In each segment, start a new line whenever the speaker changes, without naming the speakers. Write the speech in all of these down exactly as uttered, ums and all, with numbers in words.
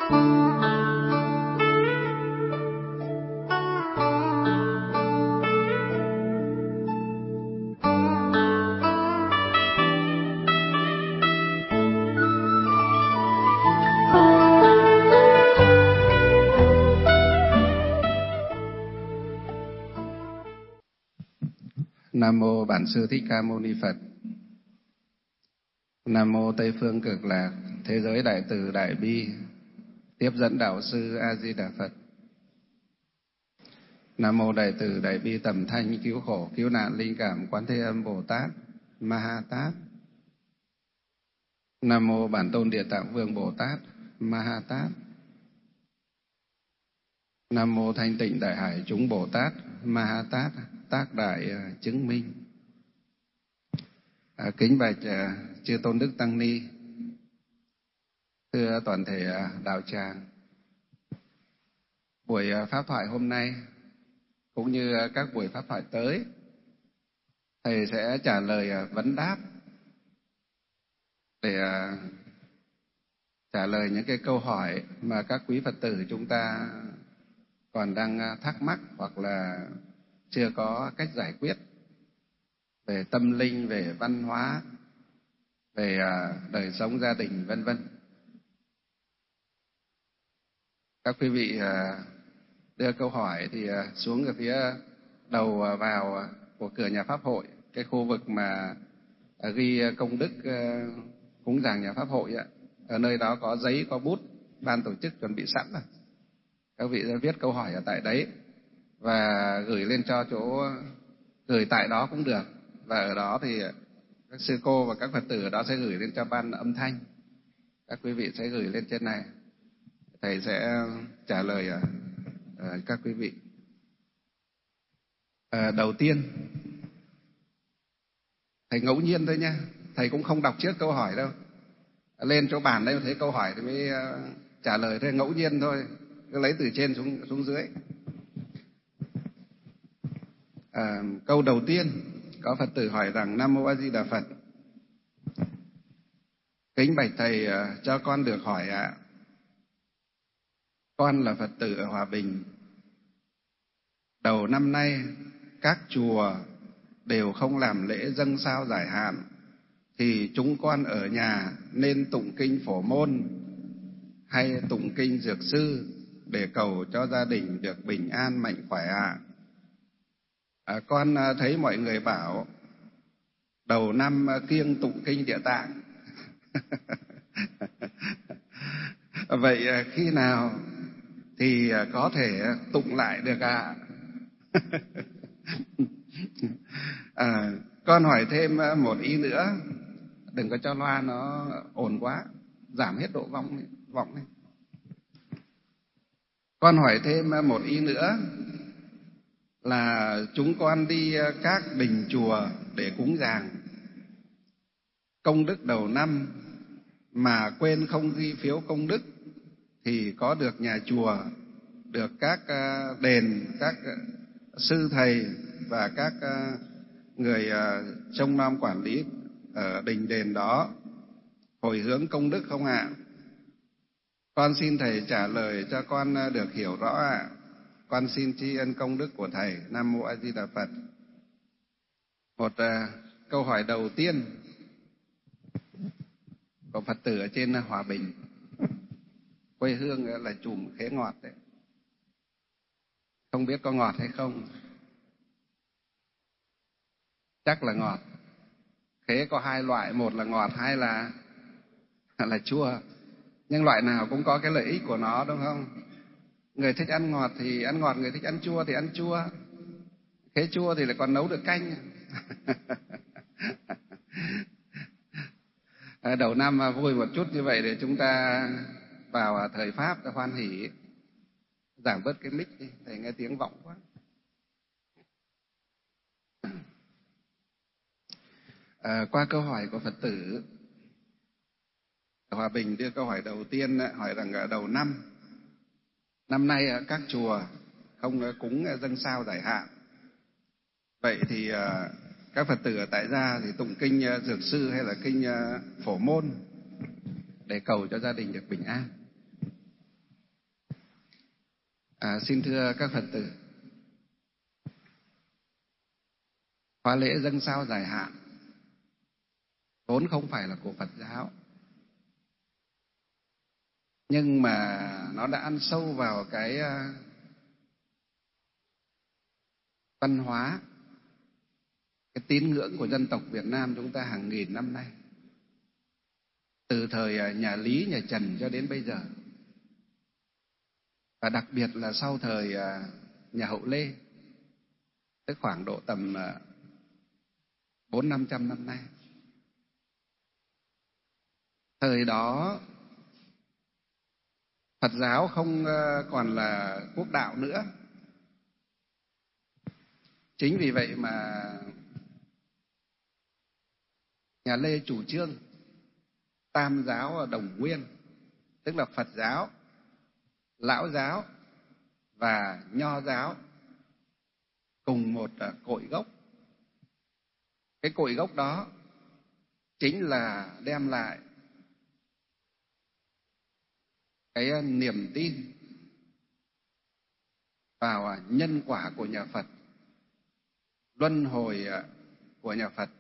Nam mô Bản Sư Thích Ca Mâu Ni Phật. Nam mô Tây Phương Cực Lạc, Thế giới Đại Từ Đại Bi, Tiếp dẫn Đạo Sư A Di Đà Phật. Nam mô Đại Từ Đại Bi Tầm Thanh Cứu Khổ Cứu Nạn Linh Cảm Quán Thế Âm Bồ Tát Ma Ha Tát. Nam mô Bản Tôn Địa Tạng Vương Bồ Tát Ma Ha Tát. Nam mô Thanh Tịnh Đại Hải Chúng Bồ Tát Ma Ha Tát, tác đại uh, chứng minh. À, kính bạch uh, chư tôn đức tăng ni, thưa toàn thể uh, đạo tràng. Buổi uh, pháp thoại hôm nay cũng như uh, các buổi pháp thoại tới, thầy sẽ trả lời uh, vấn đáp để uh, trả lời những cái câu hỏi mà các quý Phật tử chúng ta còn đang uh, thắc mắc hoặc là chưa có cách giải quyết về tâm linh, về văn hóa, về đời sống gia đình, vân vân. Các quý vị đưa câu hỏi thì xuống ở phía đầu vào của cửa nhà Pháp hội, cái khu vực mà ghi công đức cúng dường nhà Pháp hội ạ. Ở nơi đó có giấy, có bút, ban tổ chức chuẩn bị sẵn rồi. Các vị sẽ viết câu hỏi ở tại đấy và gửi lên cho chỗ, gửi tại đó cũng được. Và ở đó thì các sư cô và các Phật tử ở đó sẽ gửi lên cho ban âm thanh. Các quý vị sẽ gửi lên trên này. Thầy sẽ trả lời uh, các quý vị. Uh, đầu tiên, thầy ngẫu nhiên thôi nha. Thầy cũng không đọc trước câu hỏi đâu. Lên chỗ bàn đây thấy câu hỏi thì mới uh, trả lời thôi, ngẫu nhiên thôi. Cứ lấy từ trên xuống, xuống dưới. À, câu đầu tiên có Phật tử hỏi rằng: Nam mô A Di Đà Phật, kính bạch thầy cho con được hỏi ạ. À. Con là Phật tử ở Hòa Bình. Đầu năm nay các chùa đều không làm lễ dâng sao giải hạn, thì chúng con ở nhà nên tụng kinh Phổ Môn hay tụng kinh Dược Sư để cầu cho gia đình được bình an mạnh khỏe ạ? À? À, con thấy mọi người bảo đầu năm kiêng tụng kinh Địa Tạng. Vậy khi nào thì có thể tụng lại được ạ? À? À, con hỏi thêm một ý nữa, đừng có cho loa nó ồn quá, giảm hết độ vọng vọng đi. Con hỏi thêm một ý nữa là chúng con đi các đình chùa để cúng dường công đức đầu năm mà quên không ghi phiếu công đức thì có được nhà chùa, được các đền, các sư thầy và các người trông nom quản lý ở đình đền đó hồi hướng công đức không ạ? Con xin thầy trả lời cho con được hiểu rõ ạ. Con xin tri ân công đức của thầy. Nam mô A Di Đà Phật. Một uh, câu hỏi đầu tiên của Phật tử ở trên Hòa Bình, quê hương là chùm Khế Ngọt đấy. Không biết có ngọt hay không? Chắc là ngọt. Khế có hai loại, một là ngọt, hai là là chua. Nhưng loại nào cũng có cái lợi ích của nó, đúng không? Người thích ăn ngọt thì ăn ngọt, người thích ăn chua thì ăn chua. Khế chua thì lại còn nấu được canh. Đầu năm vui một chút như vậy để chúng ta vào thời Pháp hoan hỷ. Giảm bớt cái mic đi, để nghe tiếng vọng quá. À, qua câu hỏi của Phật tử Hòa Bình đưa câu hỏi đầu tiên, hỏi rằng ở đầu năm, năm nay các chùa không cúng dâng sao giải hạn. Vậy thì các Phật tử ở tại gia thì tụng kinh Dược Sư hay là kinh Phổ Môn để cầu cho gia đình được bình an? À, xin thưa các Phật tử, khóa lễ dâng sao giải hạn vốn không phải là của Phật giáo, nhưng mà nó đã ăn sâu vào cái văn hóa, cái tín ngưỡng của dân tộc Việt Nam chúng ta hàng nghìn năm nay, từ thời nhà Lý, nhà Trần cho đến bây giờ, và đặc biệt là sau thời nhà Hậu Lê, tức khoảng độ tầm bốn năm trăm năm nay. Thời đó Phật giáo không còn là quốc đạo nữa. Chính vì vậy mà nhà Lê chủ trương tam giáo đồng nguyên, tức là Phật giáo, Lão giáo và Nho giáo cùng một cội gốc. Cái cội gốc đó chính là đem lại cái niềm tin vào nhân quả của nhà Phật, luân hồi của nhà Phật,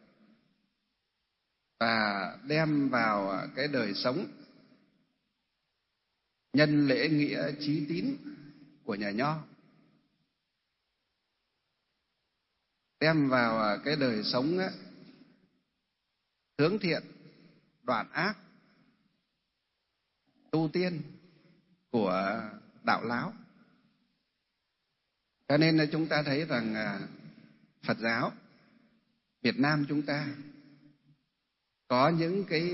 và đem vào cái đời sống nhân lễ nghĩa trí tín của nhà Nho, đem vào cái đời sống hướng thiện đoạn ác tu tiên của đạo Lão. Cho nên là chúng ta thấy rằng Phật giáo Việt Nam chúng ta có những cái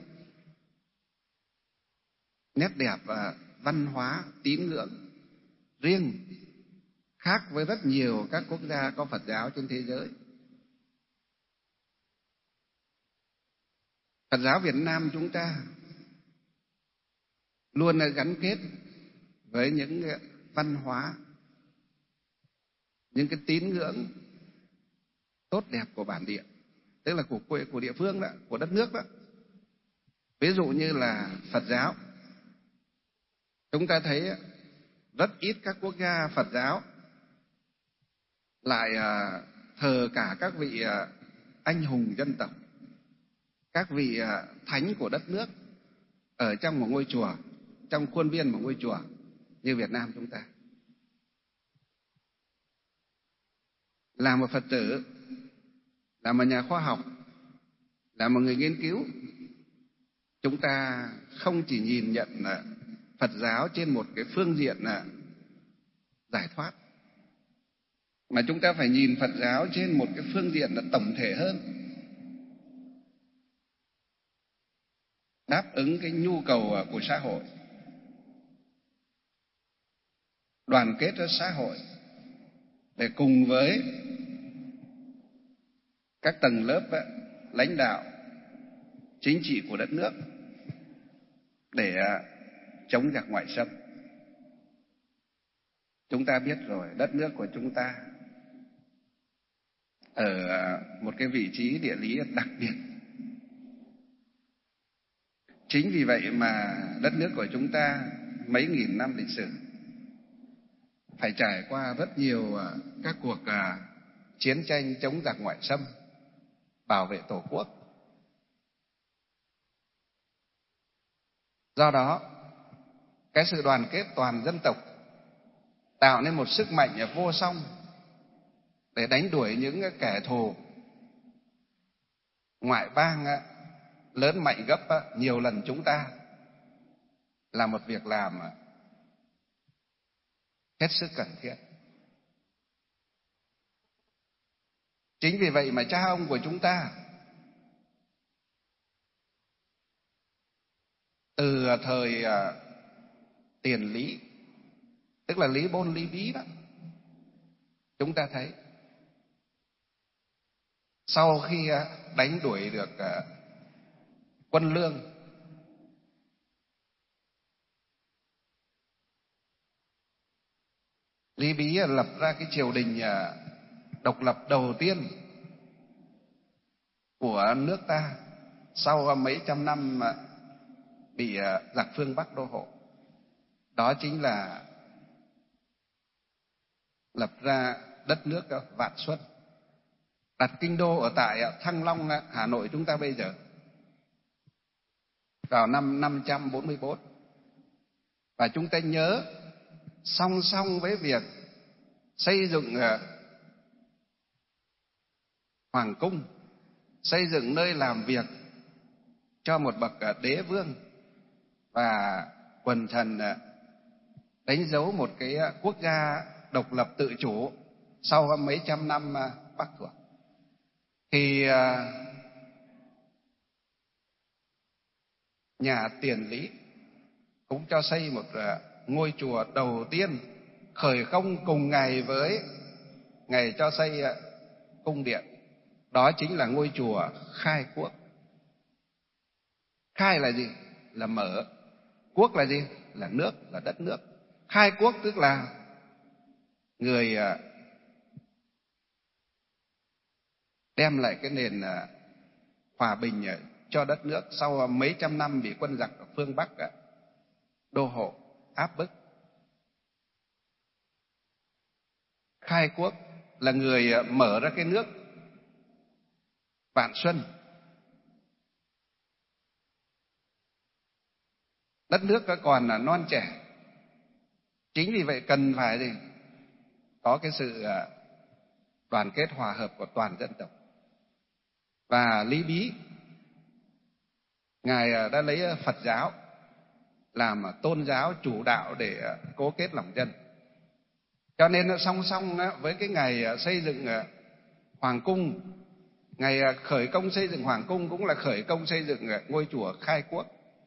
nét đẹp và văn hóa tín ngưỡng riêng, khác với rất nhiều các quốc gia có Phật giáo trên thế giới. Phật giáo Việt Nam chúng ta luôn gắn kết với những văn hóa, những cái tín ngưỡng tốt đẹp của bản địa, tức là của quê, của địa phương đó, của đất nước đó. Ví dụ như là Phật giáo, chúng ta thấy rất ít các quốc gia Phật giáo lại thờ cả các vị anh hùng dân tộc, các vị thánh của đất nước ở trong một ngôi chùa, trong khuôn viên một ngôi chùa như Việt Nam chúng ta. Là một Phật tử, là một nhà khoa học, là một người nghiên cứu, chúng ta không chỉ nhìn nhận Phật giáo trên một cái phương diện là giải thoát, mà chúng ta phải nhìn Phật giáo trên một cái phương diện là tổng thể hơn, đáp ứng cái nhu cầu của xã hội, đoàn kết cho xã hội, để cùng với các tầng lớp lãnh đạo chính trị của đất nước để chống giặc ngoại xâm. Chúng ta biết rồi, đất nước của chúng ta ở một cái vị trí địa lý đặc biệt. Chính vì vậy mà đất nước của chúng ta mấy nghìn năm lịch sử phải trải qua rất nhiều các cuộc chiến tranh chống giặc ngoại xâm, bảo vệ Tổ quốc. Do đó, cái sự đoàn kết toàn dân tộc tạo nên một sức mạnh vô song để đánh đuổi những kẻ thù ngoại bang lớn mạnh gấp nhiều lần chúng ta, là một việc làm hết sức cần thiết. Chính vì vậy mà cha ông của chúng ta từ thời tiền Lý, tức là Lý Bôn Lý Bí đó, chúng ta thấy sau khi đánh đuổi được quân Lương, Lý Bí lập ra cái triều đình độc lập đầu tiên của nước ta sau mấy trăm năm bị giặc phương Bắc đô hộ. Đó chính là lập ra đất nước Vạn Xuân, đặt kinh đô ở tại Thăng Long, Hà Nội chúng ta bây giờ, vào năm năm trăm bốn mươi tư. Và chúng ta nhớ song song với việc xây dựng hoàng cung, xây dựng nơi làm việc cho một bậc đế vương và quần thần, đánh dấu một cái quốc gia độc lập tự chủ sau mấy trăm năm Bắc thuộc, thì nhà Tiền Lý cũng cho xây một ngôi chùa đầu tiên, khởi công cùng ngày với ngày cho xây cung điện. Đó chính là ngôi chùa Khai Quốc. Khai là gì? Là mở. Quốc là gì? Là nước, là đất nước. Khai quốc tức là người đem lại cái nền hòa bình cho đất nước sau mấy trăm năm bị quân giặc ở phương Bắc đô hộ áp bức. Khai quốc là người mở ra cái nước Vạn Xuân. Đất nước còn là non trẻ, chính vì vậy cần phải gì? Có cái sự đoàn kết hòa hợp của toàn dân tộc. Và Lý Bí, ngài đã lấy Phật giáo làm tôn giáo chủ đạo để cố kết lòng dân. Cho nên song song với cái ngày xây dựng hoàng cung, ngày khởi công xây dựng hoàng cung cũng là khởi công xây dựng ngôi chùa Khai Quốc.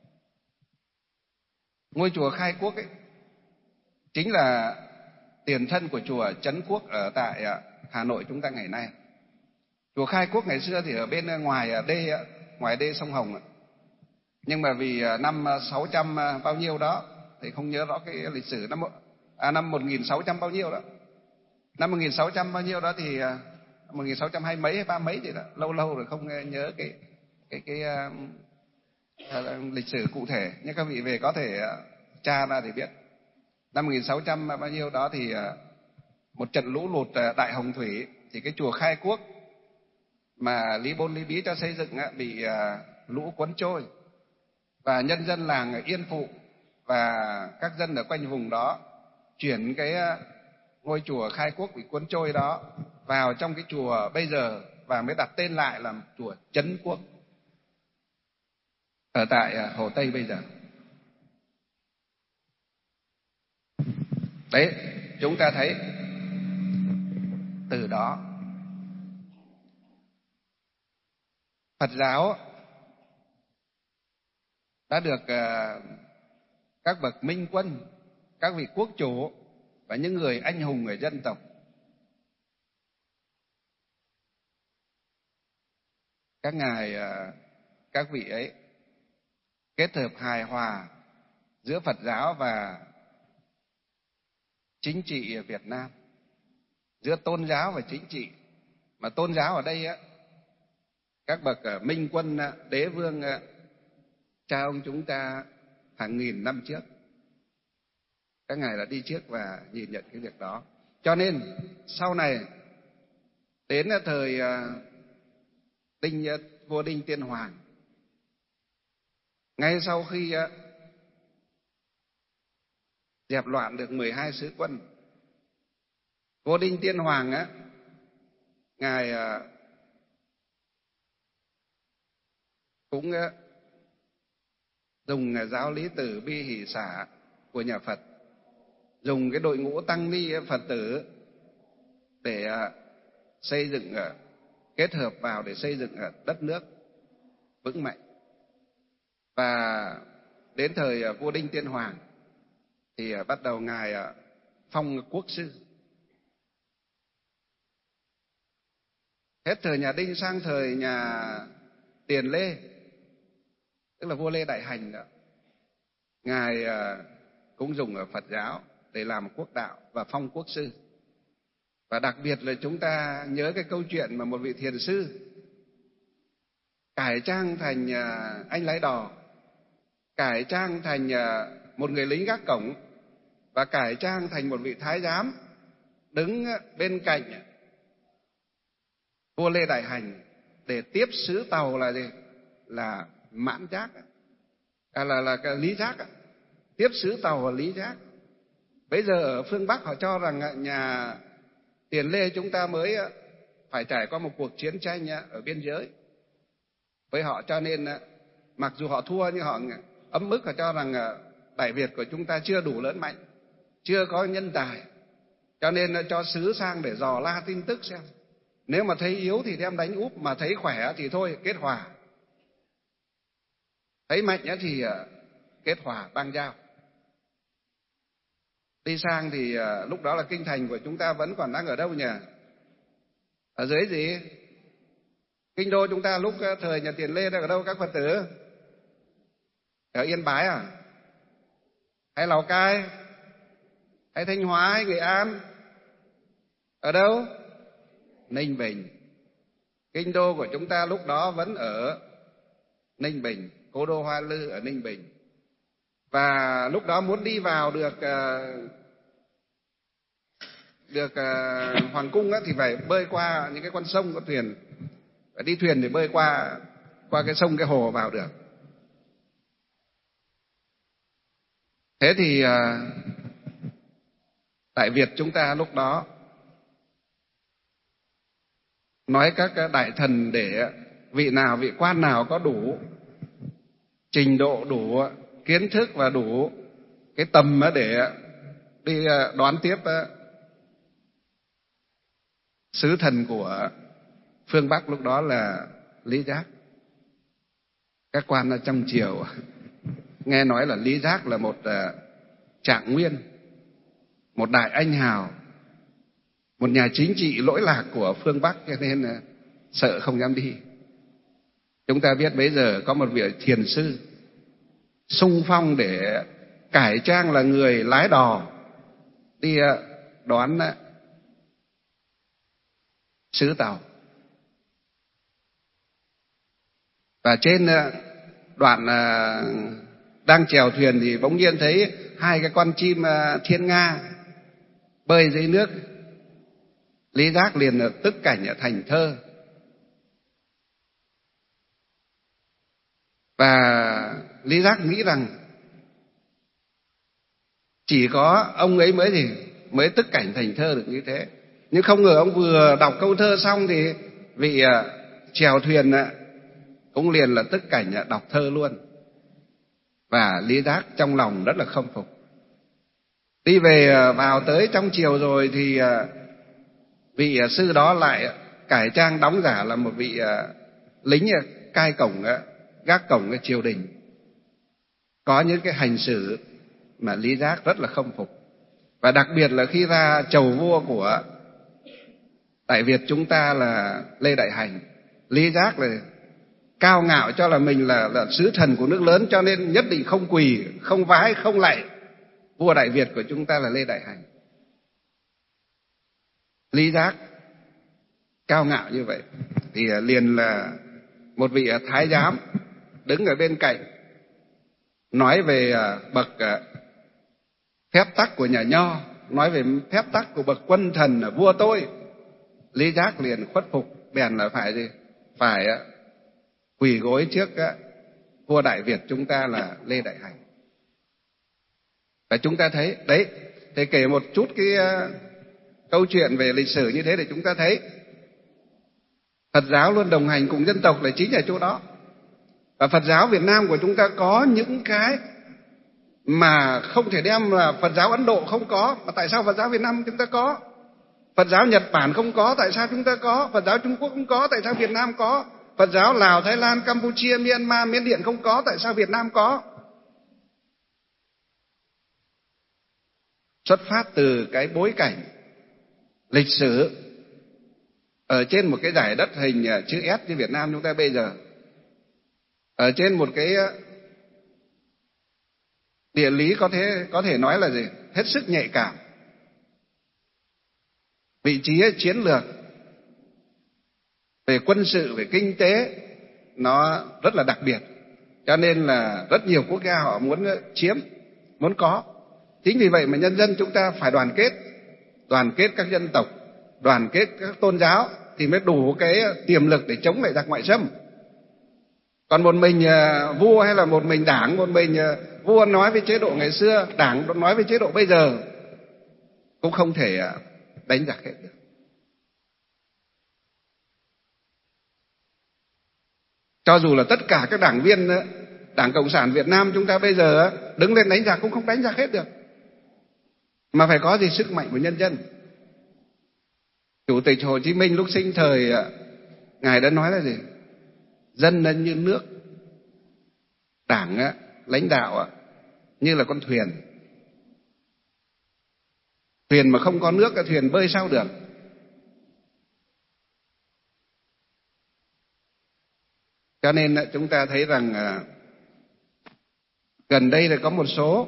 Ngôi chùa Khai Quốc ấy chính là tiền thân của chùa Trấn Quốc ở tại Hà Nội chúng ta ngày nay. Chùa Khai Quốc ngày xưa thì ở bên ngoài đê, ngoài đê sông Hồng. Nhưng mà vì năm sáu trăm bao nhiêu đó, thì không nhớ rõ cái lịch sử, năm à, năm một nghìn sáu trăm bao nhiêu đó. Năm một nghìn sáu trăm bao nhiêu đó thì một nghìn sáu trăm hai mấy hay ba mấy gì đó, lâu lâu rồi không nhớ cái cái cái, cái uh, lịch sử cụ thể, nhưng các vị về có thể uh, tra ra thì biết. Năm một nghìn sáu trăm bao nhiêu đó thì uh, một trận lũ lụt uh, đại hồng thủy, thì cái chùa Khai Quốc mà Lý Bôn Lý Bí cho xây dựng uh, bị uh, lũ cuốn trôi, và nhân dân làng Yên Phụ và các dân ở quanh vùng đó chuyển cái uh, ngôi chùa Khai Quốc bị cuốn trôi đó vào trong cái chùa bây giờ, và mới đặt tên lại là chùa Trấn Quốc ở tại Hồ Tây bây giờ. Đấy, chúng ta thấy từ đó Phật giáo đã được các bậc minh quân, các vị quốc chủ và những người anh hùng người dân tộc, các ngài, các vị ấy kết hợp hài hòa giữa Phật giáo và chính trị Việt Nam, giữa tôn giáo và chính trị. Mà tôn giáo ở đây á, các bậc minh quân, đế vương cha ông chúng ta hàng nghìn năm trước, các ngài đã đi trước và nhìn nhận cái việc đó. Cho nên sau này đến thời Đinh vua Đinh Tiên Hoàng, ngay sau khi dẹp loạn được mười hai sứ quân, vua Đinh Tiên Hoàng á, ngài cũng dùng giáo lý tử bi hỷ xả của nhà Phật, dùng cái đội ngũ tăng ni Phật tử để xây dựng, kết hợp vào để xây dựng đất nước vững mạnh. Và đến thời vua Đinh Tiên Hoàng thì bắt đầu ngài phong quốc sư. Hết thời nhà Đinh sang thời nhà Tiền Lê, tức là vua Lê Đại Hành đó, ngài cũng dùng ở Phật giáo để làm quốc đạo và phong quốc sư. Và đặc biệt là chúng ta nhớ cái câu chuyện mà một vị thiền sư cải trang thành anh lái đò, cải trang thành một người lính gác cổng, và cải trang thành một vị thái giám đứng bên cạnh vua Lê Đại Hành để tiếp sứ Tàu là gì? Là Mãn Giác, à, là là cái Lý Giác. Tiếp sứ Tàu là Lý Giác. Bây giờ ở phương Bắc họ cho rằng nhà Tiền Lê chúng ta mới phải trải qua một cuộc chiến tranh ở biên giới với họ, cho nên mặc dù họ thua nhưng họ ấm ức, họ cho rằng Đại Việt của chúng ta chưa đủ lớn mạnh, chưa có nhân tài, cho nên cho sứ sang để dò la tin tức xem. Nếu mà thấy yếu thì đem đánh úp, mà thấy khỏe thì thôi kết hòa, thấy mạnh thì kết hòa bang giao. Đi sang thì lúc đó là kinh thành của chúng ta vẫn còn đang ở đâu nhỉ? Ở dưới gì? Kinh đô chúng ta lúc thời nhà Tiền Lê đang ở đâu các Phật tử? Ở Yên Bái à? Hay Lào Cai? Hay Thanh Hóa? Hay Nghệ An? Ở đâu? Ninh Bình. Kinh đô của chúng ta lúc đó vẫn ở Ninh Bình, cố đô Hoa Lư ở Ninh Bình. Và lúc đó muốn đi vào được được hoàng cung thì phải bơi qua những cái con sông, có thuyền, phải đi thuyền để bơi qua qua cái sông, cái hồ vào được. Thế thì Đại Việt chúng ta lúc đó nói các đại thần để vị nào, vị quan nào có đủ trình độ, đủ kiến thức và đủ cái tầm để đi đón tiếp sứ thần của phương Bắc lúc đó là Lý Giác. Các quan ở trong triều nghe nói là Lý Giác là một trạng nguyên, một đại anh hào, một nhà chính trị lỗi lạc của phương Bắc, cho nên sợ không dám đi. Chúng ta biết bây giờ có một vị thiền sư xung phong để cải trang là người lái đò đi đón sứ Tàu. Và trên đoạn đang chèo thuyền thì bỗng nhiên thấy hai cái con chim thiên nga bơi dưới nước. Lý Giác liền tức cảnh ở thành thơ. Và Lý Giác nghĩ rằng chỉ có ông ấy mới thì mới tức cảnh thành thơ được như thế. Nhưng không ngờ ông vừa đọc câu thơ xong thì vị chèo thuyền cũng liền là tức cảnh đọc thơ luôn. Và Lý Giác trong lòng rất là khâm phục. Đi về vào tới trong triều rồi thì vị sư đó lại cải trang đóng giả là một vị lính cai cổng, gác cổng cái triều đình, có những cái hành xử mà Lý Giác rất là khâm phục. Và đặc biệt là khi ra chầu vua của Đại Việt chúng ta là Lê Đại Hành, Lý Giác là cao ngạo cho là mình là, là sứ thần của nước lớn, cho nên nhất định không quỳ, không vái, không lạy vua Đại Việt của chúng ta là Lê Đại Hành. Lý Giác cao ngạo như vậy thì liền là một vị thái giám đứng ở bên cạnh nói về bậc phép tắc của nhà Nho, nói về phép tắc của bậc quân thần ở vua tôi. Lý Giác liền khuất phục, bèn là phải gì? Phải quỳ gối trước vua Đại Việt chúng ta là Lê Đại Hành. Và chúng ta thấy đấy, thầy kể một chút cái câu chuyện về lịch sử như thế để chúng ta thấy Phật giáo luôn đồng hành cùng dân tộc là chính ở chỗ đó. Và Phật giáo Việt Nam của chúng ta có những cái mà không thể đem là Phật giáo Ấn Độ không có, mà tại sao Phật giáo Việt Nam chúng ta có? Phật giáo Nhật Bản không có, tại sao chúng ta có? Phật giáo Trung Quốc không có, tại sao Việt Nam có? Phật giáo Lào, Thái Lan, Campuchia, Myanmar, Miến Điện không có, tại sao Việt Nam có? Xuất phát từ cái bối cảnh lịch sử ở trên một cái dải đất hình chữ S như Việt Nam chúng ta bây giờ, ở trên một cái địa lý có thể có thể nói là gì? Hết sức nhạy cảm. Vị trí chiến lược về quân sự, về kinh tế nó rất là đặc biệt, cho nên là rất nhiều quốc gia họ muốn chiếm, muốn có. Chính vì vậy mà nhân dân chúng ta phải đoàn kết, đoàn kết các dân tộc, đoàn kết các tôn giáo thì mới đủ cái tiềm lực để chống lại giặc ngoại xâm. Còn một mình vua hay là một mình đảng, một mình vua nói với chế độ ngày xưa, đảng nói với chế độ bây giờ cũng không thể đánh giặc hết được. Cho dù là tất cả các đảng viên Đảng Cộng sản Việt Nam chúng ta bây giờ đứng lên đánh giặc cũng không đánh giặc hết được. Mà phải có gì sức mạnh của nhân dân. Chủ tịch Hồ Chí Minh lúc sinh thời Ngài đã nói là gì? Dân là như nước, đảng lãnh đạo như là con thuyền. Thuyền mà không có nước, cái thuyền bơi sao được? Cho nên chúng ta thấy rằng gần đây là có một số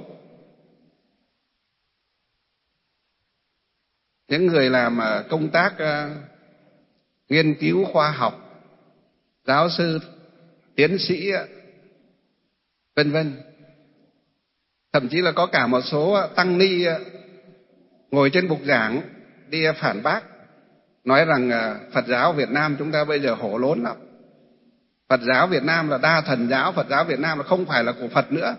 những người làm công tác nghiên cứu khoa học, giáo sư, tiến sĩ, vân vân. Thậm chí là có cả một số tăng ni ngồi trên bục giảng đi phản bác, nói rằng Phật giáo Việt Nam chúng ta bây giờ hổ lốn lắm. Phật giáo Việt Nam là đa thần giáo, Phật giáo Việt Nam là không phải là của Phật nữa.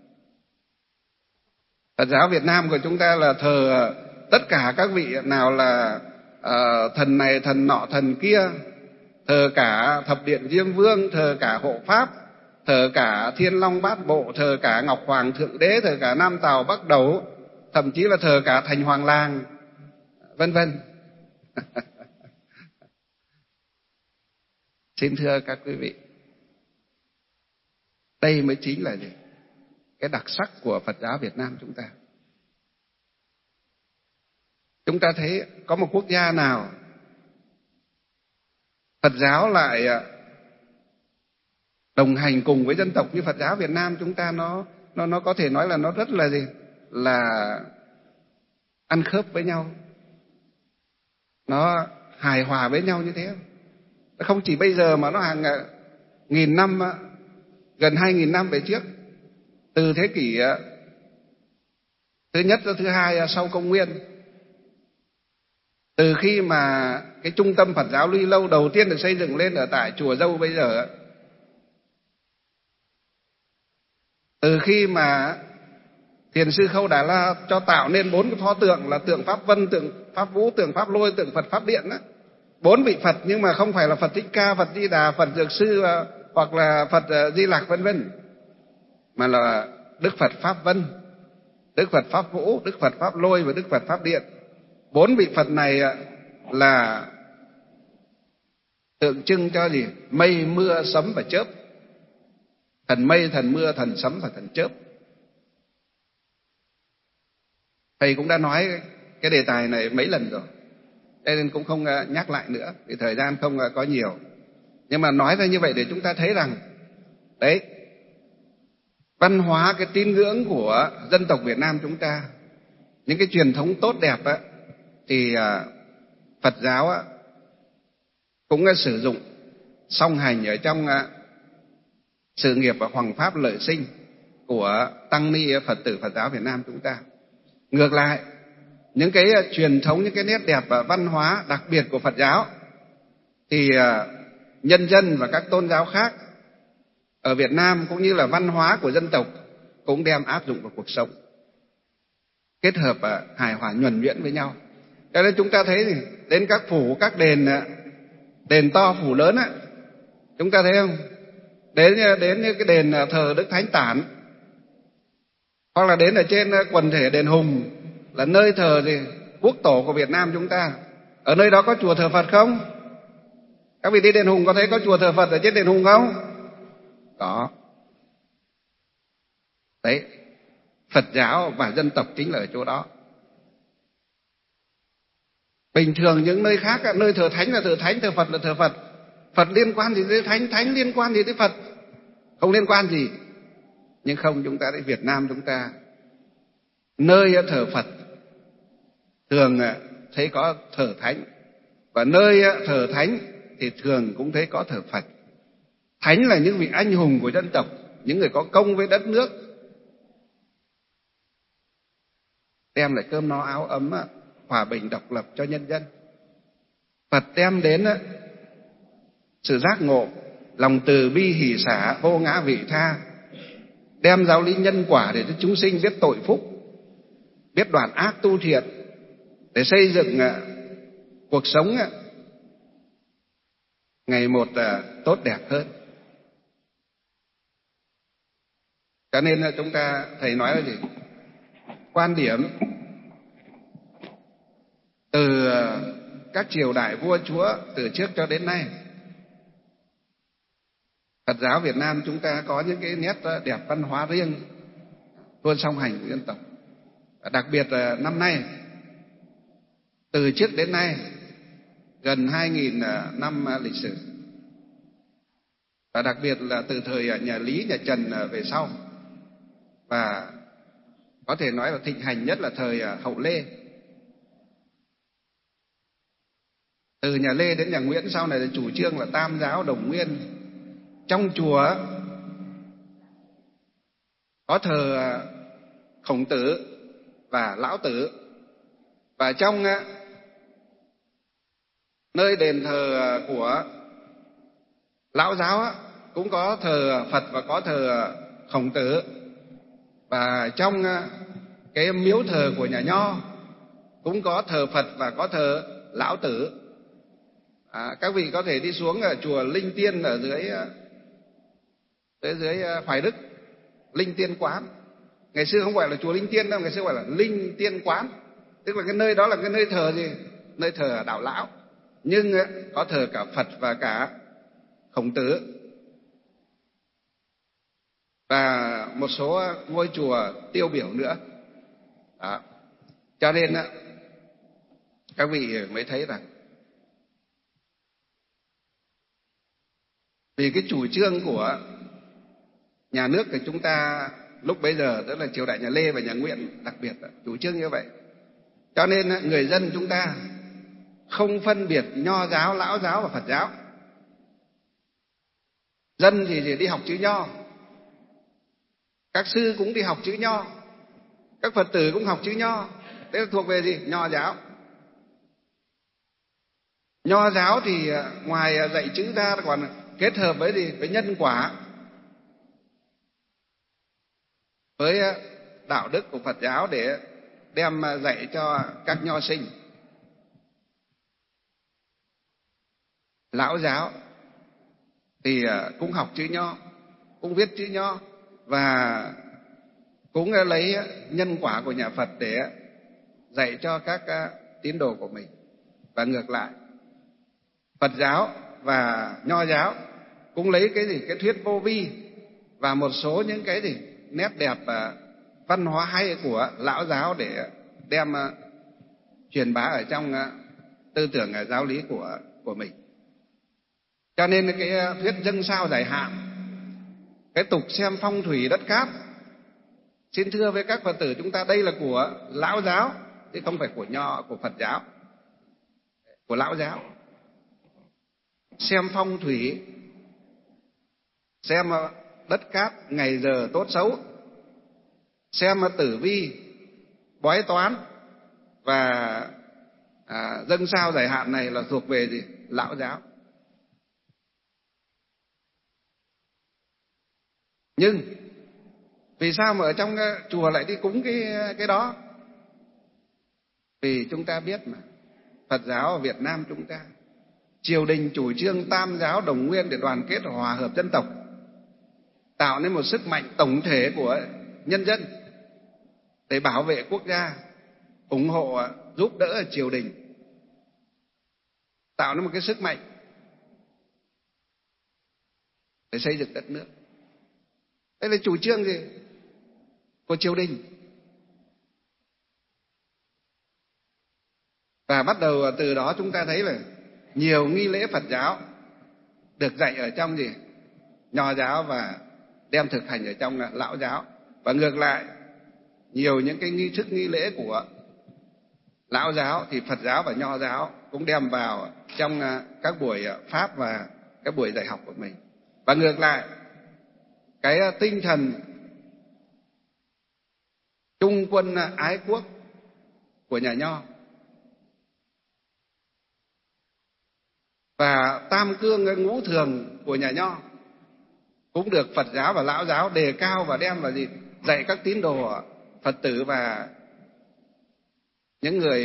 Phật giáo Việt Nam của chúng ta là thờ tất cả các vị nào là uh, thần này, thần nọ, thần kia, thờ cả Thập Điện Diêm Vương, thờ cả Hộ Pháp, thờ cả Thiên Long Bát Bộ, thờ cả Ngọc Hoàng Thượng Đế, thờ cả Nam Tào Bắc Đẩu, thậm chí là thờ cả Thành Hoàng Làng, vân vân. Xin thưa các quý vị, đây mới chính là gì? Cái đặc sắc của Phật giáo Việt Nam chúng ta. Chúng ta thấy có một quốc gia nào Phật giáo lại đồng hành cùng với dân tộc như Phật giáo Việt Nam chúng ta, nó nó nó có thể nói là nó rất là gì? Là ăn khớp với nhau. Nó hài hòa với nhau như thế. Không chỉ bây giờ mà nó hàng nghìn năm, gần hai nghìn năm về trước, từ thế kỷ thứ nhất đến thứ hai sau công nguyên, từ khi mà cái trung tâm Phật giáo Luy Lâu đầu tiên được xây dựng lên ở tại chùa Dâu bây giờ, từ khi mà Thiền sư Khâu Đà La cho tạo nên bốn cái pho tượng là tượng Pháp Vân, tượng Pháp Vũ, tượng Pháp Lôi, tượng Phật Pháp Điện đó. Bốn vị Phật nhưng mà không phải là Phật Thích Ca, Phật Di Đà, Phật Dược Sư hoặc là Phật Di Lặc vân vân, mà là Đức Phật Pháp Vân, Đức Phật Pháp Vũ, Đức Phật Pháp Lôi và Đức Phật Pháp Điện. Bốn vị Phật này là tượng trưng cho gì? Mây, mưa, sấm và chớp. Thần mây, thần mưa, thần sấm và thần chớp. Thầy cũng đã nói cái đề tài này mấy lần rồi, nên cũng không nhắc lại nữa vì thời gian không có nhiều. Nhưng mà nói ra như vậy để chúng ta thấy rằng đấy, văn hóa, cái tín ngưỡng của dân tộc Việt Nam chúng ta, những cái truyền thống tốt đẹp á, thì Phật giáo á, cũng sử dụng song hành ở trong sự nghiệp và hoằng pháp lợi sinh của tăng ni Phật tử Phật giáo Việt Nam chúng ta. Ngược lại, những cái truyền thống, những cái nét đẹp và văn hóa đặc biệt của Phật giáo thì nhân dân và các tôn giáo khác ở Việt Nam cũng như là văn hóa của dân tộc cũng đem áp dụng vào cuộc sống, kết hợp hài hòa nhuần nhuyễn với nhau. Cho nên chúng ta thấy thì đến các phủ, các đền, đền to phủ lớn á, chúng ta thấy không? Đến đến cái đền thờ Đức Thánh Tản, hoặc là đến ở trên quần thể đền Hùng là nơi thờ gì? Quốc tổ của Việt Nam chúng ta. Ở nơi đó có chùa thờ Phật không? Các vị đi đền Hùng có thấy có chùa thờ Phật ở trên đền Hùng không? Có. Đấy, Phật giáo và dân tộc chính là ở chỗ đó. Bình thường những nơi khác, nơi thờ thánh là thờ thánh, thờ Phật là thờ Phật. Phật liên quan gì tới thánh, thánh liên quan gì tới Phật? Không liên quan gì. Nhưng không, chúng ta tại Việt Nam chúng ta, nơi thờ Phật thường thấy có thờ thánh, và nơi thờ thánh thì thường cũng thấy có thờ Phật. Thánh là những vị anh hùng của dân tộc, những người có công với đất nước, đem lại cơm no áo ấm, hòa bình độc lập cho nhân dân. Phật đem đến sự giác ngộ, lòng từ bi hỷ xả, vô ngã vị tha, đem giáo lý nhân quả để cho chúng sinh biết tội phúc, biết đoạn ác tu thiện, để xây dựng cuộc sống ngày một tốt đẹp hơn. Cho nên chúng ta, thầy nói là gì? Quan điểm từ các triều đại vua chúa từ trước cho đến nay, Phật giáo Việt Nam chúng ta có những cái nét đẹp văn hóa riêng, luôn song hành của dân tộc. Đặc biệt là năm nay, từ trước đến nay, gần hai nghìn năm lịch sử, và đặc biệt là từ thời nhà Lý, nhà Trần về sau, và có thể nói là thịnh hành nhất là thời Hậu Lê. Từ nhà Lê đến nhà Nguyễn sau này là chủ trương là tam giáo đồng nguyên. Trong chùa có thờ Khổng Tử và Lão Tử, và trong nơi đền thờ của Lão giáo cũng có thờ Phật và có thờ Khổng Tử, và trong cái miếu thờ của nhà Nho cũng có thờ Phật và có thờ Lão Tử. À, các vị có thể đi xuống ở chùa Linh Tiên ở dưới dưới, dưới Hoài Đức, Linh Tiên Quán. Ngày xưa không gọi là chùa Linh Tiên đâu, ngày xưa gọi là Linh Tiên Quán, tức là cái nơi đó là cái nơi thờ gì? Nơi thờ đạo lão, nhưng có thờ cả Phật và cả Khổng Tử, và một số ngôi chùa tiêu biểu nữa. Đó. Cho nên các vị mới thấy rằng vì cái chủ trương của nhà nước của chúng ta lúc bấy giờ, tức là triều đại nhà Lê và nhà Nguyễn đặc biệt, chủ trương như vậy, cho nên người dân chúng ta không phân biệt Nho giáo, Lão giáo và Phật giáo. Dân thì chỉ đi học chữ Nho, các sư cũng đi học chữ Nho, các Phật tử cũng học chữ Nho. Thế là thuộc về gì? Nho giáo. Nho giáo thì ngoài dạy chữ ra còn kết hợp với gì? Với nhân quả, với đạo đức của Phật giáo để đem dạy cho các nho sinh. Lão giáo thì cũng học chữ Nho, cũng viết chữ Nho, và cũng lấy nhân quả của nhà Phật để dạy cho các tín đồ của mình. Và ngược lại, Phật giáo và Nho giáo cũng lấy cái gì? Cái thuyết vô vi và một số những cái gì? Nét đẹp văn hóa hay của Lão giáo để đem truyền bá ở trong tư tưởng giáo lý của của mình. Cho nên cái thuyết dân sao giải hạn, cái tục xem phong thủy đất cát, xin thưa với các Phật tử chúng ta, đây là của Lão giáo chứ không phải của Nho, của Phật giáo, của Lão giáo. Xem phong thủy, xem đất cát ngày giờ tốt xấu, xem tử vi, bói toán và à, dân sao giải hạn này là thuộc về gì? Lão giáo. Nhưng vì sao mà ở trong chùa lại đi cúng cái cái đó? Vì chúng ta biết mà, Phật giáo ở Việt Nam chúng ta, triều đình chủ trương tam giáo đồng nguyên để đoàn kết hòa hợp dân tộc, tạo nên một sức mạnh tổng thể của nhân dân để bảo vệ quốc gia, ủng hộ giúp đỡ triều đình, tạo nên một cái sức mạnh để xây dựng đất nước. Đây là chủ trương gì? Của triều đình. Và bắt đầu từ đó chúng ta thấy là nhiều nghi lễ Phật giáo được dạy ở trong gì? Nho giáo và đem thực hành ở trong Lão giáo. Và ngược lại, nhiều những cái nghi thức nghi lễ của Lão giáo thì Phật giáo và Nho giáo cũng đem vào trong các buổi pháp và các buổi dạy học của mình. Và ngược lại, cái tinh thần trung quân ái quốc của nhà Nho và tam cương ngũ thường của nhà Nho cũng được Phật giáo và Lão giáo đề cao và đem vào gì dạy các tín đồ Phật tử và những người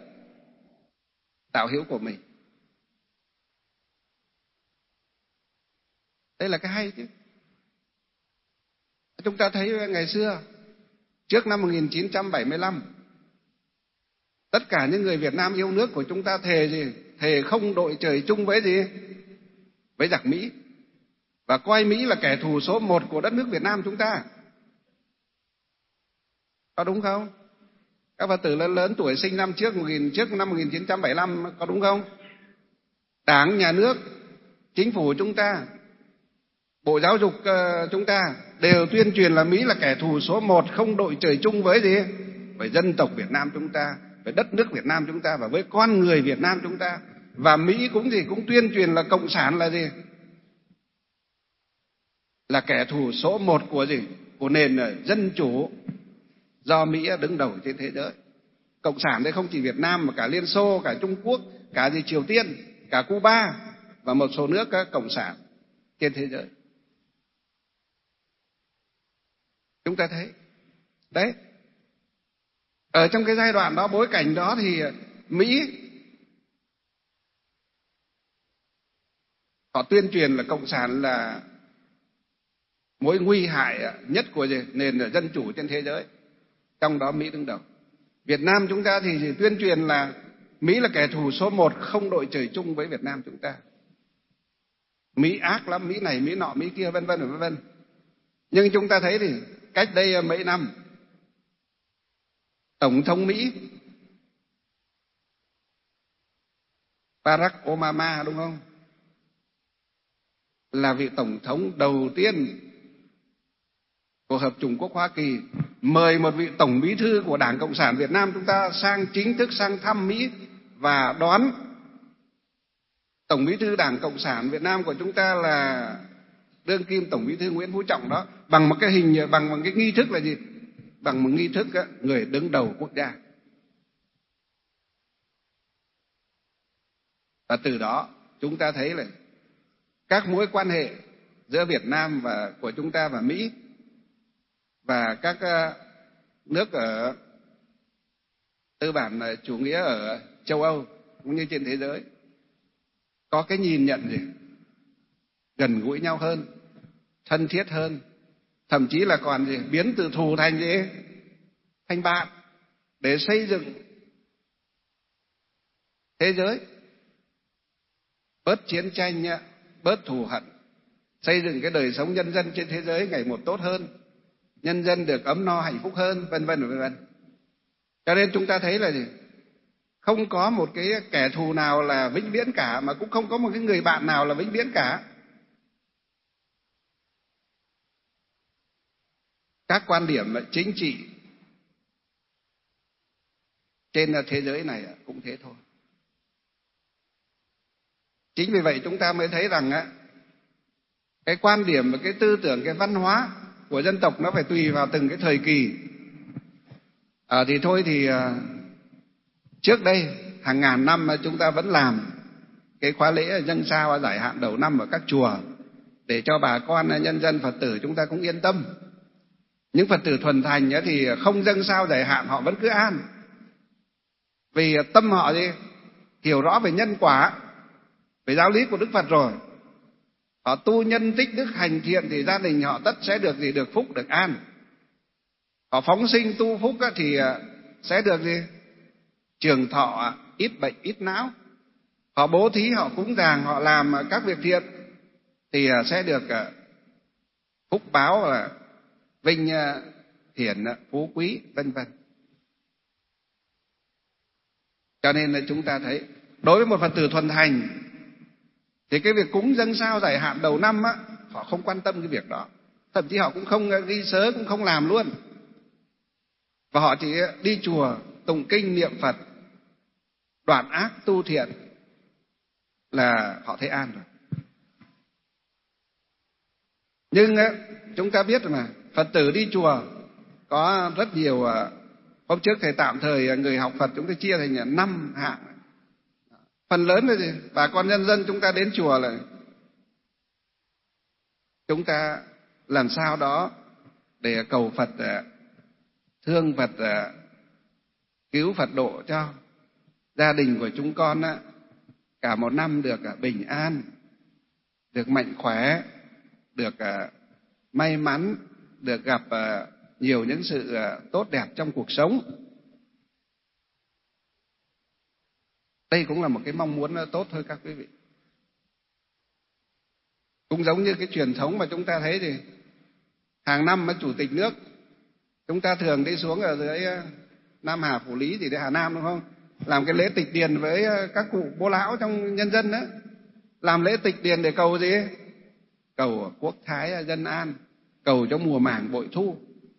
đạo hữu của mình. Đây là cái hay chứ. Chúng ta thấy ngày xưa, trước năm một nghìn chín trăm bảy mươi lăm, tất cả những người Việt Nam yêu nước của chúng ta thề gì? Thề không đội trời chung với gì? Với giặc Mỹ. Và coi Mỹ là kẻ thù số một của đất nước Việt Nam chúng ta. Có đúng không? Các Phật tử lớn lớn tuổi sinh năm trước, trước năm một nghìn chín trăm bảy mươi lăm có đúng không? Đảng, nhà nước, chính phủ chúng ta, Bộ Giáo dục chúng ta đều tuyên truyền là Mỹ là kẻ thù số một, không đội trời chung với gì? Với dân tộc Việt Nam chúng ta, với đất nước Việt Nam chúng ta và với con người Việt Nam chúng ta. Và Mỹ cũng gì cũng tuyên truyền là cộng sản là gì? Là kẻ thù số một của gì? Của nền dân chủ do Mỹ đứng đầu trên thế giới. Cộng sản đấy không chỉ Việt Nam mà cả Liên Xô, cả Trung Quốc, cả gì Triều Tiên, cả Cuba và một số nước cộng sản trên thế giới. Chúng ta thấy đấy, ở trong cái giai đoạn đó, bối cảnh đó thì Mỹ họ tuyên truyền là cộng sản là mối nguy hại nhất của nền dân chủ trên thế giới, trong đó Mỹ đứng đầu. Việt Nam chúng ta thì tuyên truyền là Mỹ là kẻ thù số một, không đội trời chung với Việt Nam chúng ta. Mỹ ác lắm, Mỹ này, Mỹ nọ, Mỹ kia, vân vân vân vân. Nhưng chúng ta thấy thì cách đây mấy năm, Tổng thống Mỹ Barack Obama, đúng không? Là vị Tổng thống đầu tiên của Hợp chủng quốc Hoa Kỳ mời một vị Tổng bí thư của Đảng Cộng sản Việt Nam chúng ta sang chính thức sang thăm Mỹ và đón Tổng bí thư Đảng Cộng sản Việt Nam của chúng ta là đương kim Tổng bí thư Nguyễn Phú Trọng đó, bằng một cái hình, bằng một cái nghi thức là gì? Bằng một nghi thức á, người đứng đầu quốc gia. Và từ đó chúng ta thấy là các mối quan hệ giữa Việt Nam và của chúng ta và Mỹ và các nước ở tư bản chủ nghĩa ở châu Âu cũng như trên thế giới có cái nhìn nhận gì gần gũi nhau hơn, thân thiết hơn, thậm chí là còn gì biến từ thù thành gì thành bạn để xây dựng thế giới bớt chiến tranh, bớt thù hận, xây dựng cái đời sống nhân dân trên thế giới ngày một tốt hơn, nhân dân được ấm no hạnh phúc hơn, vân vân vân vân. Cho nên chúng ta thấy là gì? Không có một cái kẻ thù nào là vĩnh viễn cả, mà cũng không có một cái người bạn nào là vĩnh viễn cả. Các quan điểm chính trị trên thế giới này cũng thế thôi. Chính vì vậy chúng ta mới thấy rằng á, cái quan điểm và cái tư tưởng, cái văn hóa của dân tộc nó phải tùy vào từng cái thời kỳ. À, thì thôi thì à, trước đây hàng ngàn năm chúng ta vẫn làm cái khóa lễ dâng sao giải hạn đầu năm ở các chùa để cho bà con nhân dân Phật tử chúng ta cũng yên tâm. Những Phật tử thuần thành thì không dâng sao giải hạn họ vẫn cứ an, vì tâm họ gì hiểu rõ về nhân quả, về giáo lý của Đức Phật rồi. Họ tu nhân tích đức hành thiện thì gia đình họ tất sẽ được gì được phúc, được an. Họ phóng sinh tu phúc thì sẽ được gì trường thọ, ít bệnh ít não. Họ bố thí, họ cúng dường, họ làm các việc thiện thì sẽ được phúc báo là vinh hiển phú quý, vân vân. Cho nên là chúng ta thấy đối với một Phật tử thuần thành thì cái việc cúng dâng sao giải hạn đầu năm á, họ không quan tâm cái việc đó, thậm chí họ cũng không ghi sớ, cũng không làm luôn, và họ chỉ đi chùa tụng kinh niệm Phật, đoạn ác tu thiện là họ thấy an rồi. Nhưng á, chúng ta biết mà Phật tử đi chùa có rất nhiều. Hôm trước thầy tạm thời người học Phật chúng ta chia thành năm hạng. Phần lớn là gì? Bà con nhân dân chúng ta đến chùa là chúng ta làm sao đó để cầu Phật thương Phật, cứu Phật độ cho gia đình của chúng con á, cả một năm được bình an, được mạnh khỏe, được may mắn, được gặp nhiều những sự tốt đẹp trong cuộc sống. Đây cũng là một cái mong muốn tốt thôi các quý vị. Cũng giống như cái truyền thống mà chúng ta thấy thì hàng năm mà Chủ tịch nước chúng ta thường đi xuống ở dưới Nam Hà, Phủ Lý thì để Hà Nam đúng không? Làm cái lễ tịch điền với các cụ bố lão trong nhân dân đó. Làm lễ tịch điền để cầu gì? Cầu quốc thái dân an, cầu cho mùa màng bội thu.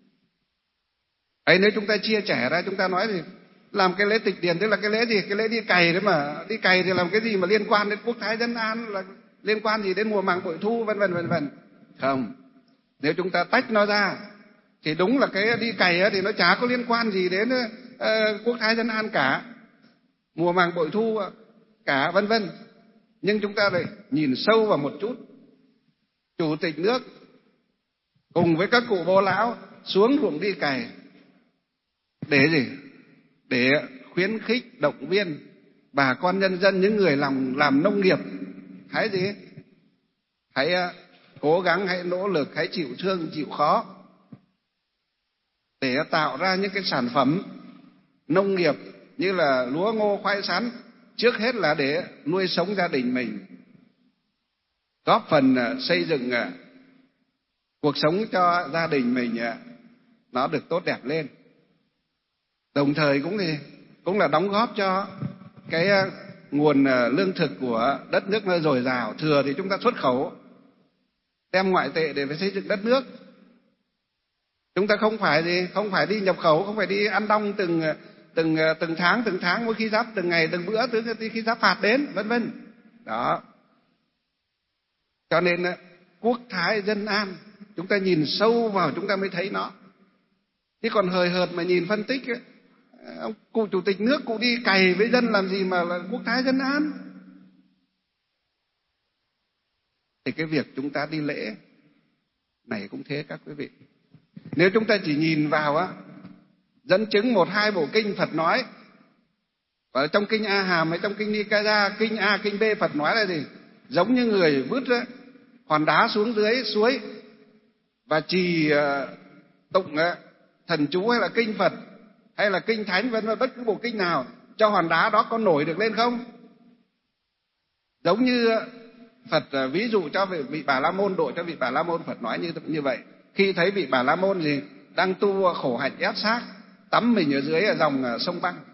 Ấy nếu chúng ta chia sẻ ra, chúng ta nói thì làm cái lễ tịch điền tức là cái lễ gì? Cái lễ đi cày đấy mà. Đi cày thì làm cái gì mà liên quan đến quốc thái dân an, là liên quan gì đến mùa màng bội thu vân vân vân vân. Không. Nếu chúng ta tách nó ra thì đúng là cái đi cày thì nó chả có liên quan gì đến uh, quốc thái dân an cả, mùa màng bội thu cả vân vân. Nhưng chúng ta lại nhìn sâu vào một chút. Chủ tịch nước cùng với các cụ bố lão xuống ruộng đi cày để gì? Để khuyến khích động viên bà con nhân dân, những người làm làm nông nghiệp, hãy gì? Hãy uh, cố gắng, hãy nỗ lực, hãy chịu thương, chịu khó để tạo ra những cái sản phẩm nông nghiệp như là lúa ngô khoai sắn, trước hết là để nuôi sống gia đình mình, góp phần xây dựng cuộc sống cho gia đình mình nó được tốt đẹp lên. Đồng thời cũng thì cũng là đóng góp cho cái nguồn lương thực của đất nước nó dồi dào, thừa thì chúng ta xuất khẩu, đem ngoại tệ để phải xây dựng đất nước. Chúng ta không phải gì, không phải đi nhập khẩu, không phải đi ăn đong từng từng từng tháng từng tháng, mỗi khi giáp từng ngày từng bữa, từ khi giáp phạt đến vân vân. Đó. Cho nên quốc thái dân an, chúng ta nhìn sâu vào chúng ta mới thấy nó. Chứ còn hời hợt mà nhìn phân tích, ông cụ Chủ tịch nước cụ đi cày với dân làm gì mà là quốc thái dân an. Thì cái việc chúng ta đi lễ này cũng thế các quý vị. Nếu chúng ta chỉ nhìn vào á, dẫn chứng một hai bộ kinh Phật nói, và trong kinh A Hàm hay trong kinh Nikaya, kinh A, kinh B Phật nói là gì? Giống như người vứt hòn đá xuống dưới suối và trì uh, tụng uh, thần chú hay là kinh Phật hay là kinh Thánh vân vân, bất cứ bộ kinh nào, cho hòn đá đó có nổi được lên không? Giống như Phật uh, ví dụ cho vị Bà La Môn, độ cho vị Bà La Môn, Phật nói như như vậy. Khi thấy vị Bà La Môn gì đang tu khổ hạnh ép xác, tắm mình ở dưới ở dòng uh, sông băng,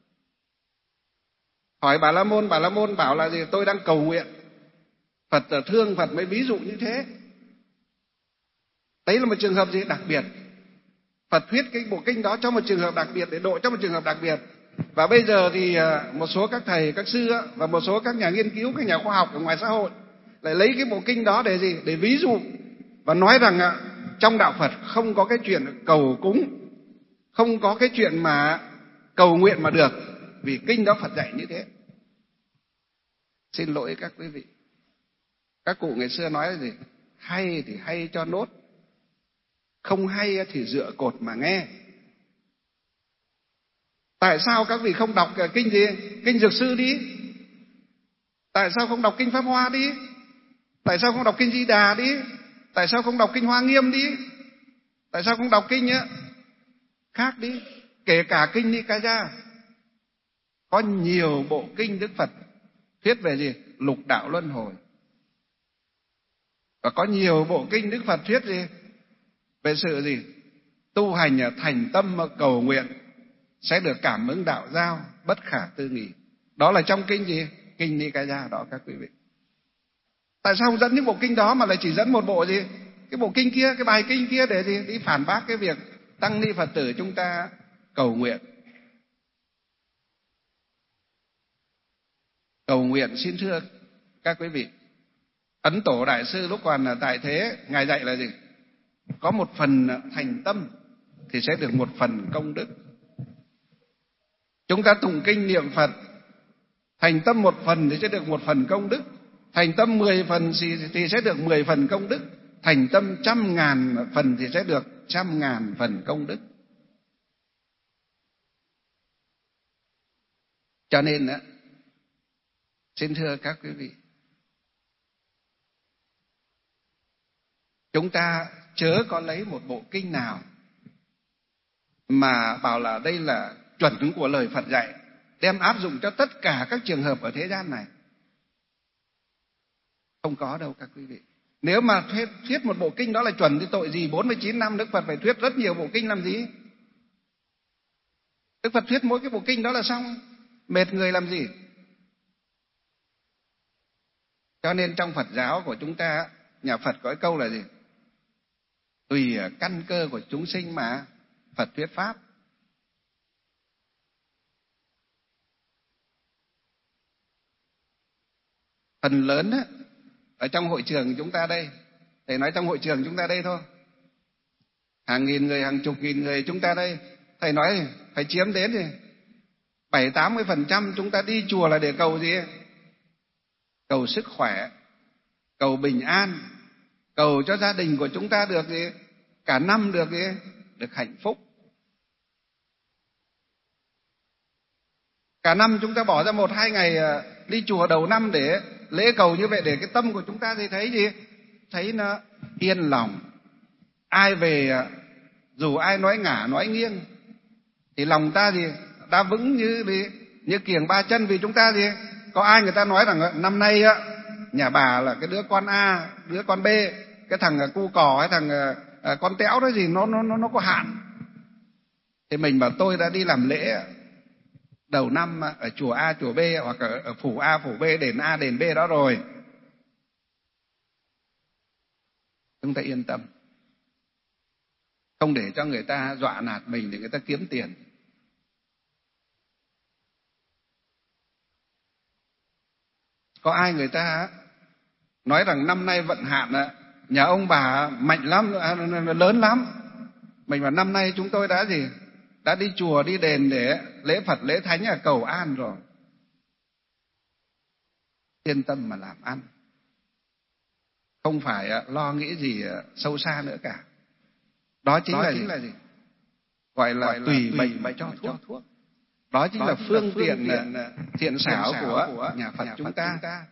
hỏi Bà La Môn, Bà La Môn bảo là gì? Tôi đang cầu nguyện. Phật uh, thương, Phật mới ví dụ như thế. Đấy là một trường hợp gì đặc biệt. Phật thuyết cái bộ kinh đó cho một trường hợp đặc biệt, để độ cho một trường hợp đặc biệt. Và bây giờ thì một số các thầy, các sư và một số các nhà nghiên cứu, các nhà khoa học ở ngoài xã hội lại lấy cái bộ kinh đó để gì? Để ví dụ và nói rằng trong đạo Phật không có cái chuyện cầu cúng, không có cái chuyện mà cầu nguyện mà được, vì kinh đó Phật dạy như thế. Xin lỗi các quý vị, các cụ ngày xưa nói là gì? Hay thì hay cho nốt, không hay thì dựa cột mà nghe. Tại sao các vị không đọc kinh gì? Kinh Dược Sư đi. Tại sao không đọc kinh Pháp Hoa đi? Tại sao không đọc kinh Di Đà đi? Tại sao không đọc kinh Hoa Nghiêm đi? Tại sao không đọc kinh khác đi? Kể cả kinh Nikaya. Có nhiều bộ kinh Đức Phật thuyết về gì? Lục đạo luân hồi. Và có nhiều bộ kinh Đức Phật thuyết gì? Về sự gì? Tu hành thành tâm cầu nguyện sẽ được cảm ứng đạo giao bất khả tư nghị. Đó là trong kinh gì? Kinh Nikaya đó các quý vị. Tại sao không dẫn những bộ kinh đó mà lại chỉ dẫn một bộ gì? Cái bộ kinh kia, cái bài kinh kia để gì? Đi phản bác cái việc tăng ni Phật tử chúng ta cầu nguyện. Cầu nguyện xin thưa các quý vị, Ấn Tổ Đại Sư lúc còn tại thế, Ngài dạy là gì? Có một phần thành tâm thì sẽ được một phần công đức. Chúng ta tụng kinh niệm Phật Thành tâm một phần thì sẽ được một phần công đức, thành tâm mười phần thì sẽ được mười phần công đức, thành tâm trăm ngàn phần thì sẽ được trăm ngàn phần công đức. Cho nên đó, xin thưa các quý vị, chúng ta chớ có lấy một bộ kinh nào mà bảo là đây là chuẩn của lời Phật dạy, đem áp dụng cho tất cả các trường hợp ở thế gian này. Không có đâu các quý vị. Nếu mà thuyết, thuyết một bộ kinh đó là chuẩn thì tội gì bốn mươi chín năm Đức Phật phải thuyết rất nhiều bộ kinh làm gì? Đức Phật thuyết mỗi cái bộ kinh đó là xong, mệt người làm gì? Cho nên trong Phật giáo của chúng ta, nhà Phật có cái câu là gì? Tùy căn cơ của chúng sinh mà Phật thuyết pháp. Phần lớn á, ở trong hội trường chúng ta đây, thầy nói trong hội trường chúng ta đây thôi, hàng nghìn người, hàng chục nghìn người chúng ta đây, thầy nói phải chiếm đến thì bảy tám mươi phần trăm chúng ta đi chùa là để cầu gì? Cầu sức khỏe, cầu bình an, cầu cho gia đình của chúng ta được gì? Cả năm được gì? Được hạnh phúc. Cả năm chúng ta bỏ ra một hai ngày đi chùa đầu năm để lễ cầu như vậy, để cái tâm của chúng ta thì thấy gì? Thấy nó yên lòng. Ai về, dù ai nói ngả nói nghiêng, thì lòng ta gì? Ta vững như gì? Như kiềng ba chân. Vì chúng ta gì? Có ai người ta nói rằng năm nay á, nhà bà là cái đứa con A, đứa con B, cái thằng cu cò hay thằng con tẽo đó gì nó nó nó nó có hạn. Thì mình bảo tôi đã đi làm lễ đầu năm ở chùa A, chùa B, hoặc ở, ở phủ A, phủ B, đền A, đền B đó rồi, chúng ta yên tâm, không để cho người ta dọa nạt mình để người ta kiếm tiền. Có ai người ta nói rằng năm nay vận hạn nhà ông bà mạnh lắm, lớn lắm, mình bảo năm nay chúng tôi đã gì? Đã đi chùa, đi đền để lễ Phật, lễ Thánh là cầu an rồi. Yên tâm mà làm ăn, không phải lo nghĩ gì sâu xa nữa cả. Đó chính, đó là, chính gì? là gì? Gọi là, Gọi là tùy bệnh mà cho thuốc. thuốc. Đó chính Đó là phương, phương tiện thiện xảo của, của nhà Phật, nhà Phật chúng, ta. chúng ta.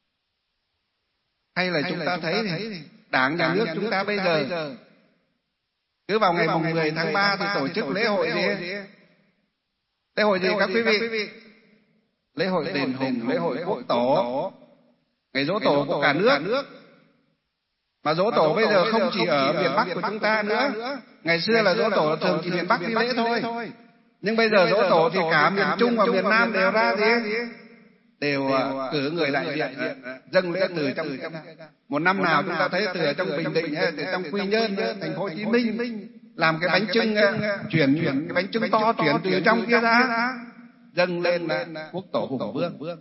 Hay là Hay chúng, là ta chúng ta thấy thì Đảng, nhà nước chúng ta bây giờ, giờ cứ vào ngày mùng mười tháng ba thì tổ chức lễ hội gì? Lễ hội gì các quý vị? Lễ hội đền Hùng, lễ hội quốc tổ, ngày giỗ tổ của cả nước. Mà giỗ tổ bây giờ không chỉ ở miền Bắc của chúng ta nữa. Ngày xưa là giỗ tổ thường chỉ miền Bắc đi lễ thôi. Nhưng bây giờ giỗ tổ thì cả miền Trung và miền Nam đều ra gì? Đều cử người đại diện dâng lễ từ trong một năm nào chúng ta thấy từ ở trong Bình Định hay từ trong Quy Nhơn, thành phố Hồ Chí Minh làm cái bánh trưng, chuyển cái bánh trưng to chuyển từ trong kia ra dâng lên quốc tổ Hùng Vương.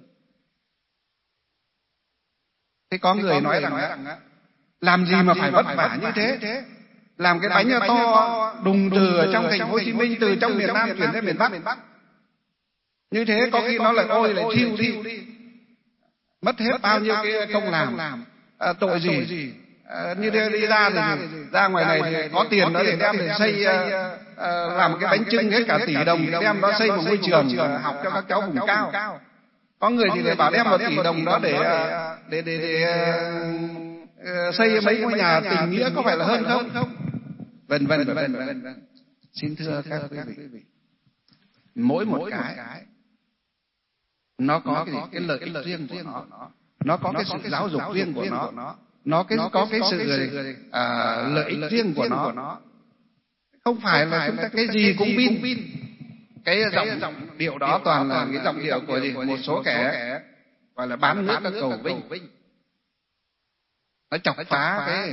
Thế có người nói rằng làm gì mà phải vất vả như thế, làm cái bánh to đùng từ ở trong thành phố Hồ Chí Minh, từ trong miền Nam chuyển đến miền Bắc. Như thế có khi nó lại ôi lại thiêu đi, mất hết bao nhiêu cái công làm. À, tội gì? À, như đi, đi ra thì ra ngoài này thì có tiền đó để đem để xây, làm cái bánh trưng hết cả tỷ đồng, đem đó xây một ngôi trường học cho các cháu vùng cao. Có người thì lại bảo đem một tỷ đồng đó để để để, để xây mấy ngôi nhà tình nghĩa, có phải là hơn không? Vân vân vân vân. Xin thưa các quý vị, mỗi một cái nó có cái, cái lợi ích riêng của nó, nó có cái sự giáo dục riêng của nó, nó cái có cái sự à, lợi ích riêng của nó. Không phải là chúng ta cái gì cũng bin. Cái giọng điệu đó toàn là cái giọng điệu của gì? Một số kẻ gọi là bán nước các cầu vinh, nó chọc phá cái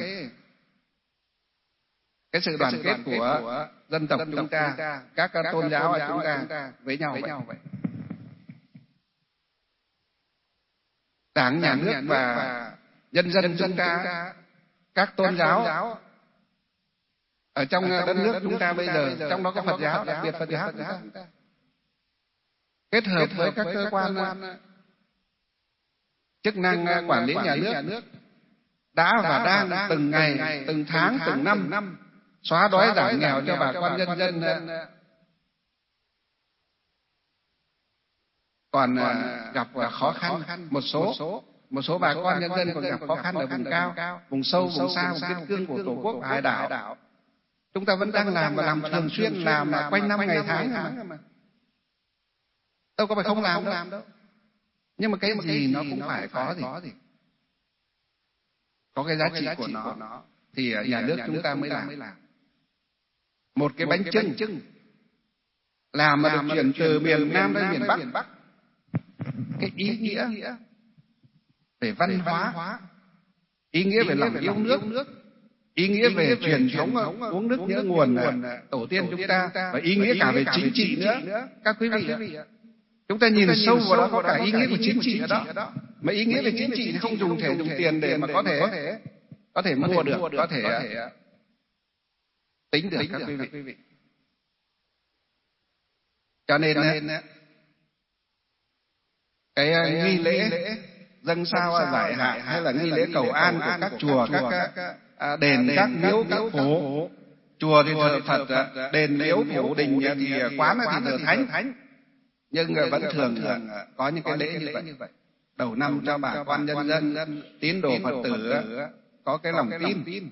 cái sự đoàn kết của dân tộc chúng ta, các tôn giáo của chúng ta với nhau vậy. Đảng, nhà nước và nhân dân chúng ta, các tôn giáo ở trong đất nước chúng ta bây giờ, trong đó có Phật giáo, đặc biệt Phật giáo chúng ta, kết hợp với các cơ quan chức năng quản lý nhà nước đã và đang từng ngày, từng tháng, từng năm xóa đói giảm nghèo cho bà con nhân dân còn gặp khó khăn. Một số một số bà con nhân dân còn gặp khó khăn ở vùng cao, vùng sâu, vùng xa, vùng biên cương của Tổ quốc và hải đảo. Chúng ta vẫn đang làm và làm thường xuyên, làm là quanh năm ngày tháng mà. Đâu có phải không làm đâu. Nhưng mà cái gì nó cũng phải có gì. Có cái giá trị của nó thì nhà nước chúng ta mới làm. Một cái bánh chưng làm mà được chuyển từ miền Nam đến miền Bắc, cái ý nghĩa về văn hóa, ý nghĩa về lòng yêu nước, ý nghĩa về truyền thống uống nước nhớ nguồn tổ tiên chúng ta, và ý nghĩa cả về chính trị nữa. Các quý vị, chúng ta nhìn sâu vào đó có cả ý nghĩa của chính trị ở đó. Mà ý nghĩa về chính trị thì không dùng thể dùng tiền để mà có thể có thể mua được, có thể tính được các quý vị. Cho nên cái nghi lễ dâng sao giải hạn hay là nghi lễ cầu an của các chùa, các đền, các miếu, các phủ, chùa thì thờ Phật, đền miếu phủ đình thì quán thì thờ thánh, nhưng vẫn thường có những cái lễ như vậy. Đầu năm cho bà con nhân dân, tín đồ Phật tử có cái lòng tin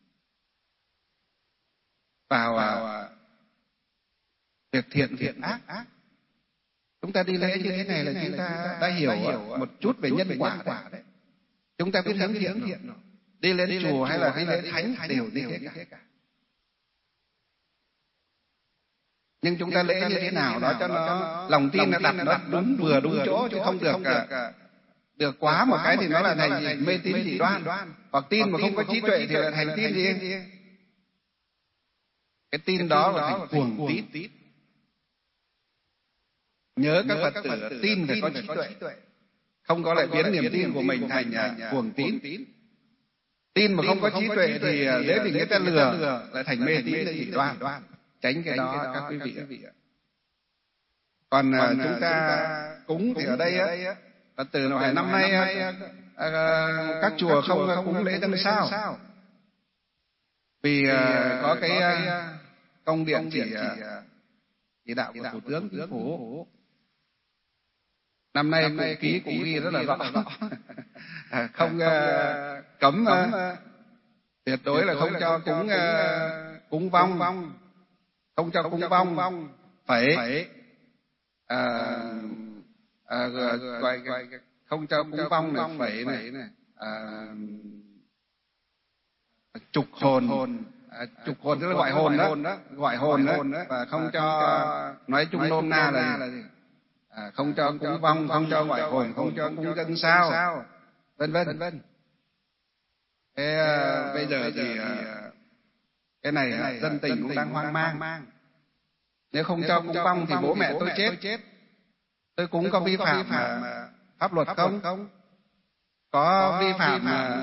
vào việc thiện thiện ác. Chúng ta đi lễ như thế này là chúng ta đã hiểu một chút về nhân quả đấy. Chúng ta biết hướng thiện. Đi lên chùa hay là đi lễ thánh đều như thế cả. Nhưng chúng ta lễ như thế nào đó cho nó lòng tin nó đặt nó đúng vừa đúng chỗ, chứ không được được quá một cái thì nó là thành gì? Mê tín dị đoan. Hoặc tin mà không có trí tuệ thì là thành tin gì? Cái tin đó là thành cuồng tín. Nhớ các Phật tử tin phải có trí tuệ, không có lại biến niềm tin của mình thành cuồng tín. Tin mà không có trí tuệ thì dễ bị người ta lừa, lại thành mê tín dị đoan. Tránh cái đó các quý vị ạ. Còn chúng ta cúng thì ở đây á, Phật tử nào năm nay các chùa không cúng lễ dâng sao, vì có cái công điện chỉ chỉ đạo của Thủ tướng Chính phủ. Năm nay cụ ký cũng ghi rất là rõ, không cấm, tuyệt đối là không cho cúng cúng vong, không cho cúng vong, phải gọi không cho cúng vong này, phải này trục hồn. À, trục hồn tức là gọi hồn đó, gọi hồn đó, và không cho, nói chung nôm na là gì? À, không cho cúng vong, không cho gọi hồn, không cho cúng dâng sao, vân vân. Thế bây giờ thì cái này dân tình cũng đang hoang mang. Nếu không cho cúng vong thì bố mẹ tôi chết. Tôi cúng có vi phạm pháp luật không? Có vi phạm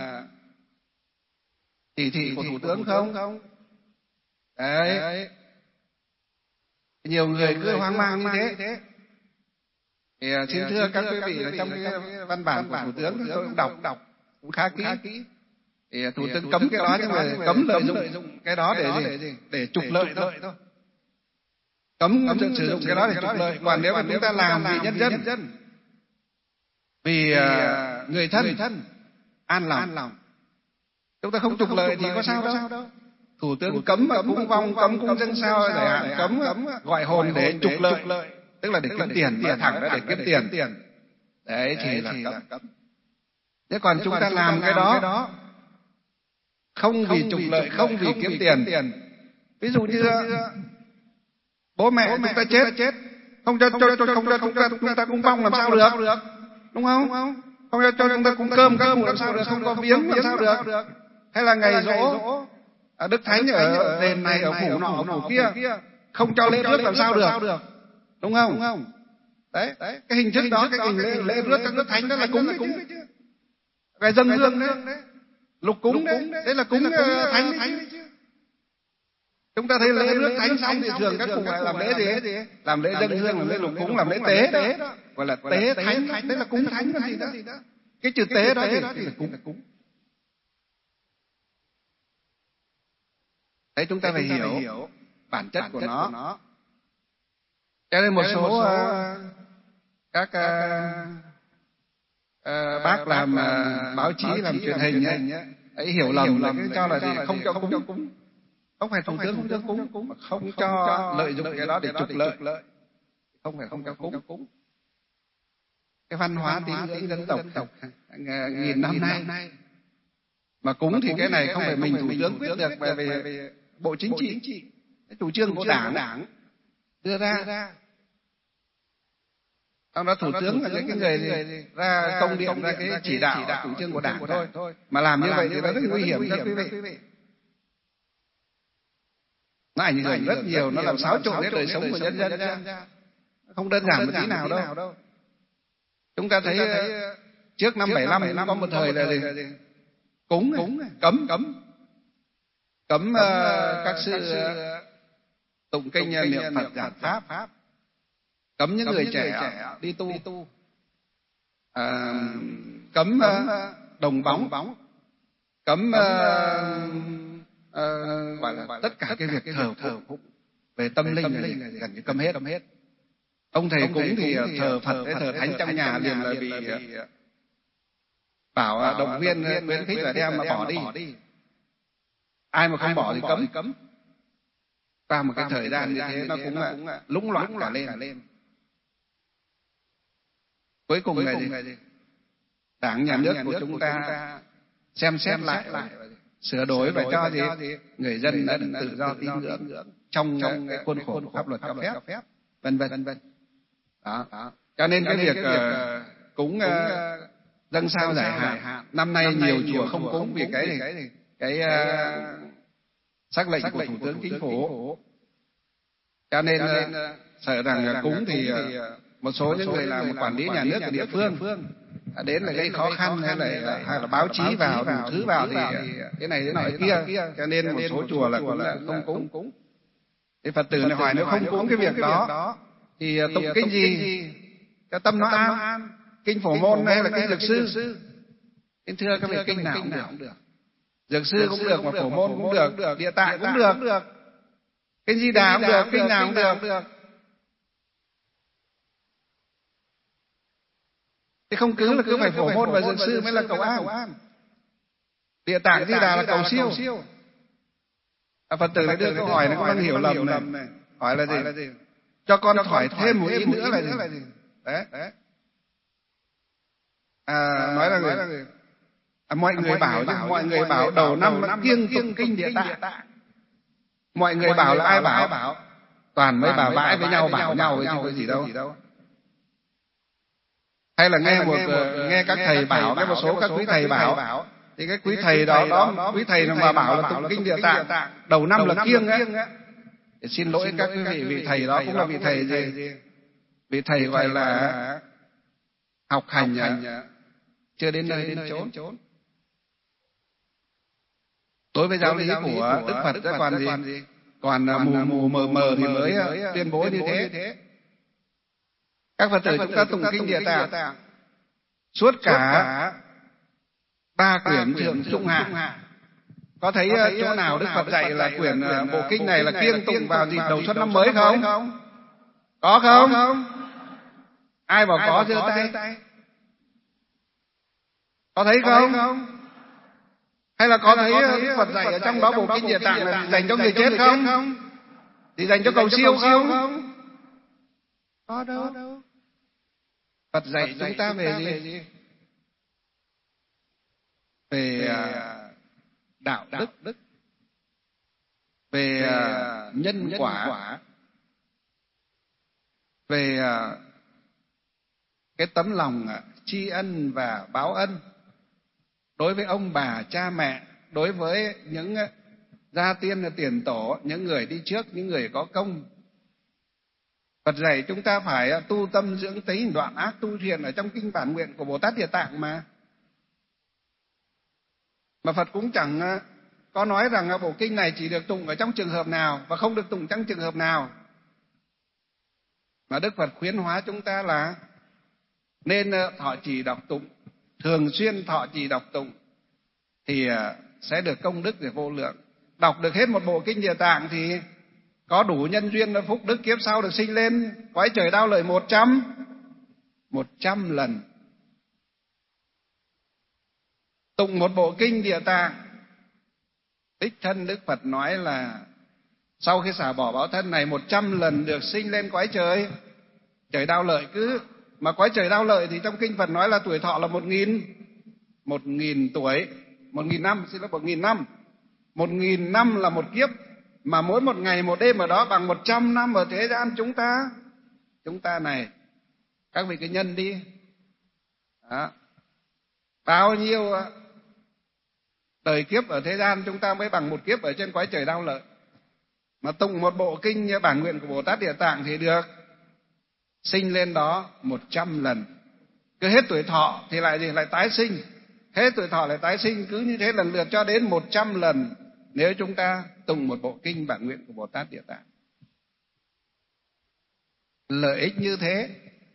chỉ thị của Thủ tướng không? Đấy. Nhiều người cứ hoang mang như thế. Thì xin thưa các quý vị là trong cái văn bản của Thủ tướng tôi cũng đọc cũng khá kỹ. Thì Thủ tướng cấm cái đó, nhưng mà cấm lợi dụng cái đó để gì? Để trục lợi thôi. Cấm sử dụng cái đó để trục lợi. Còn nếu mà chúng ta làm vì nhân dân, vì người thân an lòng, chúng ta không trục lợi thì có sao đâu. Thủ tướng cấm cúng vong, cấm cúng dâng sao, giải hạn, cấm gọi hồn để trục lợi, tức là để kiếm tiền, nói thẳng ra để kiếm tiền. Đấy thì là cấm. Thế còn chúng ta làm cái đó không vì trục lợi, không vì kiếm tiền. Ví dụ như bố mẹ chúng ta chết, không cho không cho chúng ta cúng vong làm sao được, đúng không? Không cho chúng ta cúng cơm các cụ làm sao được, không có viếng làm sao được. Hay là ngày giỗ Đức Thánh ở đền này, ở phủ nọ, phủ kia, không cho lễ rước làm sao được, đúng không? Đấy, cái hình thức đó, cái hình lễ, lễ rước các Đức Thánh đó là cúng đấy chứ. Cái dâng hương đấy, lục cúng đấy, đấy là cúng thánh đấy chứ. Chúng ta thấy lễ rước thánh xong thì thường các cụ làm lễ gì? Làm lễ dâng hương, làm lễ lục cúng, làm lễ tế, gọi là tế thánh, đấy là cúng thánh còn gì đó. Cái chữ tế đó thì là cúng. Đấy, chúng ta phải hiểu bản chất của nó. Cho nên một số các bác làm báo chí, làm truyền hình ấy hiểu lầm là cái cho là gì không cho cúng. Không phải thủ tướng không cho cúng, mà không cho lợi dụng cái đó để trục lợi. Không phải không cho cúng. Cái văn hóa tín ngưỡng dân tộc nghìn năm nay mà cúng thì cái này không phải mình thủ tướng quyết được, bởi vì Bộ Chính trị, cái chủ trương của Đảng đưa ra. Ông đó thủ tướng là cái người ra công điện, ra cái chỉ đạo chủ trương của Đảng thôi. Mà làm như vậy thì nó rất nguy hiểm thưa quý vị. Nó ảnh hưởng rất nhiều, nó làm xáo trộn cái đời sống của nhân dân ra. Không đơn giản một tí nào đâu. Chúng ta thấy trước năm bảy mươi lăm có một thời là gì? Cúng, cấm, cấm. Cấm các sư tụng kinh niệm Phật giảng pháp. Cấm những người trẻ đi tu. À, cấm đồng bóng. Cấm gọi là tất cả cái việc thờ phụng về tâm linh là gần như cấm hết. Ông thầy cúng thì thờ Phật, thờ Thánh trong nhà liền là bị bảo động viên khuyến khích là đem mà bỏ đi. Ai mà không bỏ thì cấm. Qua một cái thời gian như thế nó cũng là lũng loạn cả lên. Cuối cùng là gì? Đảng nhà nước của chúng ta xem xét lại, sửa đổi và cho gì người dân đã được tự do tín ngưỡng trong cái khuôn khổ của pháp luật cho phép, vân vân. Đó. Cho nên cái việc cúng dâng sao giải hạn năm nay nhiều chùa không cúng vì cái này, cái sắc lệnh của Thủ tướng Chính phủ. Cho nên sợ rằng là cúng thì một số những người làm quản lý nhà nước ở địa phương đến là gây khó khăn, hay là hay là báo chí vào đủ thứ vào thì cái này thế này kia, cho nên một số chùa là cũng là không cúng. Thì Phật tử này hỏi nếu không cúng cái việc đó thì tụng kinh gì cho tâm nó an? Kinh Phổ Môn hay là kinh Dược Sư? Kính thưa các vị, kinh nào cũng được. Dược Sư cũng được, mà Phổ Môn cũng được, Địa Tạng cũng được, kinh Di Đà cũng được, kinh nào cũng được. Thì không cứ là cứ phải Phổ Môn và Dược Sư mới là cầu an. Địa Tạng Di Đà là cầu siêu. À, Phật tử này đưa câu hỏi này cũng đang hiểu lầm này. Hỏi là gì? Cho con hỏi thêm một ý nữa là gì? Đấy. À, nói là gì? À, mọi người bảo mọi người bảo đầu năm kiêng tụng kinh Địa Tạng. Mọi người bảo là ai bảo? Toàn mấy bà vãi với nhau bảo nhau chứ có gì đâu. Hay là nghe một nghe các thầy bảo, cái một số các quý thầy bảo, thì cái quý thầy đó đó quý thầy mà bảo là tụng kinh Địa Tạng đầu năm là kiêng á. Xin lỗi các quý vị, vị thầy đó cũng là vị thầy gì? Vị thầy gọi là học hành chưa đến nơi đến chốn. Đối với giáo lý của Đức Phật đã còn gì? Còn mù mù mờ mờ thì mới tuyên bố như thế. Các Phật tử chúng ta tụng kinh Địa Tạng suốt cả ba quyển thượng trung hạ. Có thấy chỗ nào Đức Phật dạy là quyển bộ kinh này là kiêng tụng vào dịp đầu xuân năm mới không? Có không? Ai bảo có giơ tay? Có thấy không? Hay là có thấy Đức Phật dạy ở trong đó bộ kinh Địa Tạng là dành cho người chết không? Thì dành cho cầu siêu không? Có đâu. Phật dạy chúng ta về gì? Về đạo đức, về nhân quả, về cái tấm lòng tri ân và báo ân đối với ông bà cha mẹ, đối với những gia tiên tiền tổ, những người đi trước, những người có công. Phật dạy chúng ta phải tu tâm dưỡng tính, đoạn ác tu thiện ở trong kinh bản nguyện của Bồ Tát Địa Tạng mà. Mà Phật cũng chẳng có nói rằng bộ kinh này chỉ được tụng ở trong trường hợp nào và không được tụng trong trường hợp nào. Mà Đức Phật khuyến hóa chúng ta là nên họ chỉ đọc tụng thường xuyên thọ trì đọc tụng thì sẽ được công đức để vô lượng. Đọc được hết một bộ kinh Địa Tạng thì có đủ nhân duyên phúc đức kiếp sau được sinh lên cõi trời Đao Lợi một trăm một trăm lần. Tụng một bộ kinh Địa Tạng, đích thân Đức Phật nói là sau khi xả bỏ báo thân này một trăm lần được sinh lên cõi trời trời Đao Lợi. Cứ mà cõi trời Đao Lợi thì trong kinh Phật nói là tuổi thọ là một nghìn một nghìn tuổi, một nghìn năm, xin lỗi, một nghìn năm. Một nghìn năm là một kiếp, mà mỗi một ngày một đêm ở đó bằng một trăm năm ở thế gian chúng ta. Chúng ta này, các vị cứ nhân đi. Đó. Bao nhiêu đời kiếp ở thế gian chúng ta mới bằng một kiếp ở trên cõi trời Đao Lợi. Mà tụng một bộ kinh bản nguyện của Bồ Tát Địa Tạng thì được sinh lên đó một trăm lần. Cứ hết tuổi thọ thì lại gì? Lại tái sinh. Hết tuổi thọ lại tái sinh, cứ như thế lần lượt cho đến một trăm lần nếu chúng ta tụng một bộ kinh bản nguyện của Bồ Tát Địa Tạng. Lợi ích như thế,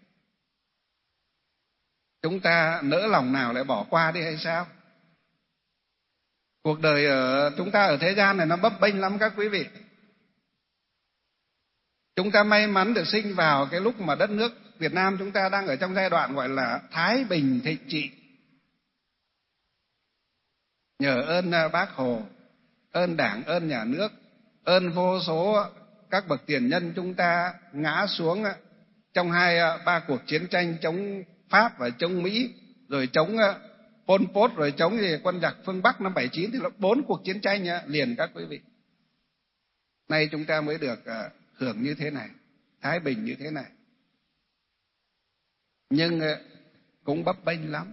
chúng ta nỡ lòng nào lại bỏ qua đi hay sao? Cuộc đời ở chúng ta ở thế gian này nó bấp bênh lắm các quý vị. Chúng ta may mắn được sinh vào cái lúc mà đất nước Việt Nam chúng ta đang ở trong giai đoạn gọi là thái bình thịnh trị. Nhờ ơn Bác Hồ, ơn Đảng, ơn nhà nước, ơn vô số các bậc tiền nhân chúng ta ngã xuống trong hai ba cuộc chiến tranh chống Pháp và chống Mỹ, rồi chống Pol Pot, rồi chống gì quân giặc phương Bắc năm bảy chín, thì là bốn cuộc chiến tranh liền các quý vị. Nay chúng ta mới được hưởng như thế này, thái bình như thế này. Nhưng cũng bấp bênh lắm.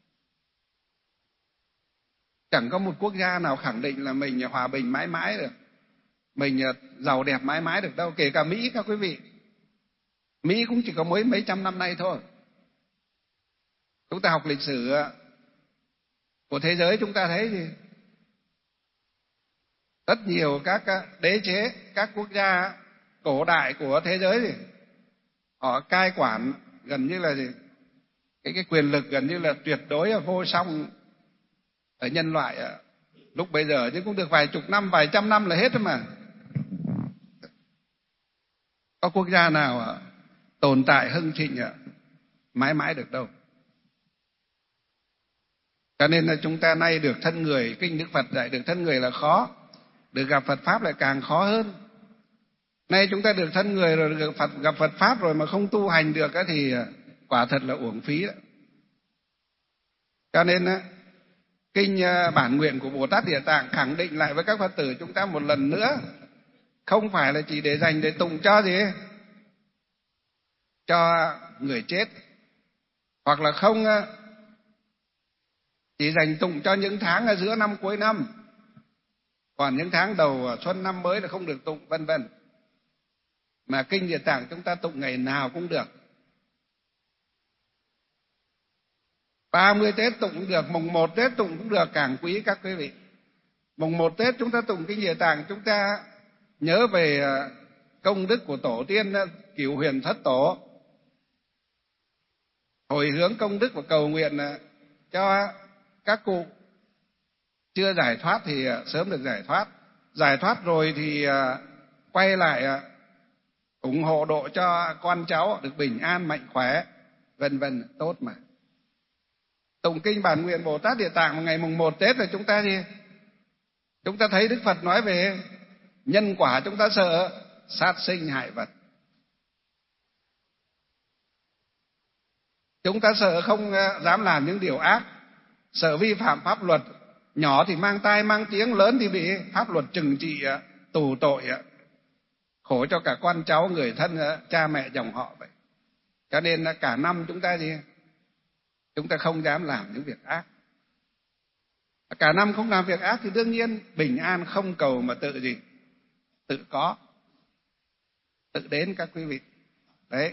Chẳng có một quốc gia nào khẳng định là mình hòa bình mãi mãi được, mình giàu đẹp mãi mãi được đâu. Kể cả Mỹ các quý vị. Mỹ cũng chỉ có mấy mấy trăm năm nay thôi. Chúng ta học lịch sử của thế giới chúng ta thấy gì? Rất nhiều các đế chế, các quốc gia cổ đại của thế giới gì? Họ cai quản gần như là gì? Cái, cái quyền lực gần như là tuyệt đối vô song ở nhân loại lúc bây giờ, chứ cũng được vài chục năm, vài trăm năm là hết rồi mà. Có quốc gia nào tồn tại hưng thịnh mãi mãi được đâu. Cho nên là chúng ta nay được thân người, kinh Đức Phật dạy được thân người là khó, được gặp Phật Pháp lại càng khó hơn. Nay chúng ta được thân người rồi, được Phật, gặp Phật Pháp rồi mà không tu hành được thì quả thật là uổng phí đó. Cho nên kinh bản nguyện của Bồ Tát Địa Tạng khẳng định lại với các Phật tử chúng ta một lần nữa, không phải là chỉ để dành để tụng cho gì, cho người chết, hoặc là không chỉ dành tụng cho những tháng ở giữa năm cuối năm, còn những tháng đầu xuân năm mới là không được tụng, vân vân. Mà kinh Địa Tạng chúng ta tụng ngày nào cũng được. ba mươi Tết tụng cũng được, mùng một Tết tụng cũng được, càng quý các quý vị. Mùng một Tết chúng ta tụng kinh Địa Tạng, chúng ta nhớ về công đức của tổ tiên Cửu Huyền Thất Tổ, hồi hướng công đức và cầu nguyện cho các cụ chưa giải thoát thì sớm được giải thoát, giải thoát rồi thì quay lại ủng hộ độ cho con cháu được bình an mạnh khỏe, vân vân, tốt mà. Tụng kinh bản nguyện Bồ Tát Địa Tạng vào ngày mùng một Tết là chúng ta gì? Chúng ta thấy Đức Phật nói về nhân quả, chúng ta sợ sát sinh hại vật. Chúng ta sợ không dám làm những điều ác, sợ vi phạm pháp luật, nhỏ thì mang tai mang tiếng, lớn thì bị pháp luật trừng trị tù tội, khổ cho cả con cháu, người thân, cha mẹ, dòng họ vậy. Cho nên cả năm chúng ta gì? Chúng ta không dám làm những việc ác. Cả năm không làm việc ác thì đương nhiên bình an không cầu mà tự gì? Tự có, tự đến các quý vị. Đấy.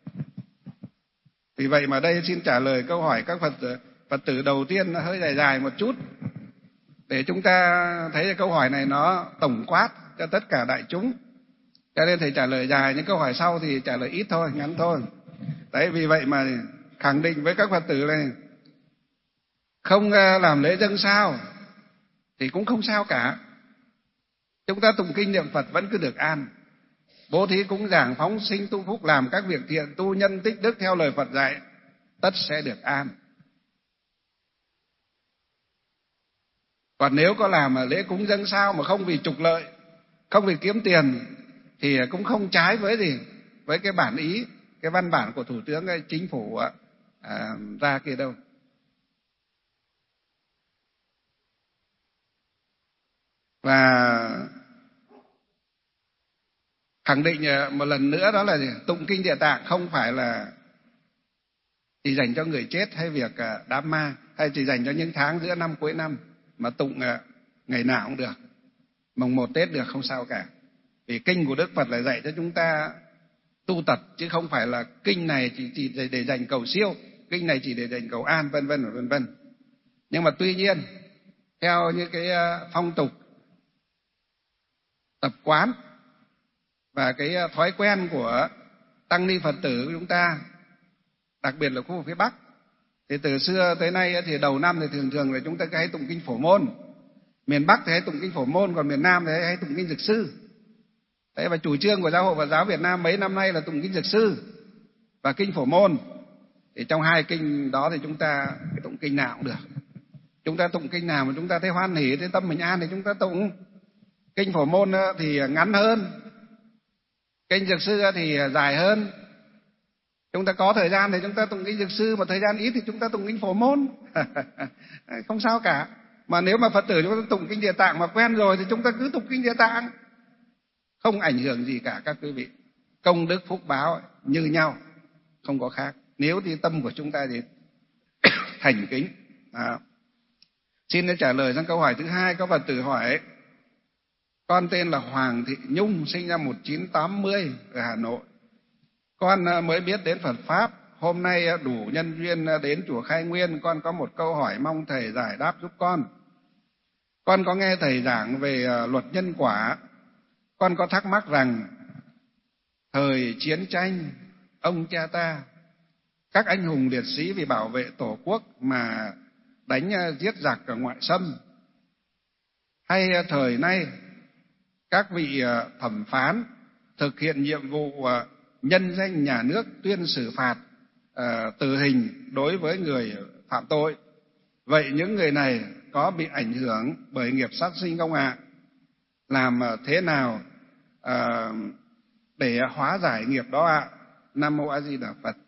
Vì vậy mà đây xin trả lời câu hỏi các Phật tử, Phật tử đầu tiên nó hơi dài dài một chút, để chúng ta thấy câu hỏi này nó tổng quát cho tất cả đại chúng. Cho nên thầy trả lời dài, những câu hỏi sau thì trả lời ít thôi, ngắn thôi. Đấy, vì vậy mà khẳng định với các Phật tử này, không làm lễ dâng sao thì cũng không sao cả. Chúng ta tụng kinh niệm Phật vẫn cứ được an. Bố thí cúng dường, phóng sinh tu phúc, làm các việc thiện, tu nhân tích đức theo lời Phật dạy, tất sẽ được an. Còn nếu có làm mà lễ cúng dâng sao mà không vì trục lợi, không vì kiếm tiền, thì cũng không trái với gì, với cái bản ý, cái văn bản của Thủ tướng Chính phủ à, ra kia đâu. Và khẳng định một lần nữa đó là gì? Tụng kinh Địa Tạng không phải là chỉ dành cho người chết hay việc đám ma, hay chỉ dành cho những tháng giữa năm cuối năm, mà tụng ngày nào cũng được, mồng một Tết được, không sao cả. Vì kinh của Đức Phật là dạy cho chúng ta tu tập, chứ không phải là kinh này chỉ, chỉ để, để dành cầu siêu, kinh này chỉ để dành cầu an, vân vân vân vân. Nhưng mà tuy nhiên theo những cái phong tục, tập quán và cái thói quen của tăng ni Phật tử của chúng ta, đặc biệt là khu vực phía Bắc, thì từ xưa tới nay thì đầu năm thì thường thường là chúng ta hay tụng kinh Phổ Môn. Miền Bắc thì hay tụng kinh Phổ Môn, còn miền Nam thì hay tụng kinh Dược Sư. Thế và chủ trương của Giáo hội Phật giáo Việt Nam mấy năm nay là tụng kinh Dược Sư và kinh Phổ Môn. Thì trong hai kinh đó thì chúng ta tụng kinh nào cũng được. Chúng ta tụng kinh nào mà chúng ta thấy hoan hỉ, thấy tâm mình an thì chúng ta tụng. Kinh Phổ Môn thì ngắn hơn, kinh Dược Sư thì dài hơn. Chúng ta có thời gian thì chúng ta tụng kinh Dược Sư, mà thời gian ít thì chúng ta tụng kinh Phổ Môn. Không sao cả. Mà nếu mà Phật tử chúng ta tụng kinh Địa Tạng mà quen rồi thì chúng ta cứ tụng kinh Địa Tạng, không ảnh hưởng gì cả các quý vị. Công đức phúc báo như nhau, không có khác. Nếu thì tâm của chúng ta thì thành kính. À. Xin trả lời sang câu hỏi thứ hai. Có Phật tử hỏi: con tên là Hoàng Thị Nhung, sinh năm một nghìn chín trăm tám mươi ở Hà Nội. Con mới biết đến Phật Pháp, hôm nay đủ nhân duyên đến chùa Khai Nguyên. Con có một câu hỏi mong thầy giải đáp giúp con. Con có nghe thầy giảng về luật nhân quả. Con có thắc mắc rằng thời chiến tranh, ông cha ta, các anh hùng liệt sĩ vì bảo vệ Tổ quốc mà đánh giết giặc ở ngoại xâm, hay thời nay các vị thẩm phán thực hiện nhiệm vụ nhân danh nhà nước tuyên xử phạt uh, tử hình đối với người phạm tội, vậy những người này có bị ảnh hưởng bởi nghiệp sát sinh không ạ? À? Làm thế nào uh, để hóa giải nghiệp đó ạ? À? Nam mô A Di Đà Phật.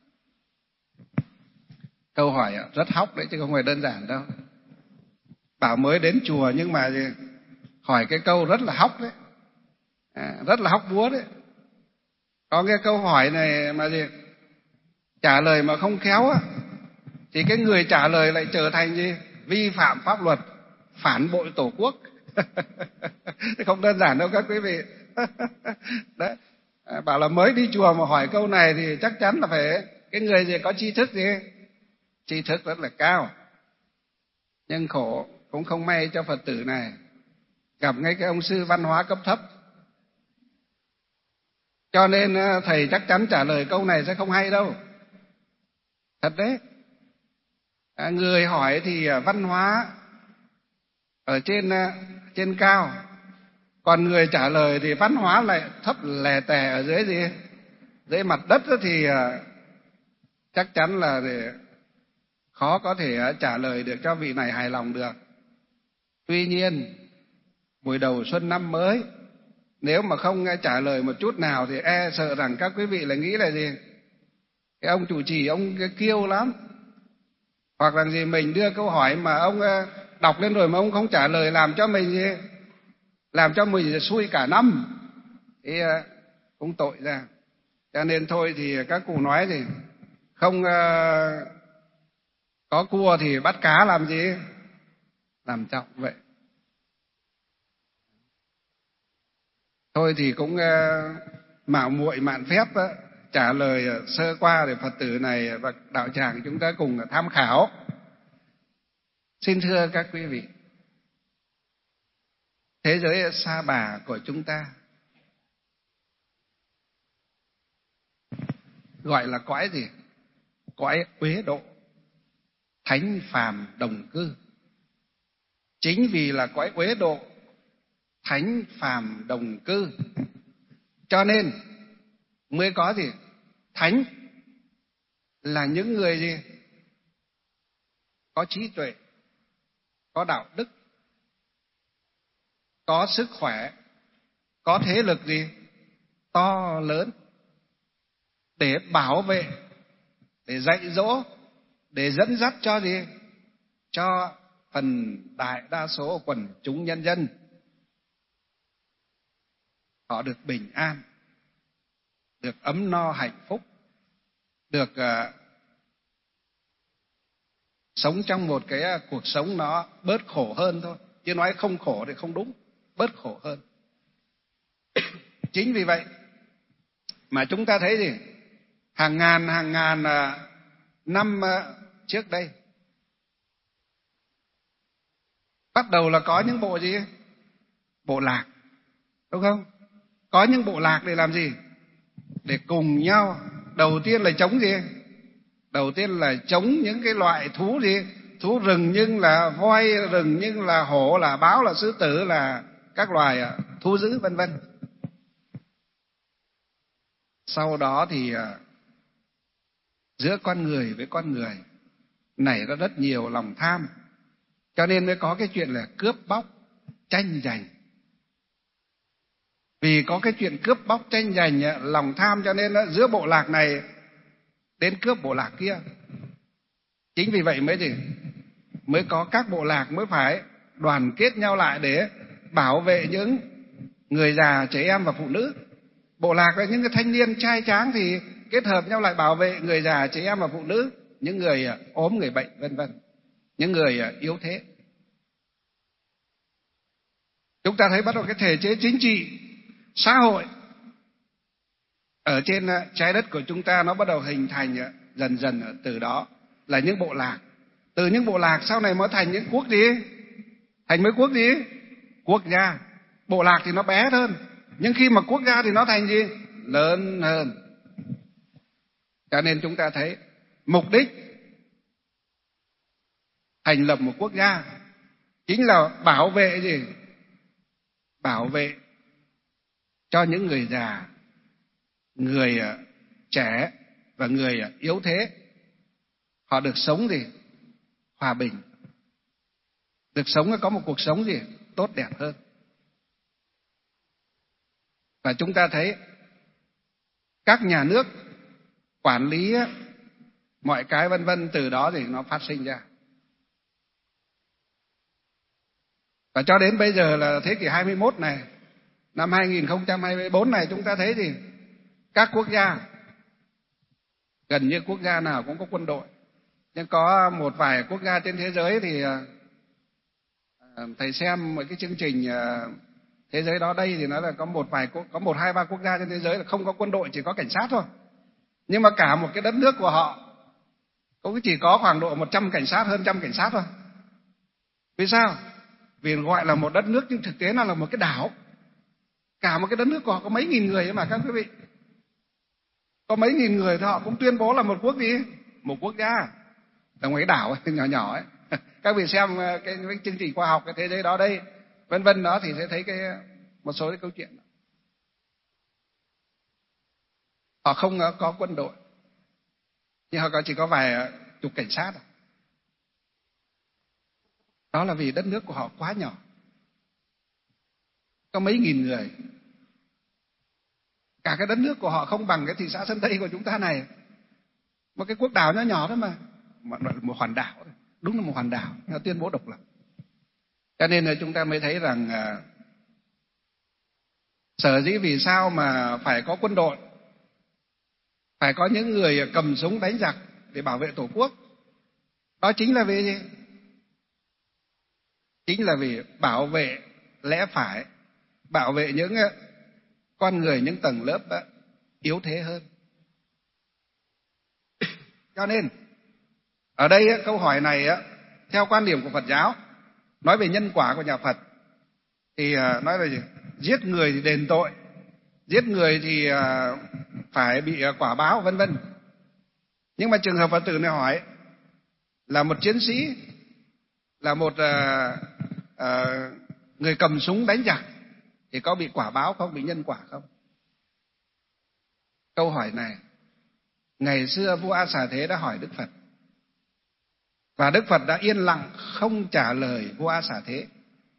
Câu hỏi rất hóc đấy, chứ không phải đơn giản đâu. Bảo mới đến chùa nhưng mà hỏi cái câu rất là hóc đấy, à, rất là hóc búa đấy. Có cái câu hỏi này mà gì trả lời mà không khéo á, thì cái người trả lời lại trở thành gì? Vi phạm pháp luật, phản bội Tổ quốc. Không đơn giản đâu các quý vị. Đấy. À, bảo là mới đi chùa mà hỏi câu này thì chắc chắn là phải cái người gì có tri thức gì, tri thức rất là cao. Nhưng khổ cũng không may cho Phật tử này gặp ngay cái ông sư văn hóa cấp thấp, cho nên thầy chắc chắn trả lời câu này sẽ không hay đâu. Thật đấy. À, người hỏi thì văn hóa ở trên trên cao, còn người trả lời thì văn hóa lại thấp lè tè ở dưới gì, dưới mặt đất đó, thì chắc chắn là khó có thể trả lời được cho vị này hài lòng được. Tuy nhiên buổi đầu xuân năm mới, nếu mà không trả lời một chút nào thì e sợ rằng các quý vị lại nghĩ là gì, cái ông chủ trì ông kiêu lắm, hoặc là gì mình đưa câu hỏi mà ông đọc lên rồi mà ông không trả lời, làm cho mình gì, làm cho mình xui cả năm thì cũng tội ra. Cho nên thôi thì các cụ nói thì không uh, có cua thì bắt cá làm gì, làm trọng vậy. Thôi thì cũng uh, mạo muội mạn phép đó, trả lời sơ qua để Phật tử này và đạo tràng chúng ta cùng tham khảo. Xin thưa các quý vị, thế giới sa bà của chúng ta gọi là cõi gì? Cõi uế độ. thánh phàm đồng cư. Chính vì là cõi uế độ, thánh phàm đồng cư, cho nên mới có gì? Thánh là những người gì? Có trí tuệ, có đạo đức, có sức khỏe, có thế lực gì? To lớn để bảo vệ, để dạy dỗ, để dẫn dắt cho gì? Cho phần đại đa số quần chúng nhân dân họ được bình an, được ấm no hạnh phúc, được uh, sống trong một cái uh, cuộc sống nó bớt khổ hơn thôi. Chứ nói không khổ thì không đúng, bớt khổ hơn. Chính vì vậy mà chúng ta thấy gì? Hàng ngàn hàng ngàn uh, năm uh, trước đây bắt đầu là có những bộ gì? Bộ lạc, đúng không? Có những bộ lạc để làm gì? Để cùng nhau, đầu tiên là chống gì? Đầu tiên là chống những cái loại thú gì? Thú rừng, nhưng là voi rừng, nhưng là hổ, là báo, là sư tử, là các loài thú dữ vân vân. Sau đó thì giữa con người với con người nảy ra rất nhiều lòng tham, cho nên mới có cái chuyện là cướp bóc, tranh giành. Vì có cái chuyện cướp bóc, tranh giành, lòng tham, cho nên giữa bộ lạc này đến cướp bộ lạc kia. Chính vì vậy mới gì? Mới có các bộ lạc mới phải đoàn kết nhau lại để bảo vệ những người già, trẻ em và phụ nữ. Bộ lạc là những cái thanh niên trai tráng thì kết hợp nhau lại bảo vệ người già, trẻ em và phụ nữ, những người ốm, người bệnh vân vân, những người yếu thế. Chúng ta thấy bắt đầu cái thể chế chính trị, xã hội ở trên trái đất của chúng ta nó bắt đầu hình thành dần dần từ đó là những bộ lạc. Từ những bộ lạc sau này mới thành những quốc gì? Thành mấy quốc gì? Quốc gia. Bộ lạc thì nó bé hơn, nhưng khi mà quốc gia thì nó thành gì? Lớn hơn. Cho nên chúng ta thấy mục đích thành lập một quốc gia chính là bảo vệ gì? Bảo vệ cho những người già, người trẻ và người yếu thế họ được sống gì? Hòa bình, được sống có một cuộc sống gì? Tốt đẹp hơn. Và chúng ta thấy các nhà nước quản lý mọi cái vân vân, từ đó thì nó phát sinh ra. Và cho đến bây giờ là thế kỷ hai mươi mốt này, năm hai nghìn không trăm hai mươi tư này, chúng ta thấy thì các quốc gia, gần như quốc gia nào cũng có quân đội. Nhưng có một vài quốc gia trên thế giới thì thầy xem một cái chương trình thế giới đó đây thì nói là có một vài có một hai ba quốc gia trên thế giới là không có quân đội, chỉ có cảnh sát thôi. Nhưng mà cả một cái đất nước của họ cũng chỉ có khoảng độ một trăm cảnh sát, hơn trăm cảnh sát thôi. Vì sao? Vì gọi là một đất nước nhưng thực tế nó là một cái đảo. Cả một cái đất nước của họ có mấy nghìn người ấy mà các quý vị. Có mấy nghìn người thì họ cũng tuyên bố là một quốc gì? Một quốc gia. Là một cái đảo ấy, nhỏ nhỏ ấy. Các vị xem cái, cái chương trình khoa học cái thế giới đó đây, vân vân đó thì sẽ thấy cái một số cái câu chuyện. Họ không có quân đội, nhưng họ chỉ có vài chục cảnh sát. Đó là vì đất nước của họ quá nhỏ, có mấy nghìn người. Cả cái đất nước của họ không bằng cái thị xã Sơn Tây của chúng ta này, một cái quốc đảo nhỏ nhỏ thôi mà, một hòn đảo, đúng là một hòn đảo, nó tuyên bố độc lập. Cho nên là chúng ta mới thấy rằng à, sở dĩ vì sao mà phải có quân đội, phải có những người cầm súng đánh giặc để bảo vệ Tổ quốc, đó chính là vì gì? Chính là vì bảo vệ lẽ phải, bảo vệ những con người, những tầng lớp yếu thế hơn. Cho nên ở đây câu hỏi này theo quan điểm của Phật giáo, nói về nhân quả của nhà Phật thì nói là gì? Giết người thì đền tội, giết người thì phải bị quả báo vân vân. Nhưng mà trường hợp Phật tử này hỏi là một chiến sĩ, là một à, à, người cầm súng đánh giặc thì có bị quả báo không, bị nhân quả không? Câu hỏi này ngày xưa vua A Xà Thế đã hỏi Đức Phật, và Đức Phật đã yên lặng không trả lời vua A Xà Thế.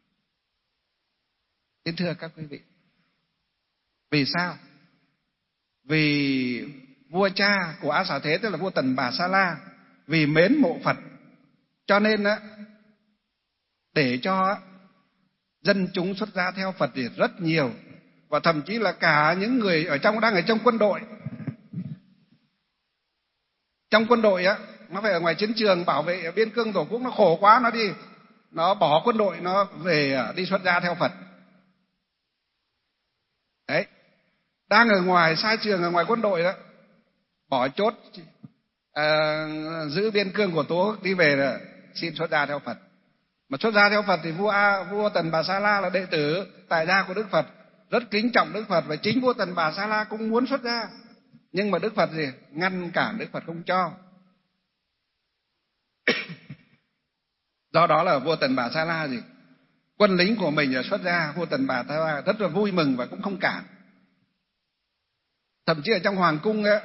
Kính thưa các quý vị, vì sao? Vì vua cha của A Xà Thế, tức là vua Tần Bà Sa La, vì mến mộ Phật, cho nên á, để cho dân chúng xuất gia theo Phật thì rất nhiều, và thậm chí là cả những người ở trong đang ở trong quân đội. Trong quân đội á, nó phải ở ngoài chiến trường bảo vệ biên cương Tổ quốc, nó khổ quá, nó đi, nó bỏ quân đội, nó về đi xuất gia theo Phật. Đấy, đang ở ngoài sai trường, ở ngoài quân đội đó, bỏ chốt à, giữ biên cương của Tổ quốc, đi về là xin xuất gia theo Phật. Mà xuất gia theo Phật thì vua A, vua Tần Bà Sa La là đệ tử tại gia của Đức Phật, rất kính trọng Đức Phật, và chính vua Tần Bà Sa La cũng muốn xuất gia, nhưng mà Đức Phật gì ngăn cản, Đức Phật không cho. Do đó là vua Tần Bà Sa La gì quân lính của mình là xuất gia, vua Tần Bà Sa La rất là vui mừng và cũng không cản. Thậm chí ở trong hoàng cung ấy,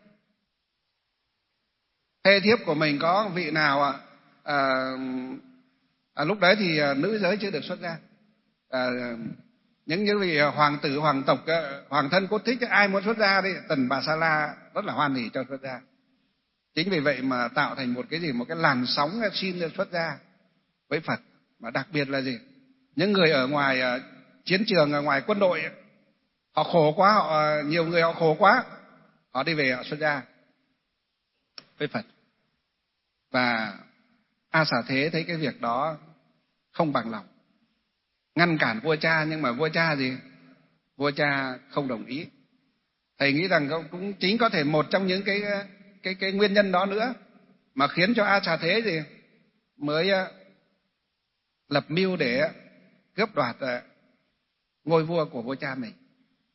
thê thiếp của mình có vị nào à, à, à, lúc đấy thì à, nữ giới chưa được xuất gia, à, những những vị hoàng tử hoàng tộc, hoàng thân cốt thích, ai muốn xuất gia đi, Tần Bà Sa La rất là hoan hỉ cho xuất gia. Chính vì vậy mà tạo thành một cái gì, một cái làn sóng xin xuất gia với Phật. Mà đặc biệt là gì, những người ở ngoài chiến trường, ở ngoài quân đội, họ khổ quá, họ nhiều người họ khổ quá, họ đi về họ xuất gia với Phật. Và A Xà Thế thấy cái việc đó không bằng lòng, ngăn cản vua cha, nhưng mà vua cha gì vua cha không đồng ý. Thầy nghĩ rằng cũng chính có thể một trong những cái cái cái nguyên nhân đó nữa mà khiến cho A Xà Thế gì mới lập mưu để cướp đoạt ngôi vua của vua cha mình.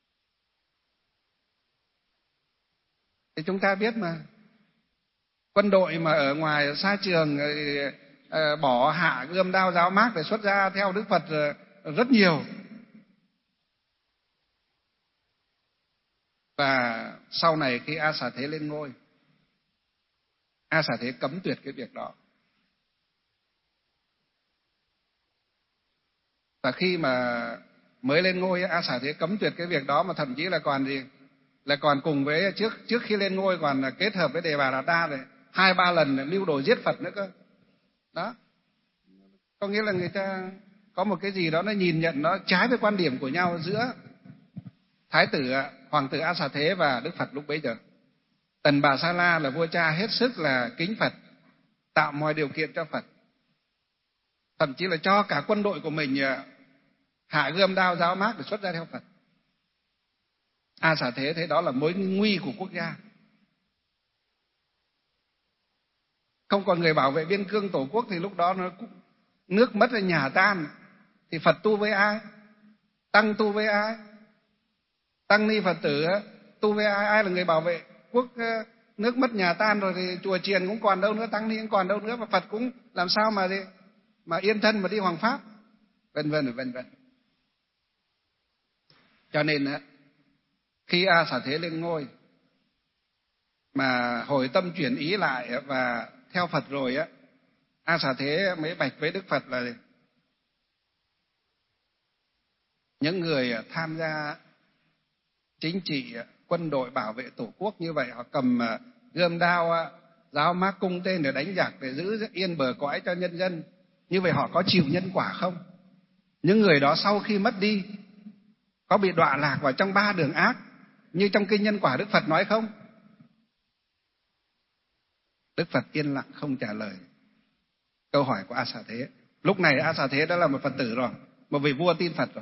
Thì chúng ta biết mà, quân đội mà ở ngoài xa trường bỏ hạ gươm đao giáo mác để xuất gia theo Đức Phật rất nhiều. Và sau này khi A Xà Thế lên ngôi, A Xà Thế cấm tuyệt cái việc đó. Và khi mà mới lên ngôi, A Xà Thế cấm tuyệt cái việc đó, mà thậm chí là còn gì là còn cùng với trước trước khi lên ngôi còn là kết hợp với Đề Bà Đạt Đa rồi hai ba lần mưu đồ giết Phật nữa cơ. Đó, có nghĩa là người ta có một cái gì đó nó nhìn nhận nó trái với quan điểm của nhau giữa thái tử hoàng tử A Xà Thế và Đức Phật lúc bấy giờ. Tần Bà Sa La là vua cha hết sức là kính Phật, tạo mọi điều kiện cho Phật, thậm chí là cho cả quân đội của mình hạ gươm đao giáo mác để xuất ra theo Phật. A Xà Thế thấy đó là mối nguy của quốc gia, không còn người bảo vệ biên cương Tổ quốc thì lúc đó nó nước mất là nhà tan, thì Phật tu với ai, tăng tu với ai, tăng ni Phật tử tu với ai, ai là người bảo vệ quốc? Nước mất nhà tan rồi thì chùa chiền cũng còn đâu nữa, tăng ni cũng còn đâu nữa, và Phật cũng làm sao mà đi, mà yên thân mà đi hoằng pháp, vân vân vân vân. Cho nên khi A Xà Thế lên ngôi mà hồi tâm chuyển ý lại và theo Phật rồi á, A Xà Thế mới bạch với Đức Phật là những người tham gia chính trị, quân đội bảo vệ Tổ quốc như vậy, họ cầm gươm đao giáo mác cung tên để đánh giặc, để giữ yên bờ cõi cho nhân dân, như vậy họ có chịu nhân quả không? Những người đó sau khi mất đi có bị đọa lạc vào trong ba đường ác như trong kinh Nhân Quả Đức Phật nói không? Đức Phật yên lặng không trả lời câu hỏi của A Xà Thế. Lúc này A Xà Thế đã là một Phật tử rồi, một vị vua tin Phật rồi.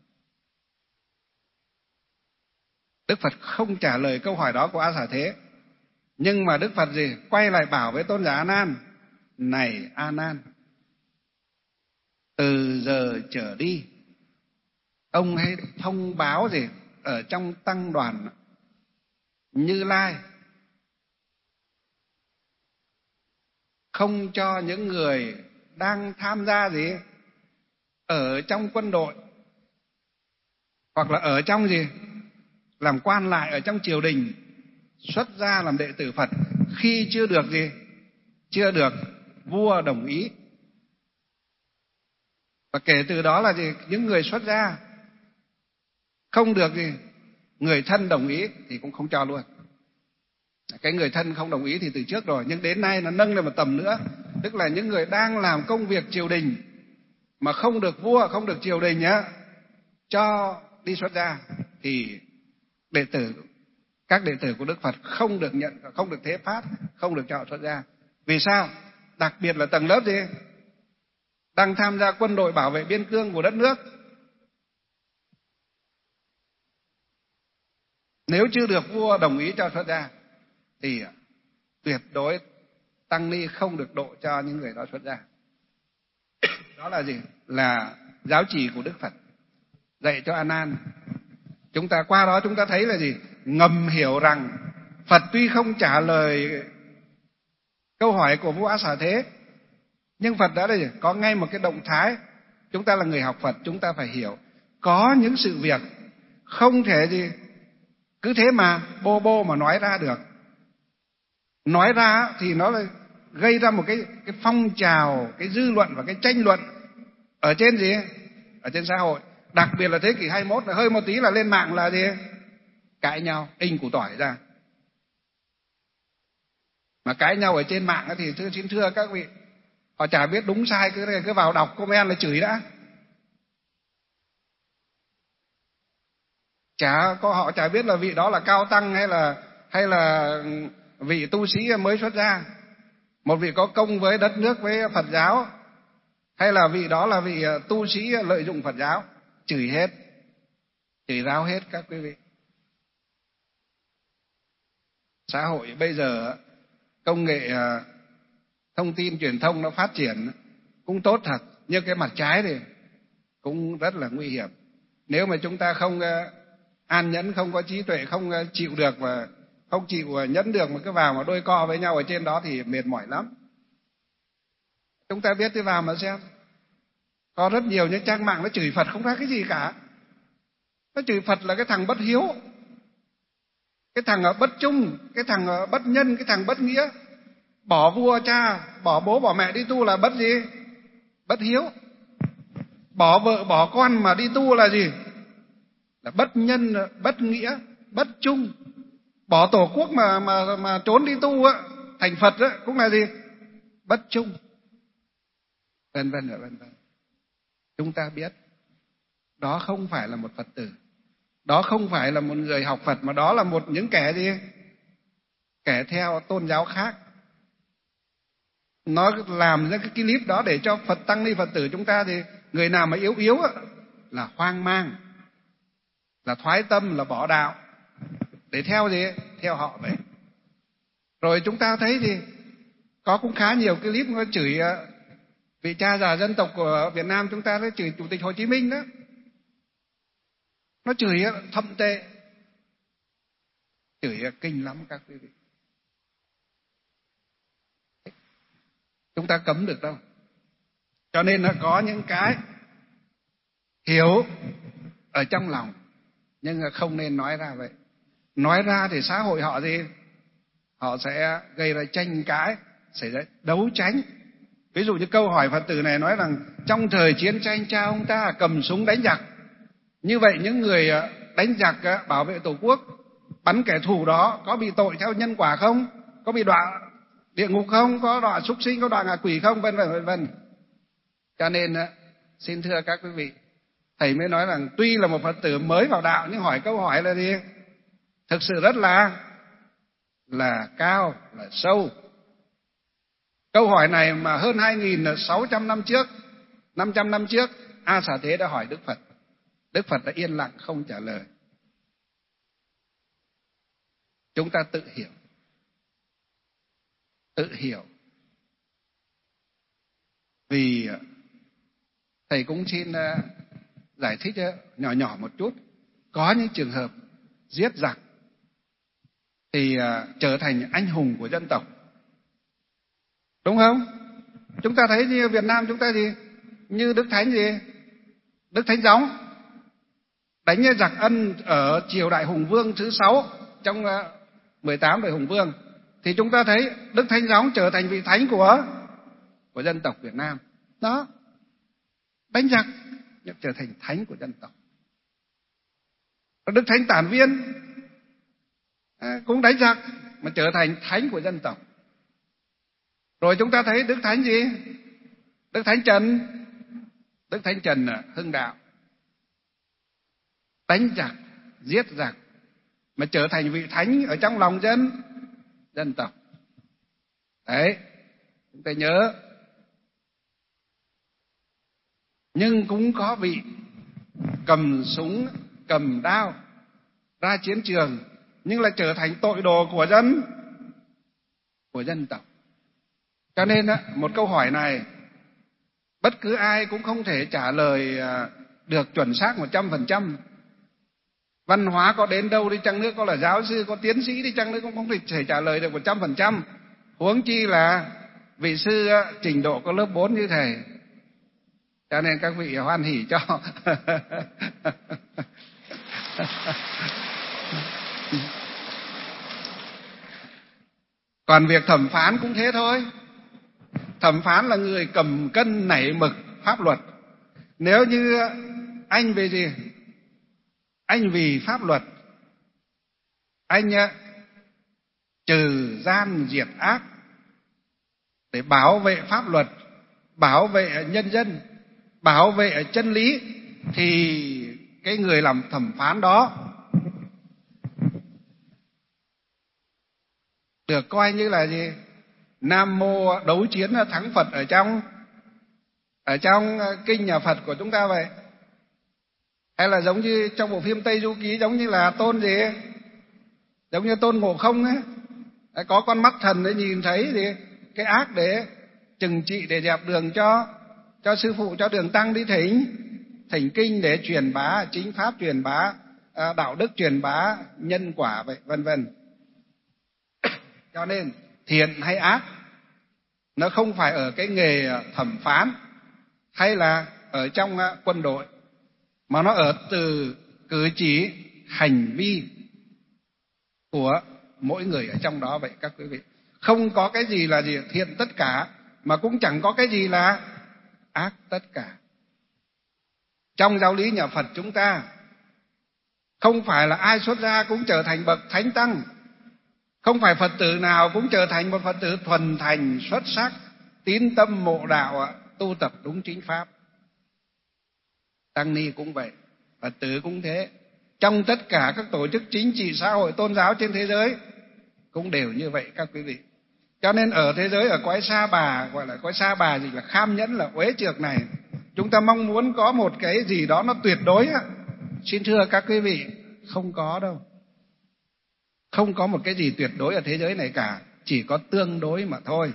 Đức Phật không trả lời câu hỏi đó của A Xà Thế, nhưng mà Đức Phật gì quay lại bảo với tôn giả A Nan: này A Nan, từ giờ trở đi ông hãy thông báo gì ở trong tăng đoàn Như Lai không cho những người đang tham gia gì ở trong quân đội hoặc là ở trong gì làm quan lại ở trong triều đình xuất gia làm đệ tử Phật khi chưa được gì chưa được vua đồng ý. Và kể từ đó là gì những người xuất gia không được gì người thân đồng ý thì cũng không cho luôn. Cái người thân không đồng ý thì từ trước rồi, nhưng đến nay nó nâng lên một tầm nữa, tức là những người đang làm công việc triều đình mà không được vua, không được triều đình nhá cho đi xuất gia thì đệ tử các đệ tử của Đức Phật không được nhận, không được thế phát, không được cho xuất gia. Vì sao? Đặc biệt là tầng lớp gì đang tham gia quân đội bảo vệ biên cương của đất nước, nếu chưa được vua đồng ý cho xuất gia thì tuyệt đối tăng ni không được độ cho những người đó xuất gia. Đó là gì? Là giáo chỉ của Đức Phật dạy cho A Nan. Chúng ta qua đó chúng ta thấy là gì? Ngầm hiểu rằng Phật tuy không trả lời câu hỏi của vua A Xà Thế, nhưng Phật đã là gì? Có ngay một cái động thái. Chúng ta là người học Phật, chúng ta phải hiểu có những sự việc không thể gì cứ thế mà bô bô mà nói ra được. Nói ra thì nó là gây ra một cái, cái phong trào, cái dư luận và cái tranh luận ở trên gì? Ở trên xã hội. Đặc biệt là thế kỷ hai mươi mốt là hơi một tí là lên mạng là gì? Cãi nhau, inh củ tỏi ra. Mà cãi nhau ở trên mạng thì thưa xin thưa các vị, họ chả biết đúng sai, cứ, cứ vào đọc comment là chửi đã. Chả có, họ chả biết là vị đó là cao tăng hay là hay là vị tu sĩ mới xuất gia, một vị có công với đất nước, với Phật giáo, hay là vị đó là vị tu sĩ lợi dụng Phật giáo, chửi hết, chửi rao hết các quý vị. Xã hội bây giờ công nghệ thông tin truyền thông nó phát triển cũng tốt thật, nhưng cái mặt trái thì cũng rất là nguy hiểm. Nếu mà chúng ta không an nhẫn, không có trí tuệ, không chịu được và không chịu nhẫn được mà cứ vào mà đôi co với nhau ở trên đó thì mệt mỏi lắm. Chúng ta biết đi vào mà xem, có rất nhiều những trang mạng nó chửi Phật không ra cái gì cả. Nó chửi Phật là cái thằng bất hiếu, cái thằng bất trung, cái thằng bất nhân, cái thằng bất nghĩa. Bỏ vua cha, bỏ bố bỏ mẹ đi tu là bất gì? Bất hiếu. Bỏ vợ bỏ con mà đi tu là gì? Là bất nhân, bất nghĩa, bất trung. Bỏ tổ quốc mà mà mà trốn đi tu á, thành Phật á cũng là gì? Bất trung. Vân vân và vân vân. Chúng ta biết đó không phải là một Phật tử, đó không phải là một người học Phật, mà đó là một những kẻ gì? Kẻ theo tôn giáo khác. Nó làm ra cái clip đó để cho Phật tăng ni Phật tử chúng ta thì người nào mà yếu yếu á, là hoang mang, là thoái tâm, là bỏ đạo để theo gì? Theo họ vậy. Rồi chúng ta thấy thì có cũng khá nhiều cái clip nó chửi vị cha già dân tộc của Việt Nam chúng ta, nó chửi Chủ tịch Hồ Chí Minh đó. Nó chửi thậm tệ, chửi kinh lắm các quý vị. Chúng ta cấm được đâu. Cho nên nó có những cái hiểu ở trong lòng, nhưng không nên nói ra vậy. Nói ra thì xã hội họ gì? Họ sẽ gây ra tranh cãi, xảy ra đấu tranh. Ví dụ như câu hỏi Phật tử này nói rằng trong thời chiến tranh cha ông ta cầm súng đánh giặc. Như vậy những người đánh giặc bảo vệ Tổ quốc, bắn kẻ thù đó có bị tội theo nhân quả không? Có bị đọa địa ngục không? Có đọa súc sinh, có đọa ngạ quỷ không? Vân vân vân vân. Cho nên xin thưa các quý vị, thầy mới nói rằng tuy là một Phật tử mới vào đạo nhưng hỏi câu hỏi là gì? Thực sự rất là là cao, là sâu. Câu hỏi này mà hơn hai nghìn sáu trăm năm trước, năm trăm năm trước, A Xà Thế đã hỏi Đức Phật. Đức Phật đã yên lặng không trả lời. Chúng ta tự hiểu. Tự hiểu. Vì thầy cũng xin giải thích nhỏ nhỏ một chút. Có những trường hợp giết giặc thì trở thành anh hùng của dân tộc, đúng không? Chúng ta thấy như Việt Nam chúng ta gì? Như Đức Thánh gì? Đức Thánh Gióng đánh giặc Ân ở triều đại Hùng Vương thứ sáu trong mười tám đời Hùng Vương, thì chúng ta thấy Đức Thánh Gióng trở thành vị thánh của của dân tộc Việt Nam. Đó, đánh giặc trở thành thánh của dân tộc. Đức Thánh Tản Viên cũng đánh giặc mà trở thành thánh của dân tộc. Rồi chúng ta thấy Đức Thánh gì? Đức Thánh Trần. Đức Thánh Trần là Hưng Đạo, đánh giặc, giết giặc mà trở thành vị thánh ở trong lòng dân dân tộc. Đấy, chúng ta nhớ. Nhưng cũng có vị cầm súng, cầm đao ra chiến trường nhưng lại trở thành tội đồ của dân của dân tộc. Cho nên một câu hỏi này bất cứ ai cũng không thể trả lời được chuẩn xác một trăm phần trăm. Văn hóa có đến đâu đi chăng nữa, có là giáo sư, có tiến sĩ đi chăng nữa cũng không thể trả lời được một trăm phần trăm. Huống chi là vị sư trình độ có lớp bốn như thầy. Cho nên các vị hoan hỉ cho. Còn việc thẩm phán cũng thế thôi. Thẩm phán là người cầm cân nảy mực pháp luật. Nếu như anh về gì? Anh vì pháp luật, anh trừ gian diệt ác để bảo vệ pháp luật, bảo vệ nhân dân, bảo vệ chân lý, thì cái người làm thẩm phán đó được coi như là gì? Nam mô đấu chiến thắng Phật ở trong ở trong kinh nhà Phật của chúng ta vậy. Hay là giống như trong bộ phim Tây Du Ký, giống như là tôn gì? Giống như tôn Ngộ Không ấy, có con mắt thần để nhìn thấy thì cái ác để trừng trị, để dẹp đường cho cho sư phụ, cho đường tăng đi thỉnh thỉnh kinh để truyền bá chính pháp, truyền bá đạo đức, truyền bá nhân quả vậy, vân vân. Cho nên thiện hay ác nó không phải ở cái nghề thẩm phán hay là ở trong quân đội, mà nó ở từ cử chỉ, hành vi của mỗi người ở trong đó vậy các quý vị. Không có cái gì là gì thiện tất cả, mà cũng chẳng có cái gì là ác tất cả. Trong giáo lý nhà Phật chúng ta, không phải là ai xuất gia cũng trở thành bậc thánh tăng, không phải Phật tử nào cũng trở thành một Phật tử thuần thành, xuất sắc, tín tâm mộ đạo, tu tập đúng chính pháp. Tăng ni cũng vậy, Phật tử cũng thế. Trong tất cả các tổ chức chính trị, xã hội, tôn giáo trên thế giới cũng đều như vậy các quý vị. Cho nên ở thế giới, ở cõi Sa Bà, gọi là cõi Sa Bà gì là kham nhẫn, là uế trược này, chúng ta mong muốn có một cái gì đó nó tuyệt đối á. Xin thưa các quý vị, không có đâu. Không có một cái gì tuyệt đối ở thế giới này cả, chỉ có tương đối mà thôi.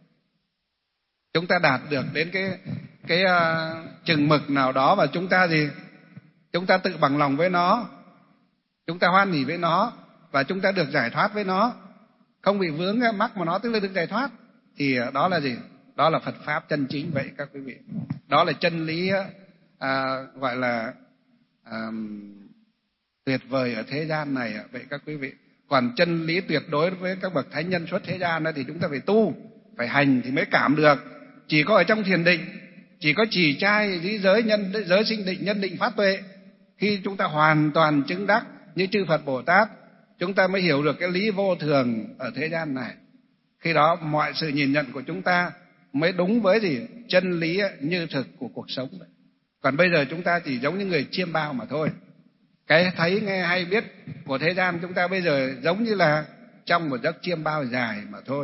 Chúng ta đạt được đến cái cái uh, chừng mực nào đó và chúng ta gì? Chúng ta tự bằng lòng với nó, chúng ta hoan hỉ với nó và chúng ta được giải thoát với nó, không bị vướng mắc mà nó tức là được giải thoát, thì đó là gì? Đó là Phật pháp chân chính vậy các quý vị. Đó là chân lý à, gọi là à, tuyệt vời ở thế gian này vậy các quý vị. Còn chân lý tuyệt đối với các bậc thánh nhân xuất thế gian đó thì chúng ta phải tu, phải hành thì mới cảm được. Chỉ có ở trong thiền định, chỉ có trì trai, lý giới, nhân giới sinh định, nhân định phát tuệ, khi chúng ta hoàn toàn chứng đắc như chư Phật Bồ Tát, chúng ta mới hiểu được cái lý vô thường ở thế gian này. Khi đó mọi sự nhìn nhận của chúng ta mới đúng với gì? Chân lý như thực của cuộc sống. Còn bây giờ chúng ta chỉ giống như người chiêm bao mà thôi. Cái thấy nghe hay biết của thế gian chúng ta bây giờ giống như là trong một giấc chiêm bao dài mà thôi.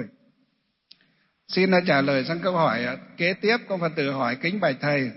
Xin trả lời sang câu hỏi kế tiếp. Có Phật tử hỏi: kính bạch thầy,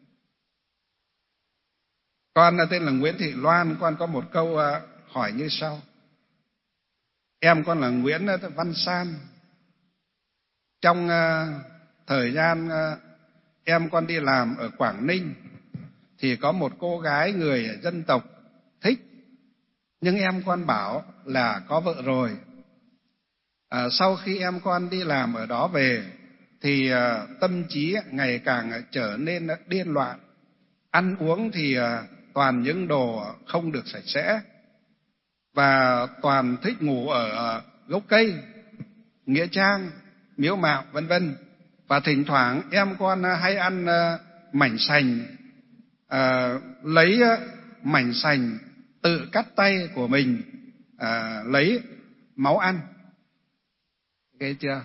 con tên là Nguyễn Thị Loan, con có một câu hỏi như sau. Em con là Nguyễn Văn San. Trong thời gian em con đi làm ở Quảng Ninh thì có một cô gái người dân tộc thích, nhưng em con bảo là có vợ rồi. À, sau khi em con đi làm ở đó về thì tâm trí ngày càng trở nên điên loạn. Ăn uống thì toàn những đồ không được sạch sẽ, và toàn thích ngủ ở gốc cây, nghĩa trang, miếu mạo vân vân. Và thỉnh thoảng em con hay ăn mảnh sành, à, lấy mảnh sành tự cắt tay của mình, à, lấy máu ăn. Nghe chưa?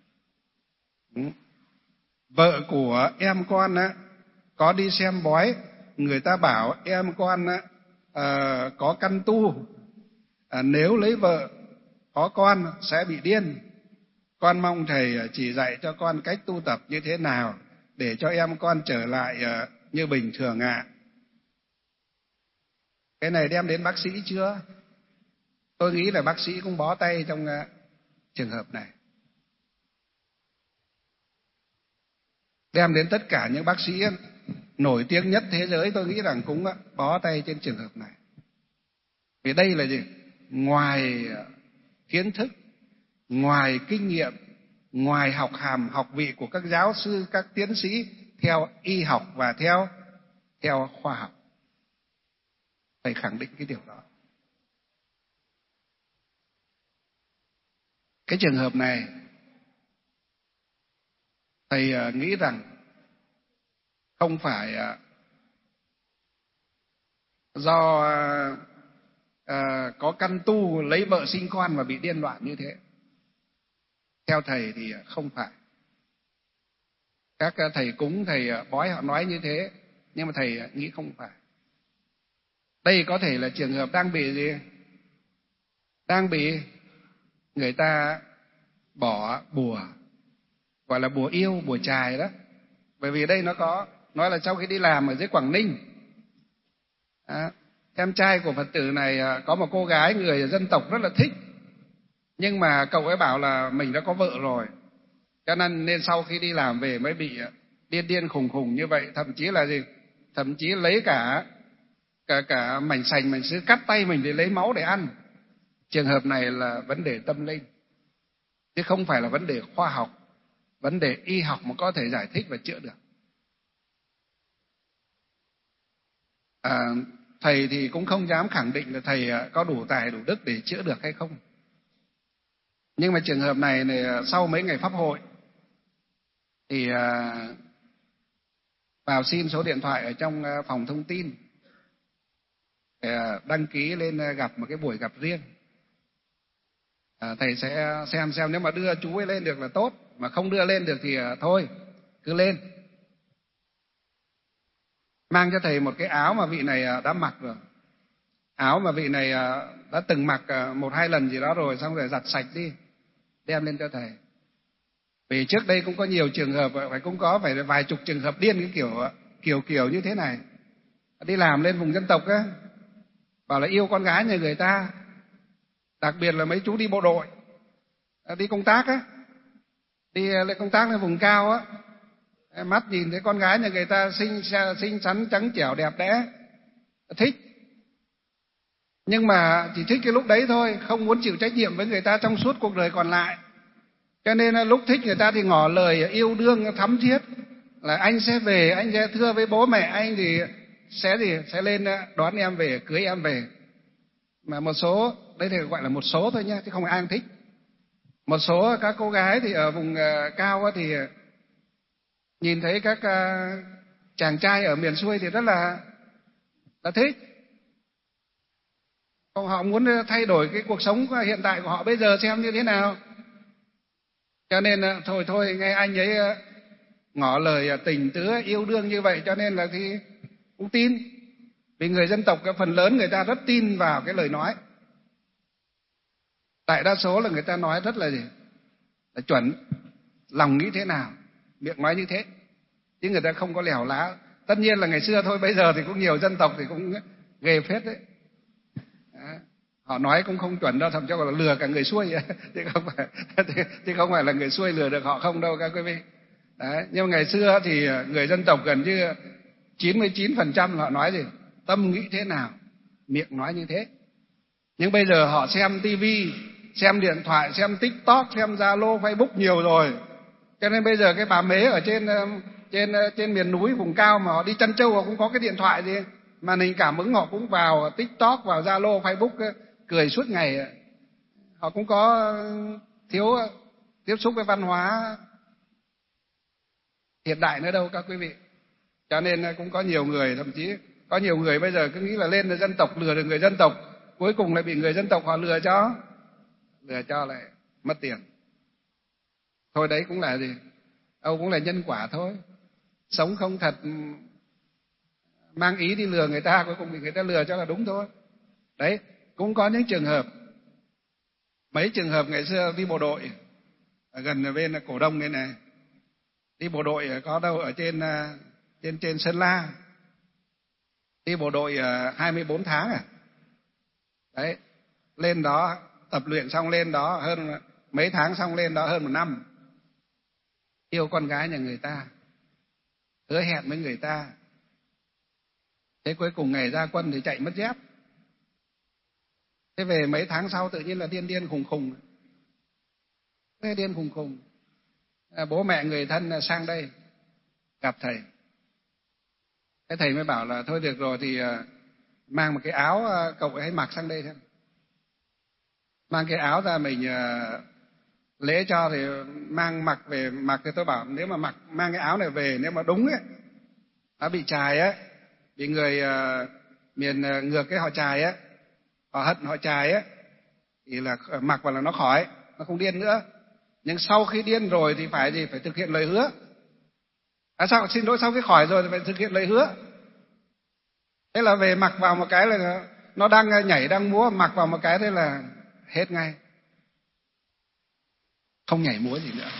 Vợ của em con á, có đi xem bói, người ta bảo em con á, à, có căn tu, à, nếu lấy vợ có con sẽ bị điên. Con mong thầy chỉ dạy cho con cách tu tập như thế nào để cho em con trở lại à, như bình thường ạ. À. Cái này đem đến bác sĩ chưa? Tôi nghĩ là bác sĩ cũng bó tay trong uh, trường hợp này. Đem đến tất cả những bác sĩ nổi tiếng nhất thế giới, tôi nghĩ rằng cũng uh, bó tay trên trường hợp này. Vì đây là gì? Ngoài uh, kiến thức, ngoài kinh nghiệm, ngoài học hàm, học vị của các giáo sư, các tiến sĩ theo y học và theo, theo khoa học. Thầy khẳng định cái điều đó. Cái trường hợp này, thầy nghĩ rằng không phải do à, có căn tu lấy vợ sinh con mà bị điên loạn như thế. Theo thầy thì không phải. Các thầy cúng, thầy bói họ nói như thế, nhưng mà thầy nghĩ không phải. Đây có thể là trường hợp đang bị gì? Đang bị người ta bỏ bùa, gọi là bùa yêu, bùa chài đó. Bởi vì đây nó có, nói là sau khi đi làm ở dưới Quảng Ninh, à, em trai của Phật tử này có một cô gái người dân tộc rất là thích, nhưng mà cậu ấy bảo là mình đã có vợ rồi, cho nên nên sau khi đi làm về mới bị điên điên khùng khùng như vậy. Thậm chí là gì? Thậm chí lấy cả cả cả mảnh sành, mảnh sứ cắt tay mình để lấy máu để ăn. Trường hợp này là vấn đề tâm linh, chứ không phải là vấn đề khoa học, vấn đề y học mà có thể giải thích và chữa được. À, thầy thì cũng không dám khẳng định là thầy có đủ tài đủ đức để chữa được hay không. Nhưng mà trường hợp này, này sau mấy ngày pháp hội thì à, vào xin số điện thoại ở trong phòng thông tin để đăng ký lên gặp một cái buổi gặp riêng. À, thầy sẽ xem xem nếu mà đưa chú ấy lên được là tốt, mà không đưa lên được thì à, thôi cứ lên. Mang cho thầy một cái áo mà vị này đã mặc rồi, áo mà vị này đã từng mặc một hai lần gì đó rồi, xong rồi giặt sạch đi, đem lên cho thầy. Vì trước đây cũng có nhiều trường hợp, phải cũng có phải vài chục trường hợp điên cái kiểu kiểu kiểu như thế này. Đi làm lên vùng dân tộc á, bảo là yêu con gái nhà người ta, đặc biệt là mấy chú đi bộ đội, đi công tác á, đi lên công tác lên vùng cao á, mắt nhìn thấy con gái nhà người ta xinh xinh xắn trắng trẻo đẹp đẽ, thích, nhưng mà chỉ thích cái lúc đấy thôi, không muốn chịu trách nhiệm với người ta trong suốt cuộc đời còn lại. Cho nên lúc thích người ta thì ngỏ lời yêu đương thắm thiết, là anh sẽ về, anh sẽ thưa với bố mẹ anh thì sẽ gì sẽ lên đón em về, cưới em về. Mà một số, đây thì gọi là một số thôi nhé, chứ không phải ai thích. Một số các cô gái thì ở vùng cao thì nhìn thấy các chàng trai ở miền xuôi thì rất là là thích. Họ muốn thay đổi cái cuộc sống hiện tại của họ bây giờ xem như thế nào. Cho nên thôi thôi nghe anh ấy ngỏ lời tình tứ yêu đương như vậy, cho nên là thì cũng tin. Vì người dân tộc cái phần lớn người ta rất tin vào cái lời nói. Đại đa số là người ta nói rất là gì? Là chuẩn, lòng nghĩ thế nào, miệng nói như thế, chứ người ta không có lèo lá. Tất nhiên là ngày xưa thôi, bây giờ thì cũng nhiều dân tộc thì cũng ghê phết đấy. Đó. Họ nói cũng không chuẩn đâu, thậm chí còn là lừa cả người xuôi chứ không phải chứ không phải là người xuôi lừa được họ không đâu các quý vị. Đấy. Nhưng mà ngày xưa thì người dân tộc gần như chín mươi chín phần trăm họ nói gì? Tâm nghĩ thế nào, miệng nói như thế. Nhưng bây giờ họ xem tivi, xem điện thoại, xem TikTok, xem Zalo, Facebook nhiều rồi, Cho nên bây giờ cái bà mế ở trên trên trên miền núi vùng cao mà họ đi chăn trâu, họ cũng có cái điện thoại gì, màn hình cảm ứng, họ cũng vào TikTok, vào Zalo, Facebook cười suốt ngày. Họ cũng có thiếu tiếp xúc với văn hóa hiện đại nữa đâu các quý vị. Cho nên cũng có nhiều người, thậm chí có nhiều người bây giờ cứ nghĩ là lên là dân tộc, lừa được người dân tộc, cuối cùng lại bị người dân tộc họ lừa cho, lừa cho lại mất tiền. Thôi đấy cũng là gì? Âu cũng là nhân quả thôi. Sống không thật, mang ý đi lừa người ta, cuối cùng bị người ta lừa cho là đúng thôi. Đấy, cũng có những trường hợp. Mấy trường hợp ngày xưa đi bộ đội ở gần bên Cổ Đông đây này, đi bộ đội có đâu ở trên trên trên Sơn La, đi bộ đội hai mươi bốn tháng à. Đấy, lên đó tập luyện xong lên đó hơn mấy tháng, xong lên đó hơn một năm. Yêu con gái nhà người ta, hứa hẹn với người ta. Thế cuối cùng ngày ra quân thì chạy mất dép. Thế về mấy tháng sau tự nhiên là điên điên khùng khùng. Thế điên khùng khùng. À, bố mẹ người thân sang đây gặp thầy. Thế thầy mới bảo là thôi được rồi thì mang một cái áo cậu ấy mặc sang đây xem. Mang cái áo ra mình lễ cho thì mang mặc về mặc. Thì tôi bảo nếu mà mặc mang cái áo này về, nếu mà đúng ấy, nó bị chài ấy, bị người uh, miền uh, ngược cái họ chài ấy, họ hận họ chài ấy, thì là mặc vào là nó khỏi, nó không điên nữa. Nhưng sau khi điên rồi thì phải gì? Phải thực hiện lời hứa. À sao xin lỗi, sau khi khỏi rồi thì phải thực hiện lời hứa. Thế là về mặc vào một cái là nó đang nhảy đang múa, mặc vào một cái thế là hết ngay, không nhảy múa gì nữa.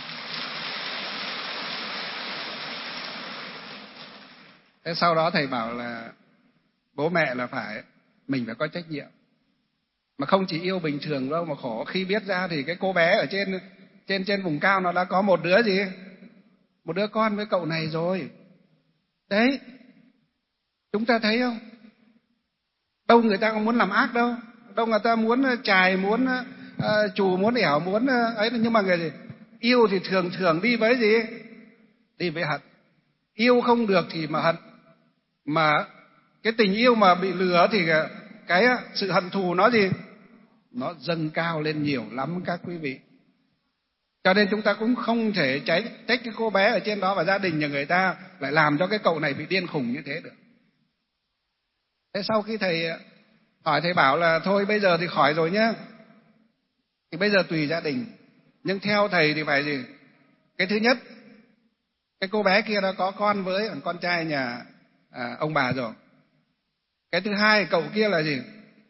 Thế sau đó thầy bảo là bố mẹ là phải, mình phải có trách nhiệm. Mà không chỉ yêu bình thường đâu mà khổ khi biết ra thì cái cô bé ở trên trên trên vùng cao nó đã có một đứa gì? Một đứa con với cậu này rồi. Đấy. Chúng ta thấy không? Đâu người ta không muốn làm ác đâu. Đâu người ta muốn chài, muốn uh, chù, muốn ẻo, muốn uh, ấy. Nhưng mà người gì? Yêu thì thường thường đi với gì? Đi với hận. Yêu không được thì mà hận. Mà cái tình yêu mà bị lừa thì cái sự hận thù nó gì? Nó dâng cao lên nhiều lắm các quý vị. Cho nên chúng ta cũng không thể trách cái cô bé ở trên đó và gia đình nhà người ta lại làm cho cái cậu này bị điên khùng như thế được. Thế sau khi thầy hỏi, thầy bảo là thôi bây giờ thì khỏi rồi nhá, thì bây giờ tùy gia đình. Nhưng theo thầy thì phải gì? Cái thứ nhất, cái cô bé kia đã có con với con trai nhà à, ông bà rồi. Cái thứ hai, cậu kia là gì?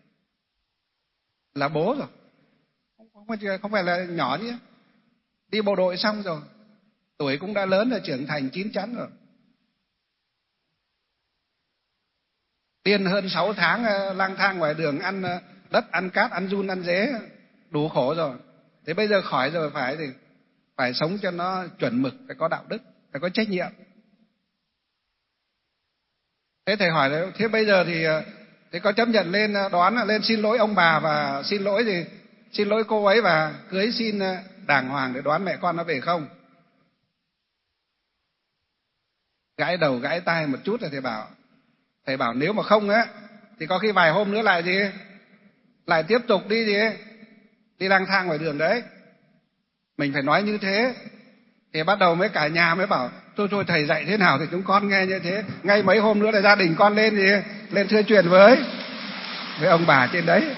Là bố rồi, không, không phải là nhỏ nhé. Đi bộ đội xong rồi, tuổi cũng đã lớn, là trưởng thành chín chắn rồi. Điên hơn sáu tháng lang thang ngoài đường, ăn đất, ăn cát, ăn giun, ăn dế, đủ khổ rồi. Thế bây giờ khỏi rồi phải thì phải sống cho nó chuẩn mực, phải có đạo đức, phải có trách nhiệm. Thế thầy hỏi là thế bây giờ thì thế có chấp nhận lên đoán lên xin lỗi ông bà và xin lỗi gì? Xin lỗi cô ấy và cưới xin đàng hoàng để đoán mẹ con nó về không? Gãi đầu gãi tai một chút là thầy bảo thầy bảo nếu mà không á thì có khi vài hôm nữa lại gì? Lại tiếp tục đi gì? Đi lang thang ngoài đường đấy. Mình phải nói như thế. Thì bắt đầu mới cả nhà mới bảo thôi thôi thầy dạy thế nào thì chúng con nghe như thế. Ngay mấy hôm nữa là gia đình con lên gì? Lên thưa chuyện với với ông bà trên đấy.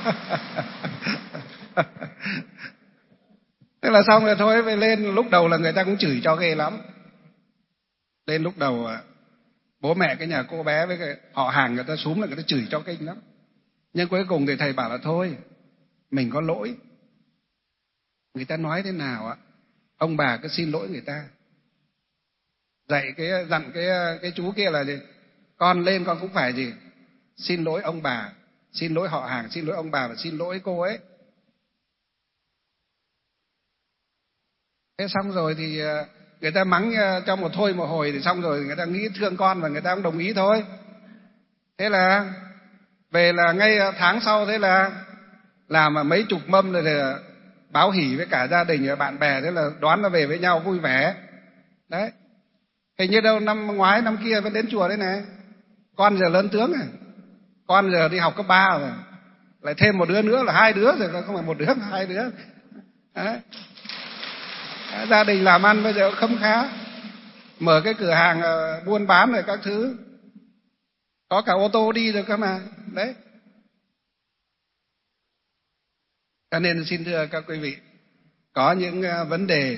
Thế là xong rồi thôi, phải lên. Lúc đầu là người ta cũng chửi cho ghê lắm. Lên lúc đầu bố mẹ cái nhà cô bé với cái họ hàng người ta xúm là người ta chửi cho kinh lắm. Nhưng cuối cùng thì thầy bảo là thôi, mình có lỗi. Người ta nói thế nào ạ? Ông bà cứ xin lỗi người ta. Dạy cái dặn cái cái chú kia là gì? Con lên con cũng phải gì? Xin lỗi ông bà, xin lỗi họ hàng, xin lỗi ông bà và xin lỗi cô ấy. Thế xong rồi thì người ta mắng cho một thôi một hồi thì xong rồi, người ta nghĩ thương con và người ta cũng đồng ý thôi. Thế là về là ngay tháng sau thế là làm mà mấy chục mâm rồi thì báo hỉ với cả gia đình và bạn bè, thế là đoán nó về với nhau vui vẻ. Đấy. Hình như đâu năm ngoái năm kia vẫn đến chùa đấy này. Con giờ lớn tướng rồi. Con giờ đi học cấp ba rồi. Lại thêm một đứa nữa là hai đứa rồi, không phải một đứa mà hai đứa. Đấy. Gia đình làm ăn bây giờ không khá. Mở cái cửa hàng buôn bán rồi các thứ. Có cả ô tô đi rồi cơ mà. Đấy. Cho nên xin thưa các quý vị, có những vấn đề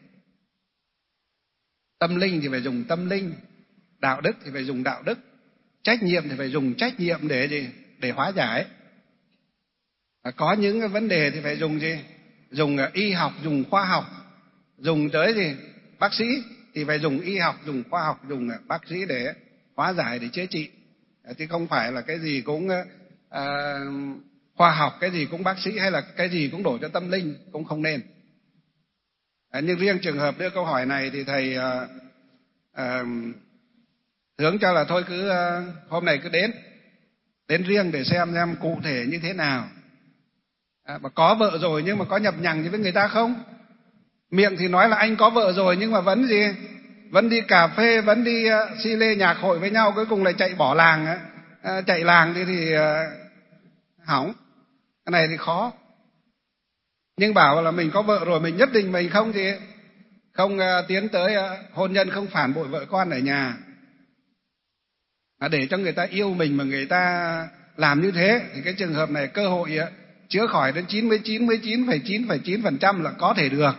tâm linh thì phải dùng tâm linh, đạo đức thì phải dùng đạo đức, trách nhiệm thì phải dùng trách nhiệm để gì? Để hóa giải. Có những vấn đề thì phải dùng gì? Dùng y học, dùng khoa học, dùng tới gì? Bác sĩ thì phải dùng y học, dùng khoa học, dùng bác sĩ để hóa giải, để chữa trị. Thì không phải là cái gì cũng à, khoa học, cái gì cũng bác sĩ, hay là cái gì cũng đổ cho tâm linh, cũng không nên. À, nhưng riêng trường hợp đưa câu hỏi này thì thầy à, à, hướng cho là thôi cứ à, hôm này cứ đến, đến riêng để xem xem cụ thể như thế nào. À, mà có vợ rồi nhưng mà có nhập nhằng với người ta không? Miệng thì nói là anh có vợ rồi nhưng mà vẫn gì? Vẫn đi cà phê, vẫn đi uh, xi lê nhạc hội với nhau, cuối cùng lại chạy bỏ làng. Uh, chạy làng thì, thì uh, hỏng. Cái này thì khó. Nhưng bảo là mình có vợ rồi, mình nhất định mình không gì? Không uh, tiến tới uh, hôn nhân, không phản bội vợ con ở nhà. À, để cho người ta yêu mình mà người ta làm như thế, thì cái trường hợp này cơ hội uh, chữa khỏi đến chín mươi chín phẩy chín phẩy chín phẩy chín phần trăm là có thể được.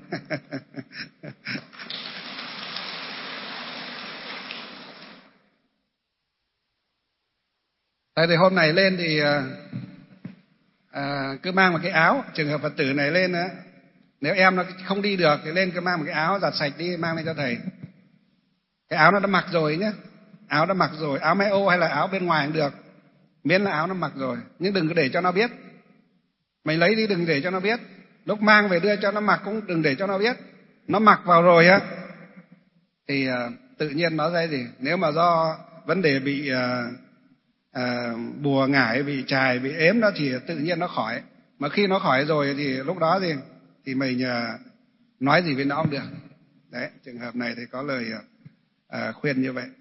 Tại thì hôm này lên thì à, cứ mang một cái áo, trường hợp Phật tử này lên á, nếu em nó không đi được thì lên cứ mang một cái áo giặt sạch đi, mang lên cho thầy. Cái áo nó đã mặc rồi nhé, áo đã mặc rồi, áo may ô hay là áo bên ngoài cũng được, miễn là áo nó mặc rồi, nhưng đừng có để cho nó biết. Mày lấy đi, đừng để cho nó biết. Lúc mang về đưa cho nó mặc cũng đừng để cho nó biết. Nó mặc vào rồi á thì uh, tự nhiên nó ra gì? Nếu mà do vấn đề bị uh, uh, bùa ngải, bị trài, bị ếm đó thì tự nhiên nó khỏi. Mà khi nó khỏi rồi thì lúc đó thì thì mình uh, nói gì với nó không được. Đấy, trường hợp này thì có lời uh, khuyên như vậy.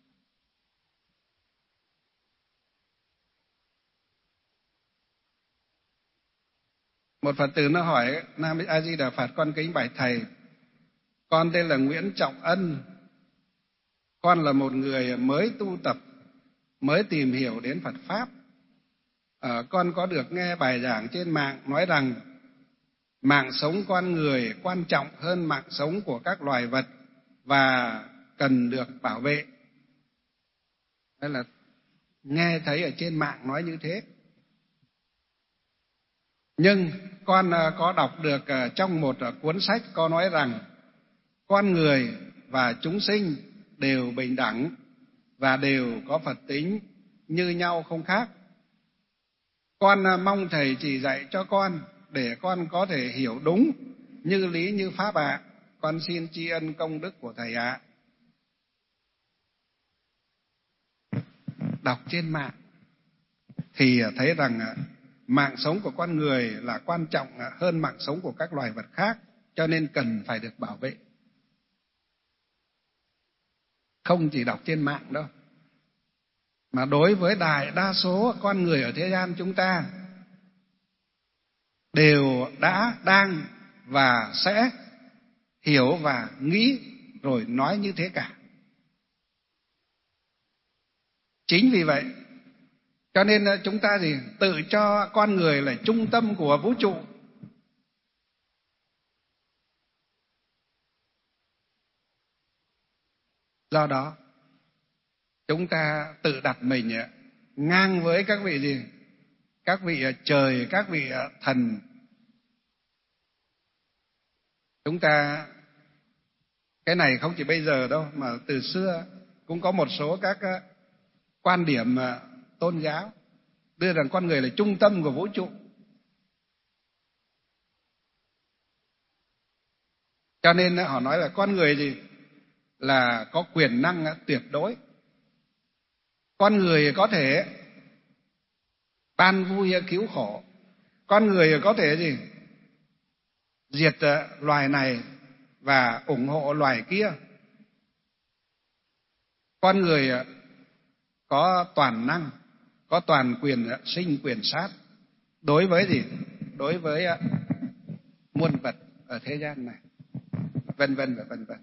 Một Phật tử nó hỏi: Nam A Di Đà Phật, con kính bạch thầy, con tên là Nguyễn Trọng Ân, con là một người mới tu tập, mới tìm hiểu đến Phật pháp. À, con có được nghe bài giảng trên mạng nói rằng mạng sống con người quan trọng hơn mạng sống của các loài vật và cần được bảo vệ. Đây là nghe thấy ở trên mạng nói như thế. Nhưng con có đọc được trong một cuốn sách có nói rằng con người và chúng sinh đều bình đẳng và đều có Phật tính như nhau không khác. Con mong thầy chỉ dạy cho con để con có thể hiểu đúng như lý như pháp ạ. À. Con xin tri ân công đức của thầy ạ. À. Đọc trên mạng thì thấy rằng mạng sống của con người là quan trọng hơn mạng sống của các loài vật khác, cho nên cần phải được bảo vệ. Không chỉ đọc trên mạng đâu, mà đối với đại đa số con người ở thế gian chúng ta đều đã, đang và sẽ hiểu và nghĩ rồi nói như thế cả. Chính vì vậy cho nên chúng ta gì tự cho con người là trung tâm của vũ trụ. Do đó chúng ta tự đặt mình ngang với các vị gì? Các vị trời, các vị thần. Chúng ta, cái này không chỉ bây giờ đâu, mà từ xưa cũng có một số các quan điểm tôn giáo đưa rằng con người là trung tâm của vũ trụ. Cho nên họ nói là con người gì? Là có quyền năng tuyệt đối. Con người có thể ban vui cứu khổ. Con người có thể gì? diệt loài này và ủng hộ loài kia. Con người có toàn năng, có toàn quyền sinh quyền sát đối với gì? Đối với muôn vật ở thế gian này, vân vân và vân vân.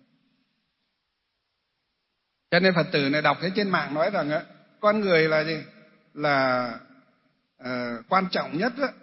Cho nên Phật tử này đọc thấy trên mạng nói rằng con người là gì? Là uh, quan trọng nhất đó,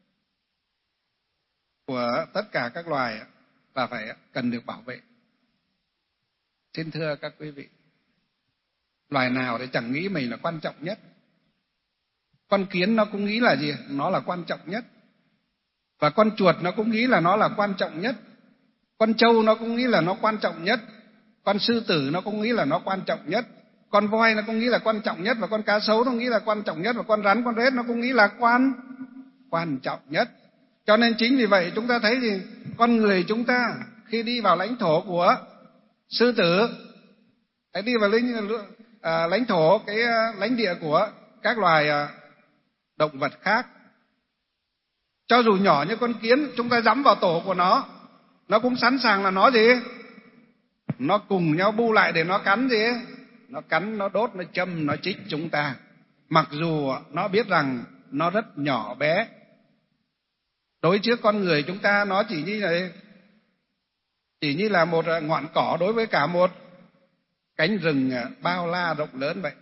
của tất cả các loài và phải cần được bảo vệ. Xin thưa các quý vị, loài nào thì chẳng nghĩ mình là quan trọng nhất. Con kiến nó cũng nghĩ là gì? Nó là quan trọng nhất. Và con chuột nó cũng nghĩ là nó là quan trọng nhất. Con trâu nó cũng nghĩ là nó quan trọng nhất. Con sư tử nó cũng nghĩ là nó quan trọng nhất. Con voi nó cũng nghĩ là quan trọng nhất. Và con cá sấu nó nghĩ là quan trọng nhất. Và con rắn, con rết nó cũng nghĩ là quan quan trọng nhất. Cho nên chính vì vậy chúng ta thấy gì? Con người chúng ta khi đi vào lãnh thổ của sư tử, hãy đi vào lãnh, à, lãnh thổ, cái lãnh địa của các loài à, động vật khác. Cho dù nhỏ như con kiến, chúng ta dẫm vào tổ của nó, nó cũng sẵn sàng là nó gì? Nó cùng nhau bu lại để nó cắn gì? Nó cắn, nó đốt, nó châm, nó chích chúng ta. Mặc dù nó biết rằng nó rất nhỏ bé. Đối trước con người chúng ta nó chỉ như là, chỉ như là một ngọn cỏ đối với cả một cánh rừng bao la rộng lớn vậy.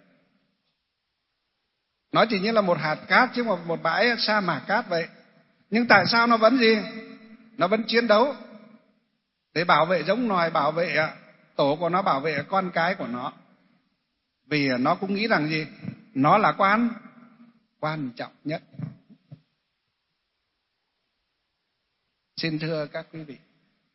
Nó chỉ như là một hạt cát chứ một, một bãi sa mạc cát vậy. Nhưng tại sao nó vẫn gì? Nó vẫn chiến đấu để bảo vệ giống nòi, bảo vệ tổ của nó, bảo vệ con cái của nó. Vì nó cũng nghĩ rằng gì? Nó là quan quan trọng nhất. Xin thưa các quý vị,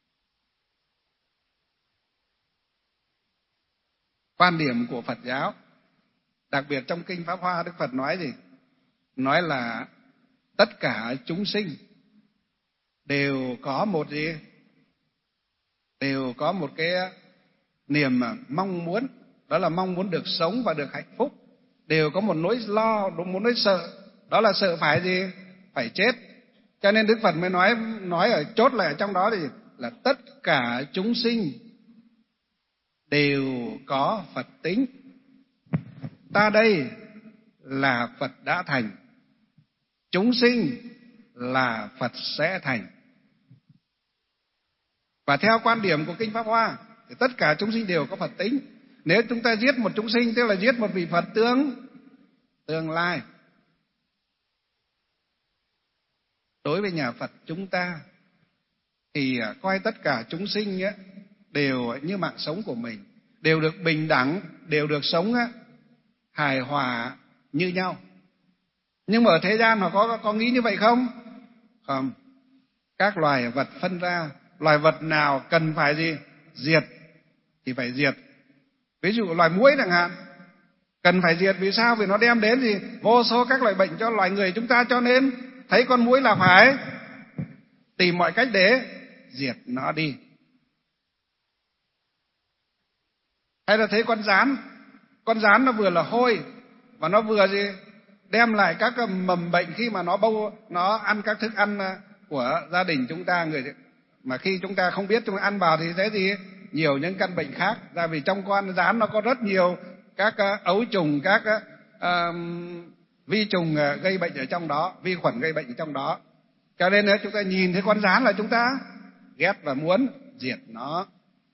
quan điểm của Phật giáo, đặc biệt trong Kinh Pháp Hoa, Đức Phật nói gì? Nói là tất cả chúng sinh đều có một gì? Đều có một cái niềm mong muốn, đó là mong muốn được sống và được hạnh phúc. Đều có một nỗi lo, một nỗi sợ, đó là sợ phải gì? Phải chết. Cho nên Đức Phật mới nói nói ở chốt lại ở trong đó thì là tất cả chúng sinh đều có Phật tính. Ta đây là Phật đã thành, chúng sinh là Phật sẽ thành. Và theo quan điểm của Kinh Pháp Hoa thì tất cả chúng sinh đều có Phật tính. Nếu chúng ta giết một chúng sinh tức là giết một vị Phật tương tương lai. Đối với nhà Phật chúng ta thì coi tất cả chúng sinh đều như mạng sống của mình, đều được bình đẳng, đều được sống hài hòa như nhau. Nhưng mà ở thế gian họ có, có nghĩ như vậy không? Không. Các loài vật phân ra, loài vật nào cần phải gì? Diệt thì phải diệt. Ví dụ loài muỗi chẳng hạn, cần phải diệt vì sao? Vì nó đem đến gì? Vô số các loại bệnh cho loài người chúng ta, cho nên thấy con muỗi là phải tìm mọi cách để diệt nó đi. Hay là thấy con gián, con gián nó vừa là hôi và nó vừa gì? Đem lại các mầm bệnh khi mà nó bâu, nó ăn các thức ăn của gia đình chúng ta. Người mà khi chúng ta không biết chúng ta ăn vào thì thấy gì? Nhiều những căn bệnh khác. Tại vì trong con gián nó có rất nhiều các ấu trùng, các uh, vi trùng gây bệnh ở trong đó, vi khuẩn gây bệnh ở trong đó. Cho nên nếu chúng ta nhìn thấy con gián là chúng ta ghét và muốn diệt nó.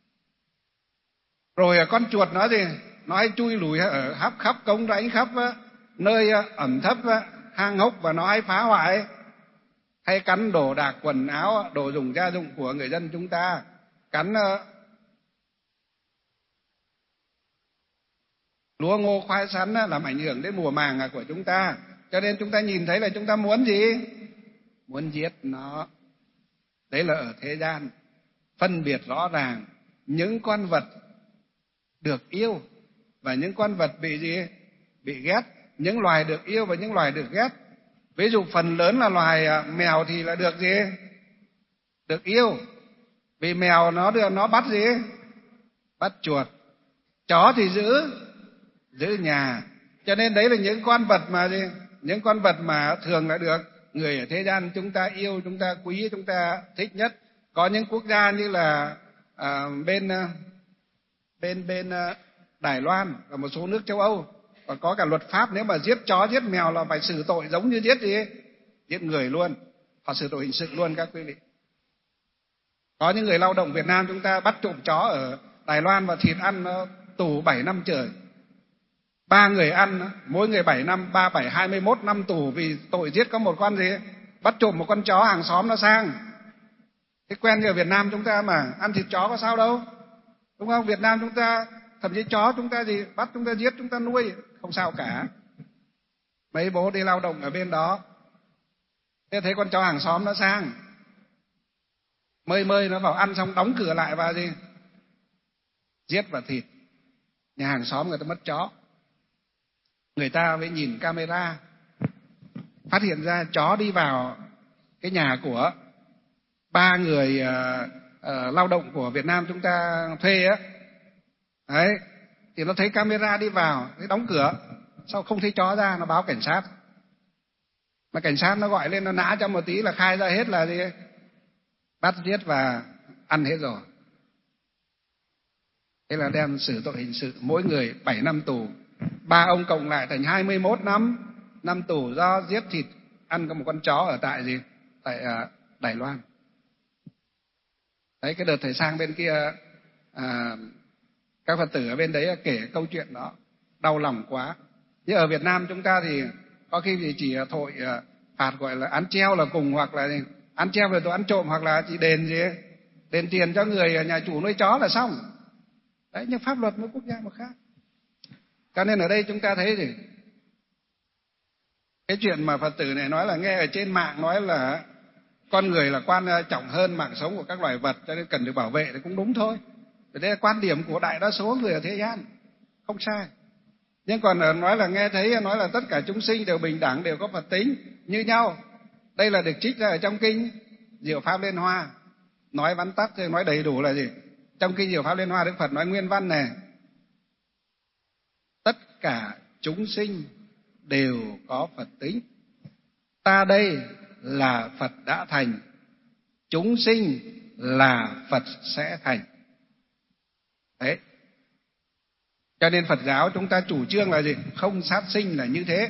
Rồi con chuột nó gì? Nó hay chui lùi ở khắp khắp cống rãnh, khắp nơi ẩm thấp, hang hốc, và nó hay phá hoại, hay cắn đồ đạc, quần áo, đồ dùng gia dụng của người dân chúng ta, cắn lúa ngô khoai sắn, làm ảnh hưởng đến mùa màng của chúng ta. Cho nên chúng ta nhìn thấy là chúng ta muốn gì? Muốn giết nó. Đấy là ở thế gian phân biệt rõ ràng những con vật được yêu và những con vật bị gì? Bị ghét. Những loài được yêu và những loài được ghét. Ví dụ phần lớn là loài mèo thì là được gì? Được yêu. Vì mèo nó được nó bắt gì? Bắt chuột. Chó thì giữ giữ nhà. Cho nên đấy là những con vật mà gì? Những con vật mà thường là được người ở thế gian chúng ta yêu, chúng ta quý, chúng ta thích nhất. Có những quốc gia như là à, bên bên bên Đài Loan và một số nước châu Âu, và có cả luật pháp nếu mà giết chó giết mèo là phải xử tội giống như giết gì ấy, giết người luôn, họ xử tội hình sự luôn các quý vị. Có những người lao động Việt Nam chúng ta bắt trộm chó ở Đài Loan và thịt ăn nó tù bảy năm trời. Ba người ăn, mỗi người bảy năm, ba bảy hai mươi mốt năm tù vì tội giết có một con gì ấy, bắt trộm một con chó hàng xóm nó sang. Thế quen như ở Việt Nam chúng ta mà ăn thịt chó có sao đâu, đúng không? Việt Nam chúng ta thậm chí chó chúng ta gì bắt chúng ta giết chúng ta nuôi không sao cả. Mấy bố đi lao động ở bên đó, thế thấy con chó hàng xóm nó sang, mơi mơi nó vào ăn xong đóng cửa lại và gì giết và thịt. Nhà hàng xóm người ta mất chó, người ta mới nhìn camera phát hiện ra chó đi vào cái nhà của ba người uh, uh, lao động của Việt Nam chúng ta thuê á. Đấy, thì nó thấy camera đi vào, nó đóng cửa, sao không thấy chó ra, nó báo cảnh sát. Mà cảnh sát nó gọi lên, nó nã cho một tí là khai ra hết là gì, bắt giết và ăn hết rồi. Thế là đem xử tội hình sự, mỗi người bảy năm tù. Ba ông cộng lại thành hai mươi mốt năm năm tù do giết thịt ăn có một con chó ở tại gì, tại uh, Đài Loan. Đấy, cái đợt thầy sang bên kia à, các Phật tử ở bên đấy kể câu chuyện đó đau lòng quá. Nhưng ở Việt Nam chúng ta thì có khi thì chỉ thổi uh, phạt gọi là án treo là cùng, hoặc là án treo về tội ăn trộm, hoặc là chỉ đền gì ấy, đền tiền cho người nhà chủ nuôi chó là xong. Đấy, nhưng pháp luật mỗi quốc gia một khác. Cho nên ở đây chúng ta thấy thì cái chuyện mà Phật tử này nói là nghe ở trên mạng nói là con người là quan trọng hơn mạng sống của các loài vật, cho nên cần được bảo vệ thì cũng đúng thôi. Đây là quan điểm của đại đa số người ở thế gian, không sai. Nhưng còn nói là nghe thấy nói là tất cả chúng sinh đều bình đẳng, đều có Phật tính như nhau, đây là được trích ra ở trong kinh Diệu Pháp Liên Hoa. Nói vắn tắt thì nói đầy đủ là gì? Trong kinh Diệu Pháp Liên Hoa Đức Phật nói nguyên văn này: tất cả chúng sinh đều có Phật tính. Ta đây là Phật đã thành, chúng sinh là Phật sẽ thành. Đấy. Cho nên Phật giáo chúng ta chủ trương là gì? Không sát sinh là như thế.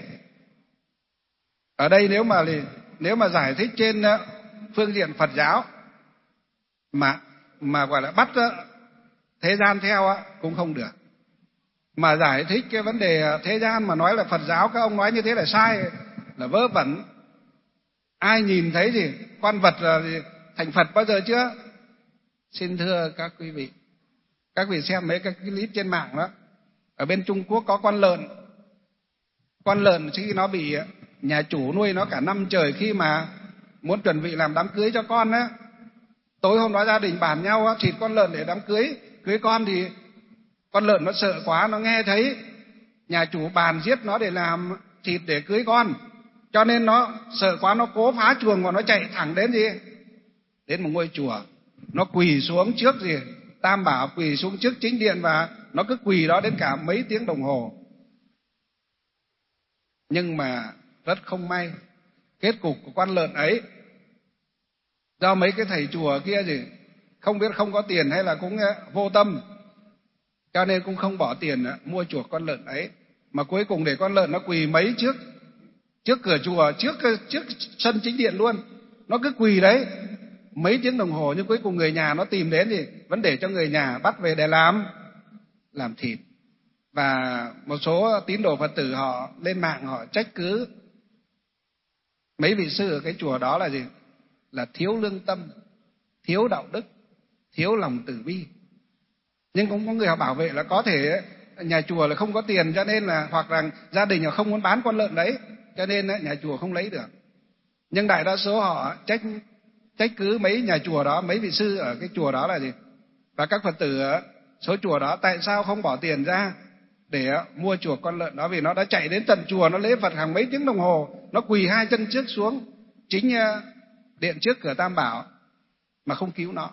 Ở đây nếu mà nếu mà giải thích trên phương diện Phật giáo mà mà gọi là bắt thế gian theo cũng không được. Mà giải thích cái vấn đề thế gian mà nói là Phật giáo các ông nói như thế là sai, là vớ vẩn. Ai nhìn thấy gì con vật là gì, thành Phật bao giờ chưa? Xin thưa các quý vị, các vị xem mấy cái clip trên mạng đó. Ở bên Trung Quốc có con lợn, con lợn khi nó bị nhà chủ nuôi nó cả năm trời, khi mà muốn chuẩn bị làm đám cưới cho con á, tối hôm đó gia đình bàn nhau thịt con lợn để đám cưới cưới con, thì con lợn nó sợ quá, nó nghe thấy nhà chủ bàn giết nó để làm thịt để cưới con, cho nên nó sợ quá, nó cố phá chuồng và nó chạy thẳng đến gì đến một ngôi chùa. Nó quỳ xuống trước gì Tam Bảo, quỳ xuống trước chính điện, và nó cứ quỳ đó đến cả mấy tiếng đồng hồ. Nhưng mà rất không may, kết cục của con lợn ấy do mấy cái thầy chùa kia gì không biết không có tiền hay là cũng vô tâm, cho nên cũng không bỏ tiền mua chuộc con lợn ấy, mà cuối cùng để con lợn nó quỳ mấy trước trước cửa chùa, trước trước sân chính điện luôn. Nó cứ quỳ đấy mấy tiếng đồng hồ, nhưng cuối cùng người nhà nó tìm đến thì vẫn để cho người nhà bắt về để làm làm thịt. Và một số tín đồ Phật tử họ lên mạng họ trách cứ mấy vị sư ở cái chùa đó là gì? Là thiếu lương tâm, thiếu đạo đức, thiếu lòng từ bi. Nhưng cũng có người họ bảo vệ là có thể nhà chùa là không có tiền, cho nên là hoặc là gia đình họ không muốn bán con lợn đấy, cho nên nhà chùa không lấy được. Nhưng đại đa số họ trách trách cứ mấy nhà chùa đó, mấy vị sư ở cái chùa đó là gì? Và các Phật tử ở số chùa đó tại sao không bỏ tiền ra để mua chuộc con lợn đó? Vì nó đã chạy đến tận chùa, nó lễ Phật hàng mấy tiếng đồng hồ, nó quỳ hai chân trước xuống chính điện trước cửa Tam Bảo mà không cứu nó.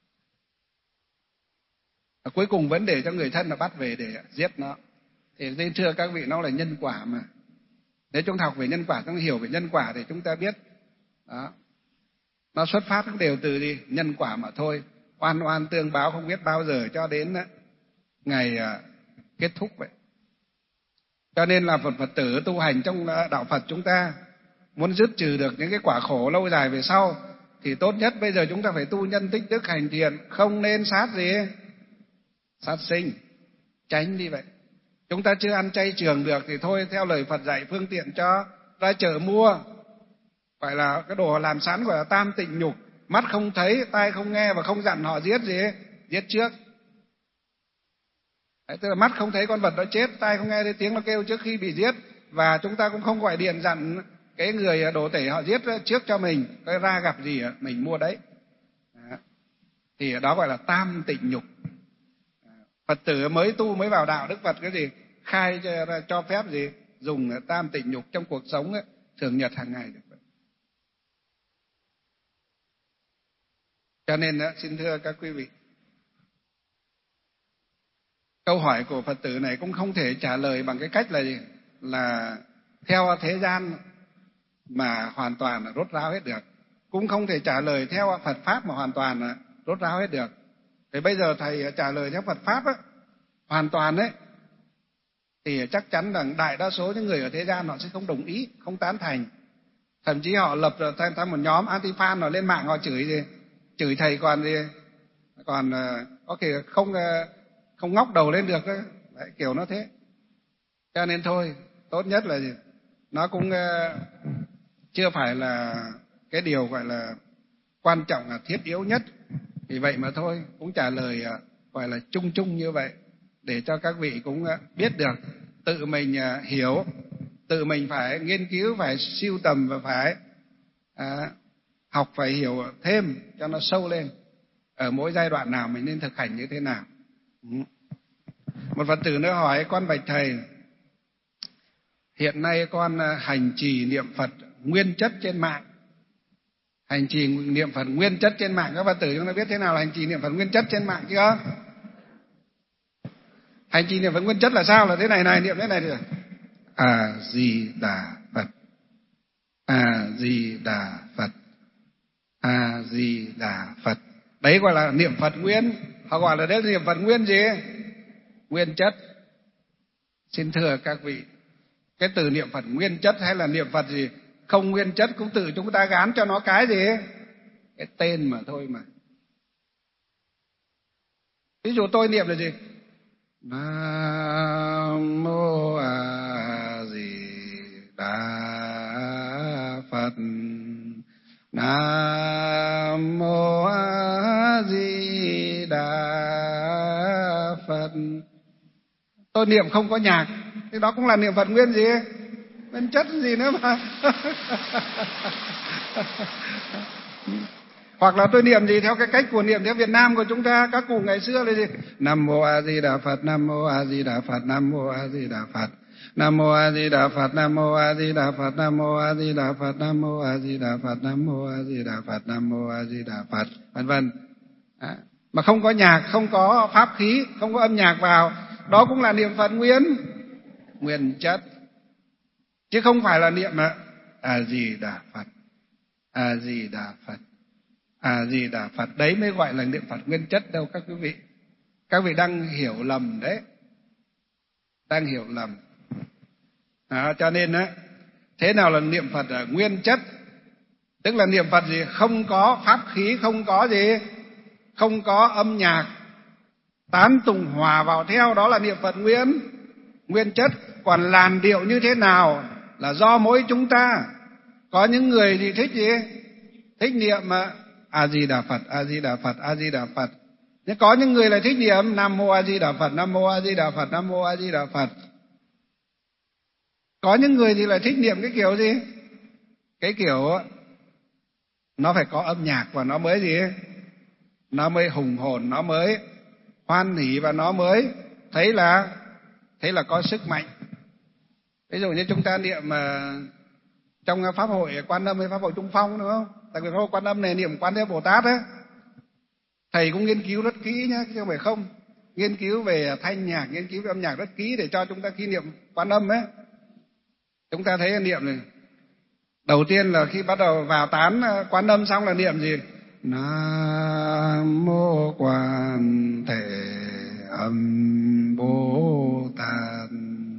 Và cuối cùng vẫn để cho người thân là bắt về để giết nó. Thì nên thưa các vị, nó là nhân quả mà. Nếu chúng ta học về nhân quả, chúng ta hiểu về nhân quả thì chúng ta biết đó. nó xuất phát đều từ gì? Nhân quả mà thôi. Oan oan tương báo không biết bao giờ cho đến ngày kết thúc vậy. Cho nên là Phật Phật tử tu hành trong đạo Phật chúng ta muốn dứt trừ được những cái quả khổ lâu dài về sau thì tốt nhất bây giờ chúng ta phải tu nhân tích đức hành thiện, không nên sát gì? Sát sinh, tránh đi vậy. Chúng ta chưa ăn chay trường được thì thôi, theo lời Phật dạy phương tiện cho ra chợ mua, gọi là cái đồ làm sẵn, gọi là tam tịnh nhục. Mắt không thấy, tai không nghe và không dặn họ giết gì? Giết trước. Đấy, tức là mắt không thấy con vật đó chết, tai không nghe thấy tiếng nó kêu trước khi bị giết, và chúng ta cũng không gọi điện dặn cái người đồ tể họ giết trước cho mình, cái ra gặp gì mình mua đấy. Đó. Thì đó gọi là tam tịnh nhục. Phật tử mới tu mới vào đạo Đức Phật cái gì? Khai cho, cho phép gì? Dùng tam tịnh nhục trong cuộc sống ấy, thường nhật hàng ngày được. Cho nên xin thưa các quý vị, câu hỏi của Phật tử này cũng không thể trả lời bằng cái cách là gì? Là theo thế gian mà hoàn toàn là rốt ráo hết được. Cũng không thể trả lời theo Phật Pháp mà hoàn toàn là rốt ráo hết được. Thì bây giờ thầy trả lời theo Phật Pháp á, hoàn toàn đấy, thì chắc chắn rằng đại đa số những người ở thế gian họ sẽ không đồng ý, không tán thành. Thậm chí họ lập ra thành một nhóm anti-fan, họ lên mạng họ chửi gì? Chửi thầy còn gì? Còn có thể không không ngóc đầu lên được đấy, đấy kiểu nó thế. Cho nên thôi, tốt nhất là gì? Nó cũng chưa phải là cái điều gọi là quan trọng, là thiết yếu nhất. Vì vậy mà thôi, cũng trả lời gọi là chung chung như vậy, để cho các vị cũng biết được, tự mình hiểu, tự mình phải nghiên cứu, phải sưu tầm và phải à, học, phải hiểu thêm cho nó sâu lên. Ở mỗi giai đoạn nào mình nên thực hành như thế nào. Một Phật tử nữa hỏi: con bạch thầy, hiện nay con hành trì niệm Phật nguyên chất trên mạng. Hành trì niệm Phật nguyên chất trên mạng, các Phật tử chúng ta biết thế nào là hành trì niệm Phật nguyên chất trên mạng chưa? Hành trì niệm Phật nguyên chất là sao? Là thế này này, niệm thế này thì A Di Đà Phật, A Di Đà Phật, A Di Đà Phật. Đấy gọi là niệm Phật nguyên. Họ gọi là đấy niệm Phật nguyên gì? Nguyên chất. Xin thưa các vị, cái từ niệm Phật nguyên chất hay là niệm Phật gì không nguyên chất cũng tự chúng ta gán cho nó cái gì? Cái tên mà thôi mà. Ví dụ tôi niệm là gì? Nam Mô A Di Đà Phật, Nam Mô A Di Đà Phật. Tôi niệm không có nhạc, thì đó cũng là niệm Phật nguyên gì? Nguyên chất gì nữa mà. Hoặc là tôi niệm gì theo cái cách của niệm theo Việt Nam của chúng ta, các cụ ngày xưa là gì? Nam Mô A Di Đà Phật, Nam Mô A Di Đà Phật, Nam Mô A Di Đà Phật, Nam Mô A Di Đà Phật, Nam Mô A Di Đà Phật, Nam Mô A Di Đà Phật, Nam Mô A Di Đà Phật, Nam Mô A Di Đà Phật, Nam Mô A Di Đà Phật, vân vân. Mà không có nhạc, không có pháp khí, không có âm nhạc vào, đó cũng là niệm Phật nguyên nguyên chất, chứ không phải là niệm A Di Đà Phật, A Di Đà Phật, A Di Đà Phật. Đấy mới gọi là niệm Phật nguyên chất đâu các quý vị. Các vị đang hiểu lầm đấy, đang hiểu lầm. À, cho nên á, thế nào là niệm Phật ở nguyên chất? Tức là niệm Phật gì? Không có pháp khí, không có gì, không có âm nhạc, tán tụng hòa vào theo, đó là niệm Phật nguyên nguyên chất. Còn làn điệu như thế nào là do mỗi chúng ta. Có những người thì thích gì? Thích niệm mà A Di Đà Phật, A Di Đà Phật, A Di Đà Phật. Nhưng có những người lại thích niệm Nam Mô A Di Đà Phật, Nam Mô A Di Đà Phật, Nam Mô A Di Đà Phật. Có những người thì lại thích niệm cái kiểu gì? Cái kiểu nó phải có âm nhạc và nó mới gì? Nó mới hùng hồn, nó mới hoan hỉ và nó mới thấy là thấy là có sức mạnh. Ví dụ như chúng ta niệm mà trong pháp hội Quan Âm hay pháp hội Trung Phong, đúng không? Tại vì pháp hội Quan Âm này niệm Quan Thế Bồ Tát á, thầy cũng nghiên cứu rất kỹ nhá, chứ không phải không. Nghiên cứu về thanh nhạc, nghiên cứu về âm nhạc rất kỹ để cho chúng ta khi niệm Quan Âm ấy, chúng ta thấy niệm này Đầu tiên là khi bắt đầu vào tán Quan Âm xong là niệm gì? Nam mô Quan Thế Âm Bồ Tát.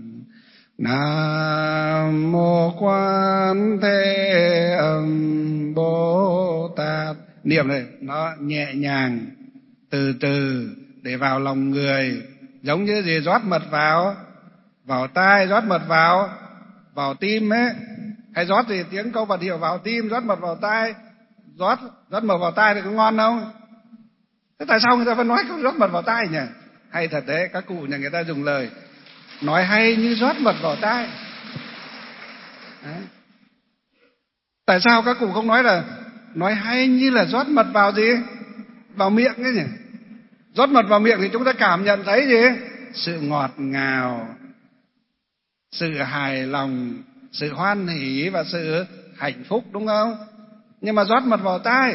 Nam mô Quan Thế Âm Bồ Tát. Niệm này nó nhẹ nhàng, từ từ để vào lòng người, giống như gì rót mật vào vào tai, rót mật vào vào tim ấy, hay rót gì tiếng câu Phật hiệu vào tim, rót mật vào tai, rót rót mật vào tai thì có ngon không? Thế tại sao người ta vẫn nói không rót mật vào tai nhỉ? Hay thật đấy, các cụ nhà người ta dùng lời nói hay như rót mật vào tai. Đấy. Tại sao các cụ không nói là nói hay như là rót mật vào gì? Vào miệng ấy nhỉ? Rót mật vào miệng thì chúng ta cảm nhận thấy gì? Sự ngọt ngào, sự hài lòng, sự hoan hỷ và sự hạnh phúc, đúng không? Nhưng mà rót mật vào tai,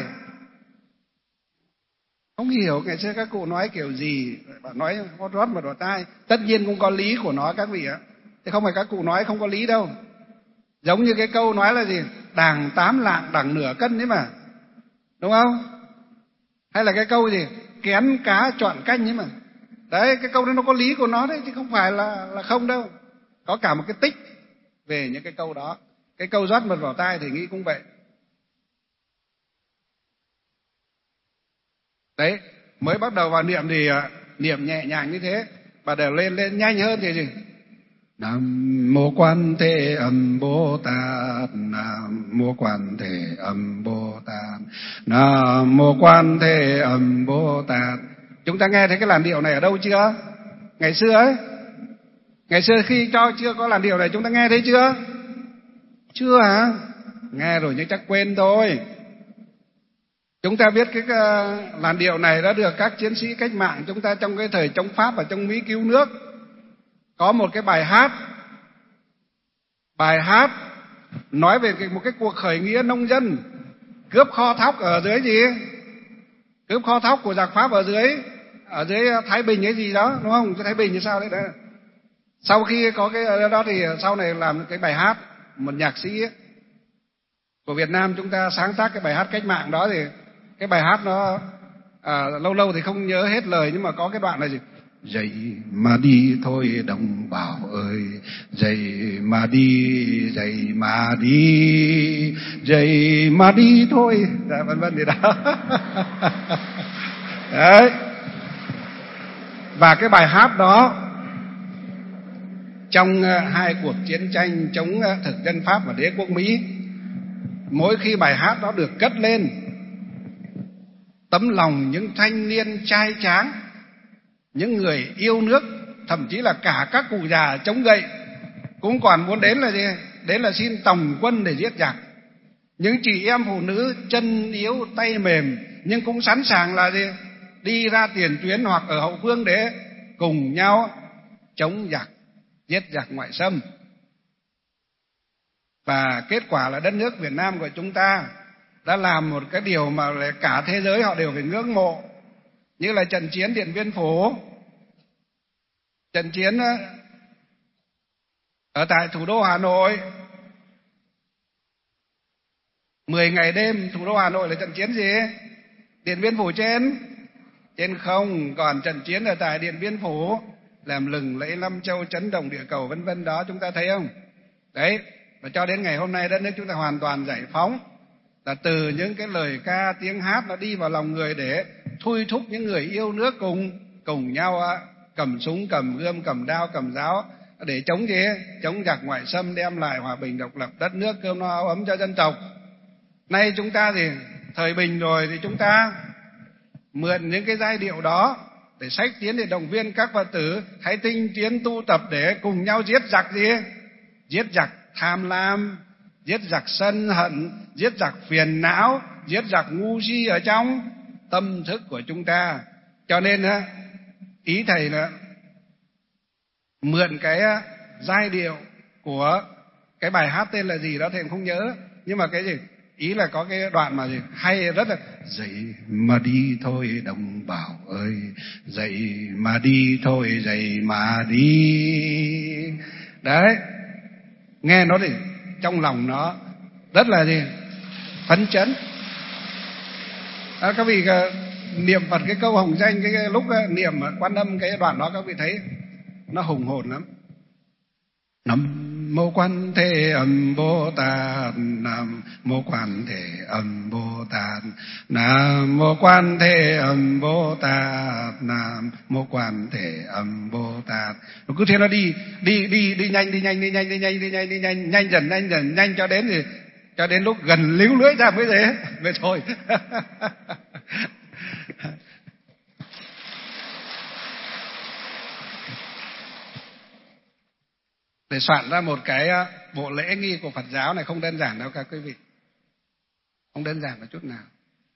không hiểu ngày xưa các cụ nói kiểu gì, nói rót mật vào tai. Tất nhiên cũng có lý của nó các vị ạ. Thế không phải các cụ nói không có lý đâu. Giống như cái câu nói là gì? Đàng tám lạng đằng nửa cân đấy mà, đúng không? Hay là cái câu gì? Kén cá chọn canh ấy mà. Đấy, cái câu đó nó có lý của nó đấy, chứ không phải là là không đâu. Có cả một cái tích về những cái câu đó. Cái câu rót mật vào tai thì nghĩ cũng vậy. Đấy, mới bắt đầu vào niệm thì uh, niệm nhẹ nhàng như thế, và đều lên lên nhanh hơn thì gì? Nam mô Quan Thế Âm Bồ Tát, Nam mô Quan Thế Âm Bồ Tát, Nam mô Quan Thế Âm Bồ Tát. Chúng ta nghe thấy cái làn điệu này ở đâu chưa? Ngày xưa ấy, ngày xưa khi cho chưa có làn điệu này chúng ta nghe thấy chưa? Chưa hả? Nghe rồi nhưng chắc quên thôi. Chúng ta biết cái làn điệu này đã được các chiến sĩ cách mạng chúng ta trong cái thời chống Pháp và trong Mỹ cứu nước có một cái bài hát, bài hát nói về một cái cuộc khởi nghĩa nông dân cướp kho thóc ở dưới gì? Cướp kho thóc của giặc Pháp ở dưới ở dưới Thái Bình ấy gì đó, đúng không? Thái Bình như sao đấy đấy. Sau khi có cái đó thì sau này làm cái bài hát, một nhạc sĩ ấy, của Việt Nam chúng ta sáng tác cái bài hát cách mạng đó, thì cái bài hát nó à, lâu lâu thì không nhớ hết lời, nhưng mà có cái đoạn là gì? Dậy mà đi thôi đồng bào ơi, dậy mà đi, dậy mà đi, dậy mà đi thôi, dạ, vân vân gì đó. Đấy. Và cái bài hát đó trong hai cuộc chiến tranh chống thực dân Pháp và đế quốc Mỹ, mỗi khi bài hát đó được cất lên, tấm lòng những thanh niên trai tráng, những người yêu nước, thậm chí là cả các cụ già chống gậy cũng còn muốn đến là gì? Đến là xin tòng quân để giết giặc. Những chị em phụ nữ chân yếu tay mềm nhưng cũng sẵn sàng là gì? Đi ra tiền tuyến hoặc ở hậu phương để cùng nhau chống giặc, giết giặc ngoại xâm. Và kết quả là đất nước Việt Nam của chúng ta đã làm một cái điều mà cả thế giới họ đều phải ngưỡng mộ, như là trận chiến Điện Biên Phủ, trận chiến ở tại thủ đô Hà Nội, mười ngày đêm thủ đô Hà Nội là trận chiến gì? Điện Biên Phủ trên trên không, còn trận chiến ở tại Điện Biên Phủ làm lừng lẫy năm châu, chấn động địa cầu, vân vân đó, chúng ta thấy không? Đấy, và cho đến ngày hôm nay đất nước chúng ta hoàn toàn giải phóng, là từ những cái lời ca tiếng hát nó đi vào lòng người để thôi thúc những người yêu nước cùng cùng nhau cầm súng, cầm gươm, cầm đao, cầm giáo để chống gì? Chống giặc ngoại xâm, đem lại hòa bình độc lập, đất nước cơm no áo ấm cho dân tộc. Nay chúng ta thì thời bình rồi thì chúng ta mượn những cái giai điệu đó để xách tiến để động viên các Phật tử hãy tinh tiến tu tập để cùng nhau giết giặc gì? Giết giặc tham lam, giết giặc sân hận, giết giặc phiền não, giết giặc ngu si ở trong tâm thức của chúng ta. Cho nên ý thầy là mượn cái giai điệu của cái bài hát tên là gì đó thầy không nhớ, nhưng mà cái gì ý là có cái đoạn mà gì hay rất là: dậy mà đi thôi đồng bào ơi, dậy mà đi thôi, dậy mà đi. Đấy, nghe nó thì trong lòng nó rất là gì? Phấn chấn. À, các vị niệm Phật cái câu hồng danh, cái, cái lúc niệm Quan Âm cái đoạn đó các vị thấy nó hùng hồn lắm. Nam mô Quan Thế Âm Bồ Tát, Nam mô Quan Thế Âm Bồ Tát, Nam mô Quan Thế Âm Bồ Tát, Nam mô Quan Thế Âm Bồ Tát. Nó cứ thế nó đi đi đi đi nhanh đi nhanh đi nhanh đi nhanh đi nhanh đi nhanh nhanh dần nhanh dần nhanh cho đến thì cho đến lúc gần líu lưỡi ra mới thế mới thôi. Để soạn ra một cái bộ lễ nghi của Phật giáo này không đơn giản đâu các quý vị, không đơn giản một chút nào.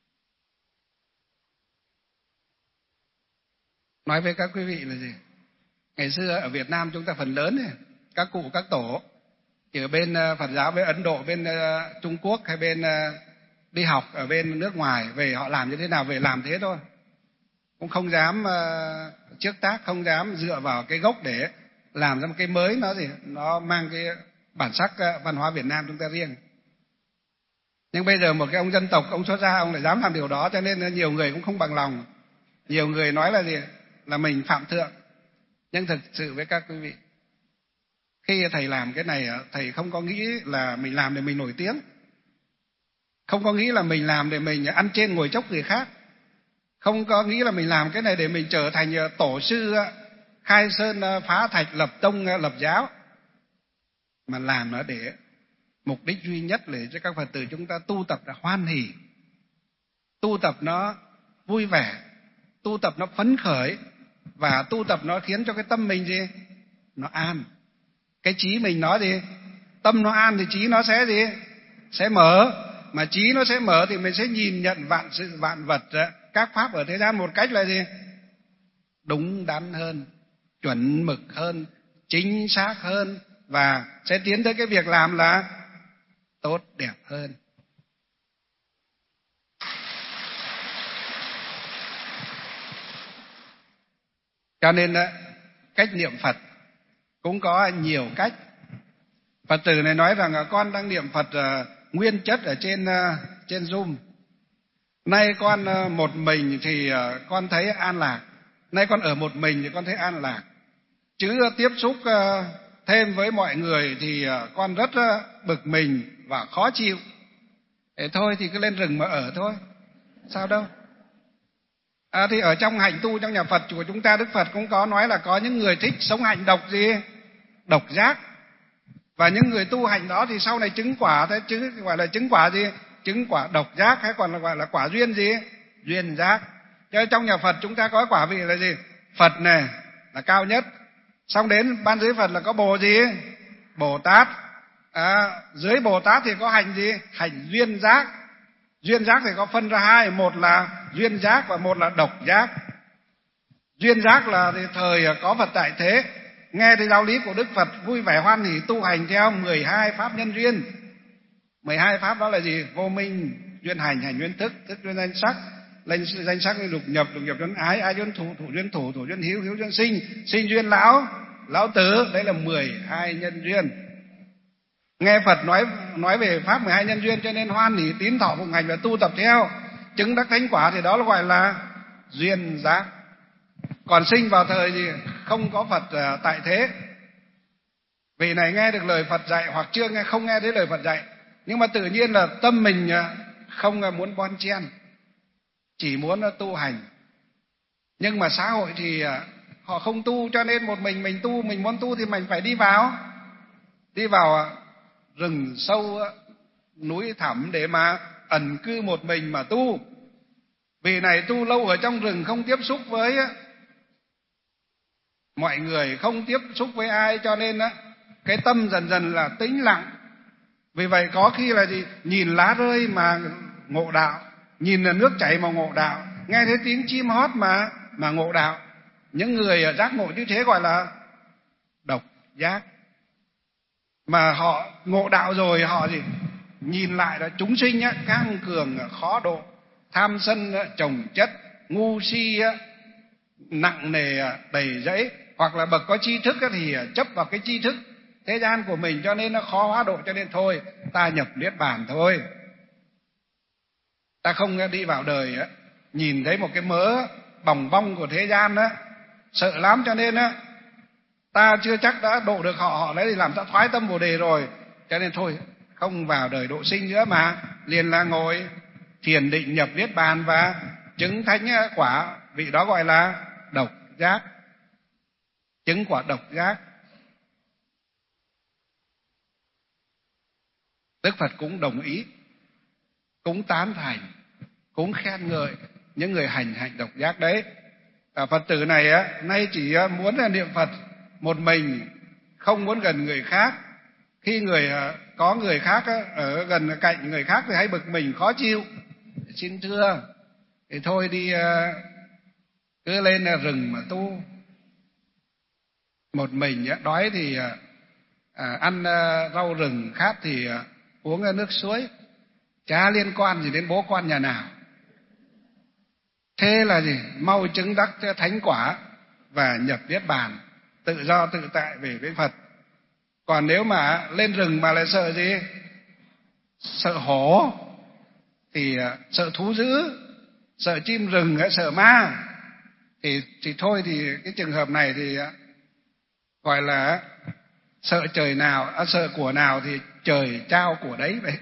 Nói với các quý vị là gì? Ngày xưa ở Việt Nam chúng ta phần lớn này, các cụ các tổ ở bên Phật giáo, bên Ấn Độ, bên Trung Quốc hay bên đi học ở bên nước ngoài về, họ làm như thế nào về làm thế thôi, cũng không dám trước tác, không dám dựa vào cái gốc để làm ra một cái mới, nó gì nó mang cái bản sắc văn hóa Việt Nam chúng ta riêng. Nhưng bây giờ một cái ông dân tộc, ông xuất gia, ông lại dám làm điều đó, cho nên nhiều người cũng không bằng lòng. Nhiều người nói là gì? Là mình phạm thượng. Nhưng thực sự với các quý vị, khi thầy làm cái này, thầy không có nghĩ là mình làm để mình nổi tiếng, không có nghĩ là mình làm để mình ăn trên ngồi chốc người khác, không có nghĩ là mình làm cái này để mình trở thành tổ sư khai sơn phá thạch, lập tông lập giáo, mà làm nó để mục đích duy nhất để cho các Phật tử chúng ta tu tập là hoan hỷ, tu tập nó vui vẻ, tu tập nó phấn khởi, và tu tập nó khiến cho cái tâm mình gì? Nó an. Cái trí mình nó gì? Tâm nó an thì trí nó sẽ gì? Sẽ mở. Mà trí nó sẽ mở thì mình sẽ nhìn nhận vạn sự vạn vật, các pháp ở thế gian một cách là gì? Đúng đắn hơn, chuẩn mực hơn, chính xác hơn, và sẽ tiến tới cái việc làm là tốt đẹp hơn. Cho nên cách niệm Phật cũng có nhiều cách. Phật tử này nói rằng con đang niệm Phật nguyên chất ở trên trên Zoom. Nay con một mình thì con thấy an lạc. Nay con ở một mình thì con thấy an lạc. Chứ tiếp xúc thêm với mọi người thì con rất bực mình và khó chịu. Thế thôi thì cứ lên rừng mà ở thôi, sao đâu. À, thì ở trong hạnh tu trong nhà Phật của chúng ta, Đức Phật cũng có nói là có những người thích sống hạnh độc gì? Độc giác. Và những người tu hành đó thì sau này chứng quả, thế chứ gọi là chứng quả gì? Chứng quả độc giác, hay còn là gọi là quả duyên gì? Duyên giác. Cho trong nhà Phật chúng ta có quả vị là gì? Phật này là cao nhất. Xong đến ban dưới Phật là có Bồ gì? Bồ Tát. À, dưới Bồ Tát thì có hành gì? Hành duyên giác. Duyên giác thì có phân ra hai, một là duyên giác và một là độc giác. Duyên giác là thì thời có Phật tại thế, nghe thấy giáo lý của Đức Phật vui vẻ hoan hỷ tu hành theo mười hai pháp nhân duyên. mười hai pháp đó là gì? Vô minh, duyên hành, hành duyên thức, thức duyên danh sắc, danh sắc duyên lục nhập, lục nhập duyên ái, ái duyên thủ, thủ duyên thủ, thủ duyên hiếu, hiếu duyên sinh, sinh duyên lão, lão tử. Đấy là mười hai nhân duyên. Nghe Phật nói nói về pháp mười hai nhân duyên cho nên hoan hỷ tín thọ phụng hành và tu tập theo, chứng đắc thánh quả thì đó là gọi là duyên giác. Còn sinh vào thời gì không có Phật tại thế, vì này nghe được lời Phật dạy hoặc chưa nghe, không nghe thấy lời Phật dạy, nhưng mà tự nhiên là tâm mình không muốn bon chen, chỉ muốn tu hành. Nhưng mà xã hội thì họ không tu, cho nên một mình mình tu, mình muốn tu thì mình phải đi vào đi vào rừng sâu núi thẳm để mà ẩn cư một mình mà tu. Vì này tu lâu ở trong rừng, không tiếp xúc với mọi người, không tiếp xúc với ai, cho nên cái tâm dần dần là tĩnh lặng. Vì vậy có khi là gì? Nhìn lá rơi mà ngộ đạo, nhìn là nước chảy mà ngộ đạo, nghe thấy tiếng chim hót mà mà ngộ đạo. Những người giác ngộ như thế gọi là độc giác. Mà họ ngộ đạo rồi họ gì? Nhìn lại là chúng sinh á, căng cường khó độ, tham sân chồng chất, ngu si nặng nề đầy rẫy, hoặc là bậc có tri thức thì chấp vào cái tri thức thế gian của mình, cho nên nó khó hóa độ. Cho nên thôi ta nhập niết bàn thôi. Ta không đi vào đời á, nhìn thấy một cái mớ bòng bong của thế gian á, sợ lắm, cho nên á ta chưa chắc đã độ được họ, họ đấy thì làm ta thoái tâm Bồ đề rồi, cho nên thôi không vào đời độ sinh nữa, mà liền là ngồi thiền định nhập niết bàn và chứng thánh quả. Vị đó gọi là độc giác, chứng quả độc giác. Đức Phật cũng đồng ý, cũng tán thành, cũng khen ngợi những người hành hạnh độc giác đấy. À, Phật tử này á, nay chỉ muốn là niệm Phật một mình, không muốn gần người khác. Khi người có người khác á, ở gần cạnh người khác thì hay bực mình khó chịu. Xin thưa, thì thôi đi cứ lên rừng mà tu một mình á, đói thì à, ăn rau rừng, khát thì uống nước suối, chả liên quan gì đến bố con nhà nào. Thế là gì? Mau chứng đắc thánh quả và nhập niết bàn, tự do tự tại về với Phật. Còn nếu mà lên rừng mà lại sợ gì? Sợ hổ, thì sợ thú dữ, sợ chim rừng, sợ ma, thì thì thôi, thì cái trường hợp này thì gọi là sợ trời nào, à, sợ của nào thì trời trao của đấy vậy.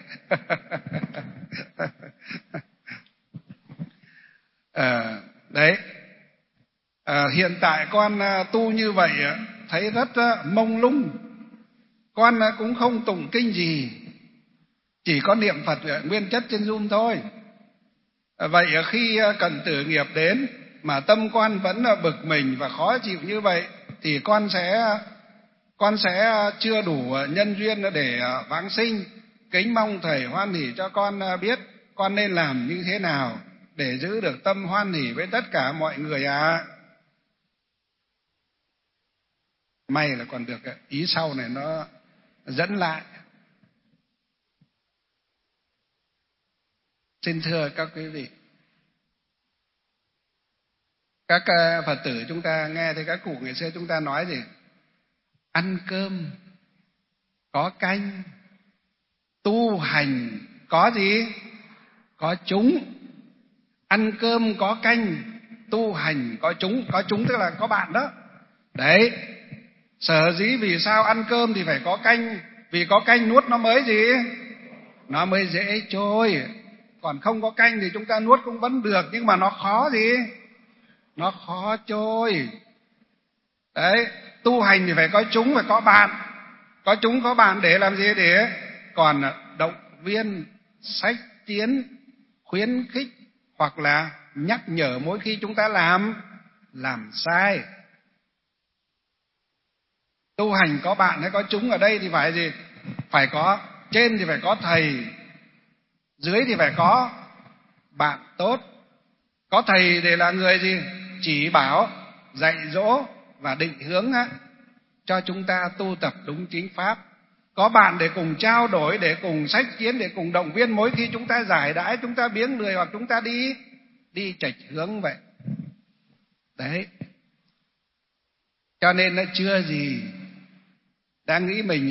à, đấy à, hiện tại con tu như vậy thấy rất mông lung. Con cũng không tụng kinh gì, chỉ có niệm Phật nguyên chất trên Zoom thôi. Vậy khi cận tử nghiệp đến mà tâm con vẫn bực mình và khó chịu như vậy, thì con sẽ con sẽ chưa đủ nhân duyên để vãng sinh. Kính mong thầy hoan hỷ cho con biết con nên làm như thế nào để giữ được tâm hoan hỷ với tất cả mọi người ạ. À. May là còn được ý sau này nó dẫn lại. Xin thưa các quý vị, các Phật tử chúng ta nghe thấy các cụ ngày xưa chúng ta nói gì? Ăn cơm có canh, tu hành có gì? Có chúng. Ăn cơm có canh, tu hành có chúng. Có chúng tức là có bạn đó. Đấy, sở dĩ vì sao ăn cơm thì phải có canh, vì có canh nuốt nó mới gì? Nó mới dễ trôi. Còn không có canh thì chúng ta nuốt cũng vẫn được, nhưng mà nó khó gì? Nó khó trôi. Đấy, tu hành thì phải có chúng, phải có bạn. Có chúng có bạn để làm gì? Để còn động viên, sách tiến, khuyến khích hoặc là nhắc nhở mỗi khi chúng ta làm làm sai. Tu hành có bạn hay có chúng ở đây thì phải gì? Phải có, trên thì phải có thầy, dưới thì phải có bạn tốt. Có thầy để là người gì? Chỉ bảo, dạy dỗ và định hướng á, cho chúng ta tu tập đúng chính pháp. Có bạn để cùng trao đổi, để cùng sách kiến, để cùng động viên mỗi khi chúng ta giải đãi, chúng ta biếng lười hoặc chúng ta đi đi chệch hướng vậy. Đấy. Cho nên nó chưa gì đang nghĩ mình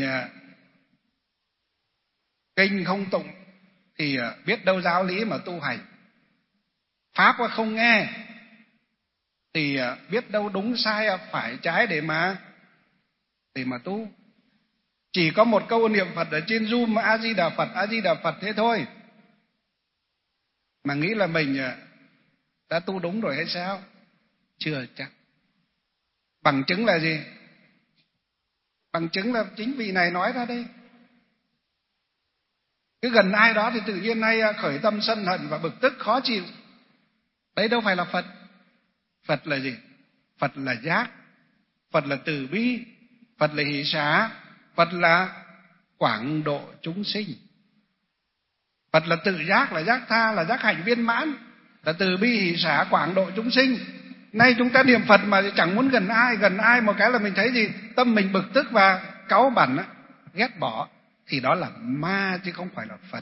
kinh không tụng thì biết đâu giáo lý mà tu hành. Pháp không nghe thì biết đâu đúng sai phải trái để mà để mà tu. Chỉ có một câu niệm Phật ở trên Zoom A Di Đà Phật, A Di Đà Phật thế thôi, mà nghĩ là mình đã tu đúng rồi hay sao? Chưa chắc. Bằng chứng là gì? Bằng chứng là chính vị này nói ra đây. Cứ gần ai đó thì tự nhiên nay khởi tâm sân hận và bực tức khó chịu. Đấy đâu phải là Phật. Phật là gì? Phật là giác, Phật là từ bi, Phật là hỷ xả, Phật là quảng độ chúng sinh. Phật là tự giác, là giác tha, là giác hạnh viên mãn, là từ bi hỷ xả quảng độ chúng sinh. Nay chúng ta niệm Phật mà chẳng muốn gần ai, gần ai một cái là mình thấy gì? Tâm mình bực tức và cáu bẳn, ghét bỏ, thì đó là ma chứ không phải là Phật.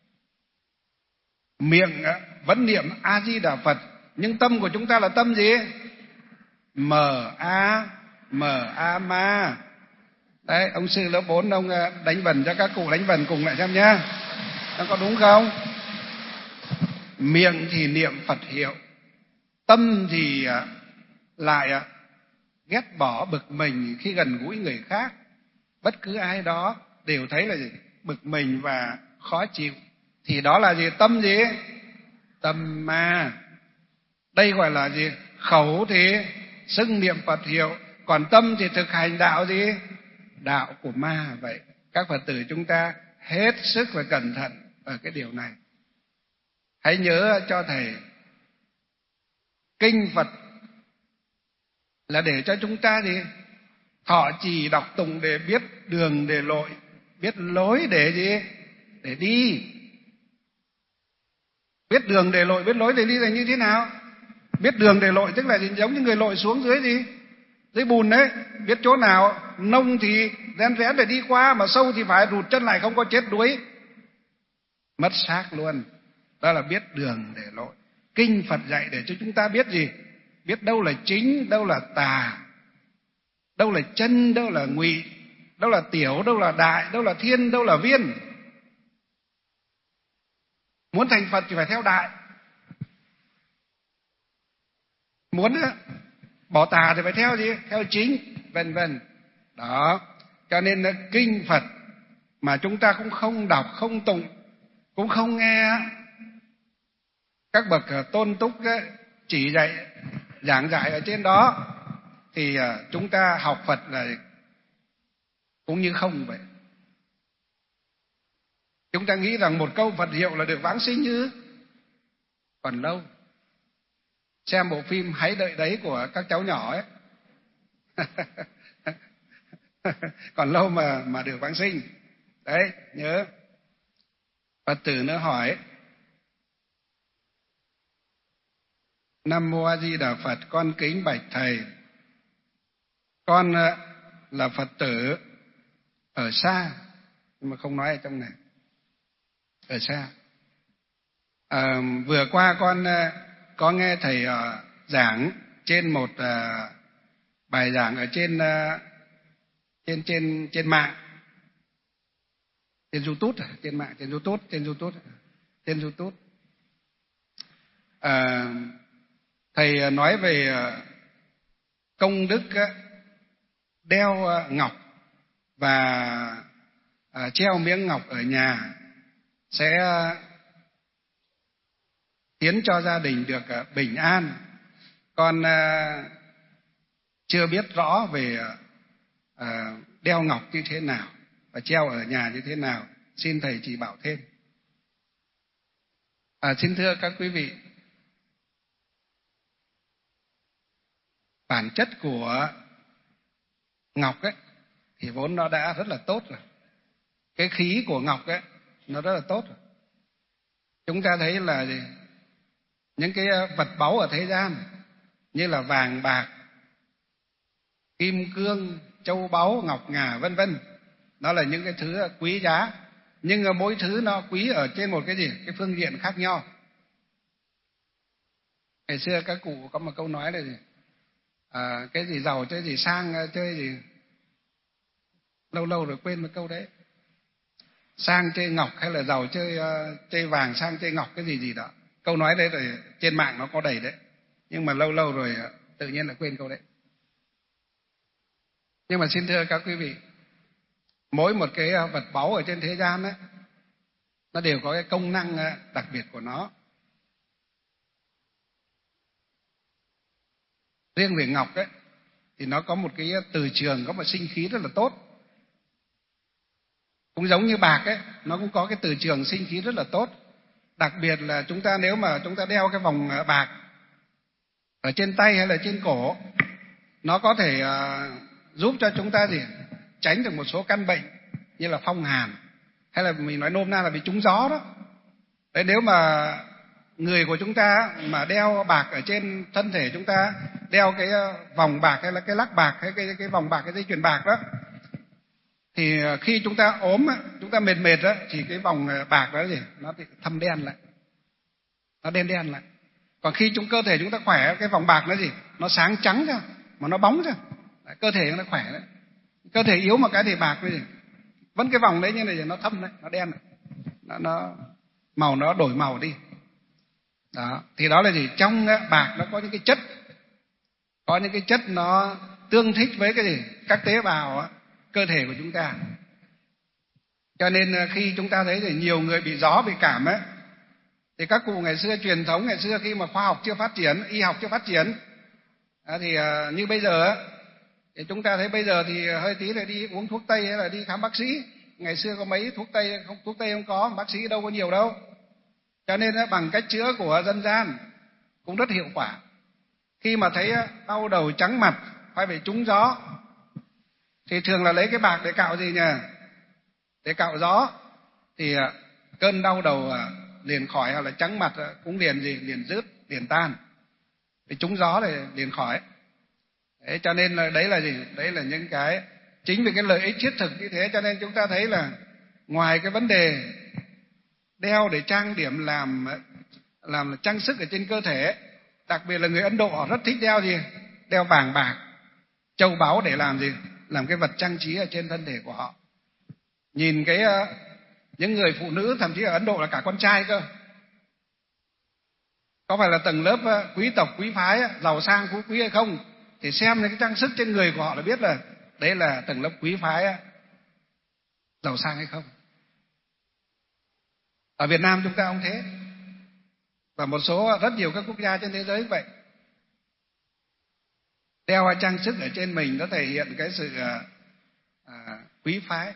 Miệng vẫn niệm A Di Đà Phật, nhưng tâm của chúng ta là tâm gì? Mờ a, mờ a ma. Đấy, ông sư lớp bốn ông đánh vần cho các cụ đánh vần cùng lại xem nhá. Nó có đúng không? Miệng thì niệm Phật hiệu, tâm thì lại ghét bỏ bực mình khi gần gũi người khác. Bất cứ ai đó đều thấy là gì? Bực mình và khó chịu. Thì đó là gì? Tâm gì? Tâm ma. Đây gọi là gì? Khẩu thì xưng niệm Phật hiệu, còn tâm thì thực hành đạo gì? Đạo của ma. Vậy các Phật tử chúng ta hết sức phải cẩn thận ở cái điều này. Hãy nhớ cho thầy, kinh Phật là để cho chúng ta gì? Thọ trì đọc tụng để biết đường để lội, biết lối để gì? Để đi. Biết đường để lội, biết lối để đi là như thế nào? Biết đường để lội tức là gì? Giống như người lội xuống dưới gì? Dưới bùn đấy. Biết chỗ nào nông thì rén rén để đi qua, mà sâu thì phải rụt chân lại, không có chết đuối, mất xác luôn. Đó là biết đường để lội. Kinh Phật dạy để cho chúng ta biết gì? Biết đâu là chính, đâu là tà, đâu là chân, đâu là ngụy, đâu là tiểu, đâu là đại, đâu là thiên, đâu là viên. Muốn thành Phật thì phải theo đại, muốn bỏ tà thì phải theo gì? Theo chính, vân vân. Đó, cho nên kinh Phật mà chúng ta cũng không đọc, không tụng, cũng không nghe các bậc tôn túc chỉ dạy giảng dạy ở trên đó, thì chúng ta học Phật là cũng như không vậy. Chúng ta nghĩ rằng một câu Phật hiệu là được vãng sinh như còn lâu. Xem bộ phim Hãy Đợi Đấy của các cháu nhỏ ấy còn lâu mà mà được vãng sinh. Đấy, nhớ. Phật tử nữa hỏi: Nam Mô A Di Đà Phật, con kính bạch thầy, con là Phật tử ở xa, nhưng mà không nói ở trong này, ở xa. À, vừa qua con có nghe thầy giảng trên một bài giảng ở trên trên trên trên mạng, trên YouTube, trên mạng, trên YouTube, trên YouTube, trên YouTube. À, thầy nói về công đức đeo ngọc và treo miếng ngọc ở nhà sẽ khiến cho gia đình được bình an. Con chưa biết rõ về đeo ngọc như thế nào và treo ở nhà như thế nào, xin thầy chỉ bảo thêm. À, xin thưa các quý vị, bản chất của ngọc ấy thì vốn nó đã rất là tốt rồi. Cái khí của ngọc ấy nó rất là tốt rồi. Chúng ta thấy là gì? Những cái vật báu ở thế gian như là vàng bạc, kim cương, châu báu, ngọc ngà vân vân, đó là những cái thứ quý giá, nhưng mỗi thứ nó quý ở trên một cái gì? Cái phương diện khác nhau. Ngày xưa các cụ có một câu nói là gì? À, cái gì giàu chơi gì sang chơi gì, lâu lâu rồi quên một câu đấy. Sang chơi ngọc hay là giàu chơi uh, chơi vàng, sang chơi ngọc cái gì gì đó. Câu nói đấy rồi trên mạng nó có đầy đấy, nhưng mà lâu lâu rồi uh, tự nhiên lại quên câu đấy. Nhưng mà xin thưa các quý vị, mỗi một cái vật báu ở trên thế gian ấy, nó đều có cái công năng đặc biệt của nó. Riêng về ngọc ấy thì nó có một cái từ trường, có một sinh khí rất là tốt. Cũng giống như bạc ấy, nó cũng có cái từ trường sinh khí rất là tốt. Đặc biệt là chúng ta nếu mà chúng ta đeo cái vòng bạc ở trên tay hay là trên cổ, nó có thể uh, giúp cho chúng ta gì? Tránh được một số căn bệnh như là phong hàn, hay là mình nói nôm na là bị trúng gió đó. Đấy, nếu mà người của chúng ta mà đeo bạc ở trên thân thể chúng ta, đeo cái vòng bạc hay là cái lắc bạc hay cái cái vòng bạc, cái dây chuyền bạc đó, thì khi chúng ta ốm, chúng ta mệt mệt đó, thì cái vòng bạc đó gì? Nó thâm đen lại, nó đen đen lại. Còn khi chúng cơ thể chúng ta khỏe, cái vòng bạc nó gì? Nó sáng trắng ra, mà nó bóng ra, cơ thể nó khỏe đấy. Cơ thể yếu mà cái thể bạc đấy, vẫn cái vòng đấy như này nó thâm đấy, nó đen này. Nó, nó màu nó đổi màu đi. Đó, thì đó là gì? Trong bạc nó có những cái chất, có những cái chất nó tương thích với cái gì? Các tế bào á, cơ thể của chúng ta. Cho nên khi chúng ta thấy thì nhiều người bị gió, bị cảm ấy, thì các cụ ngày xưa, truyền thống ngày xưa khi mà khoa học chưa phát triển, y học chưa phát triển, thì như bây giờ thì chúng ta thấy bây giờ thì hơi tí là đi uống thuốc tây hay là đi khám bác sĩ. Ngày xưa có mấy thuốc tây, không, thuốc tây không có, bác sĩ đâu có nhiều đâu. Cho nên bằng cách chữa của dân gian cũng rất hiệu quả. Khi mà thấy đau đầu trắng mặt, phải bị trúng gió, thì thường là lấy cái bạc để cạo gì nhỉ? Để cạo gió, thì cơn đau đầu liền khỏi, hoặc là trắng mặt cũng liền gì? Liền dứt, liền tan. Vì trúng gió thì liền khỏi. Đấy, cho nên là đấy là gì? Đấy là những cái, chính vì cái lợi ích thiết thực như thế cho nên chúng ta thấy là ngoài cái vấn đề đeo để trang điểm, làm làm trang sức ở trên cơ thể, đặc biệt là người Ấn Độ họ rất thích đeo gì? Đeo vàng bạc, châu báu để làm gì? Làm cái vật trang trí ở trên thân thể của họ. Nhìn cái những người phụ nữ, thậm chí ở Ấn Độ là cả con trai cơ, có phải là tầng lớp quý tộc, quý phái, giàu sang, phú quý hay không, thì xem những cái trang sức trên người của họ là biết là đấy là tầng lớp quý phái, giàu sang hay không. Ở Việt Nam chúng ta không thế, và một số rất nhiều các quốc gia trên thế giới vậy. Đeo trang sức ở trên mình nó thể hiện cái sự à, quý phái,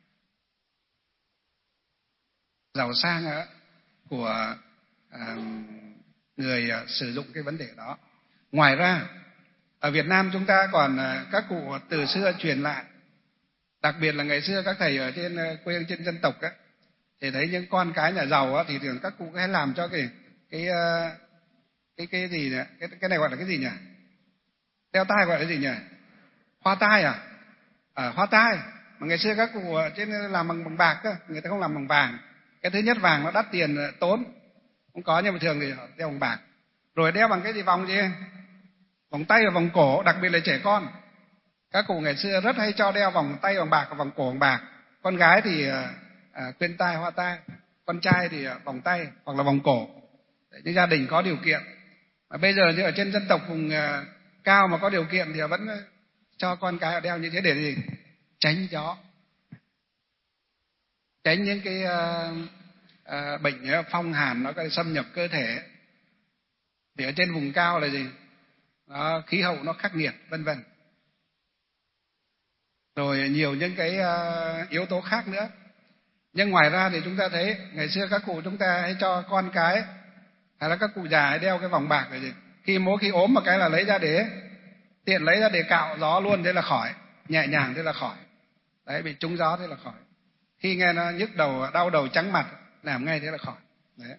giàu sang của à, người sử dụng cái vấn đề đó. Ngoài ra, ở Việt Nam chúng ta còn các cụ từ xưa truyền lại, đặc biệt là ngày xưa các thầy ở trên quê hương, trên dân tộc á, thì thấy những con cái nhà giàu á, thì thường các cụ hay làm cho cái cái cái cái gì nhỉ? Cái cái này gọi là cái gì nhỉ? Đeo tai gọi là gì nhỉ? Hoa tai à? À, hoa tai. Mà ngày xưa các cụ trên làm bằng bằng bạc cơ, người ta không làm bằng vàng. Cái thứ nhất vàng nó đắt tiền tốn, không có, nhưng mà thường thì đeo bằng bạc. Rồi đeo bằng cái gì? Vòng gì? Vòng tay và vòng cổ, đặc biệt là trẻ con. Các cụ ngày xưa rất hay cho đeo vòng tay bằng bạc và vòng cổ bằng bạc. Con gái thì à, khuyên tai, hoa tai, con trai thì vòng tay hoặc là vòng cổ. Những gia đình có điều kiện. Mà bây giờ như ở trên dân tộc vùng à, cao mà có điều kiện thì vẫn cho con cái đeo như thế để gì? Tránh gió, tránh những cái à, à, bệnh phong hàn nó có xâm nhập cơ thể. Thì ở trên vùng cao là gì? Đó, khí hậu nó khắc nghiệt, vân vân. Rồi nhiều những cái uh, yếu tố khác nữa. Nhưng ngoài ra thì chúng ta thấy ngày xưa các cụ chúng ta hay cho con cái hay là các cụ già hay đeo cái vòng bạc này gì? Khi mỗi khi ốm một cái là lấy ra để tiện, lấy ra để cạo gió luôn, thế là khỏi, nhẹ nhàng thế là khỏi. Đấy, bị trúng gió thế là khỏi. Khi nghe nó nhức đầu, đau đầu trắng mặt, làm ngay thế là khỏi. Đấy.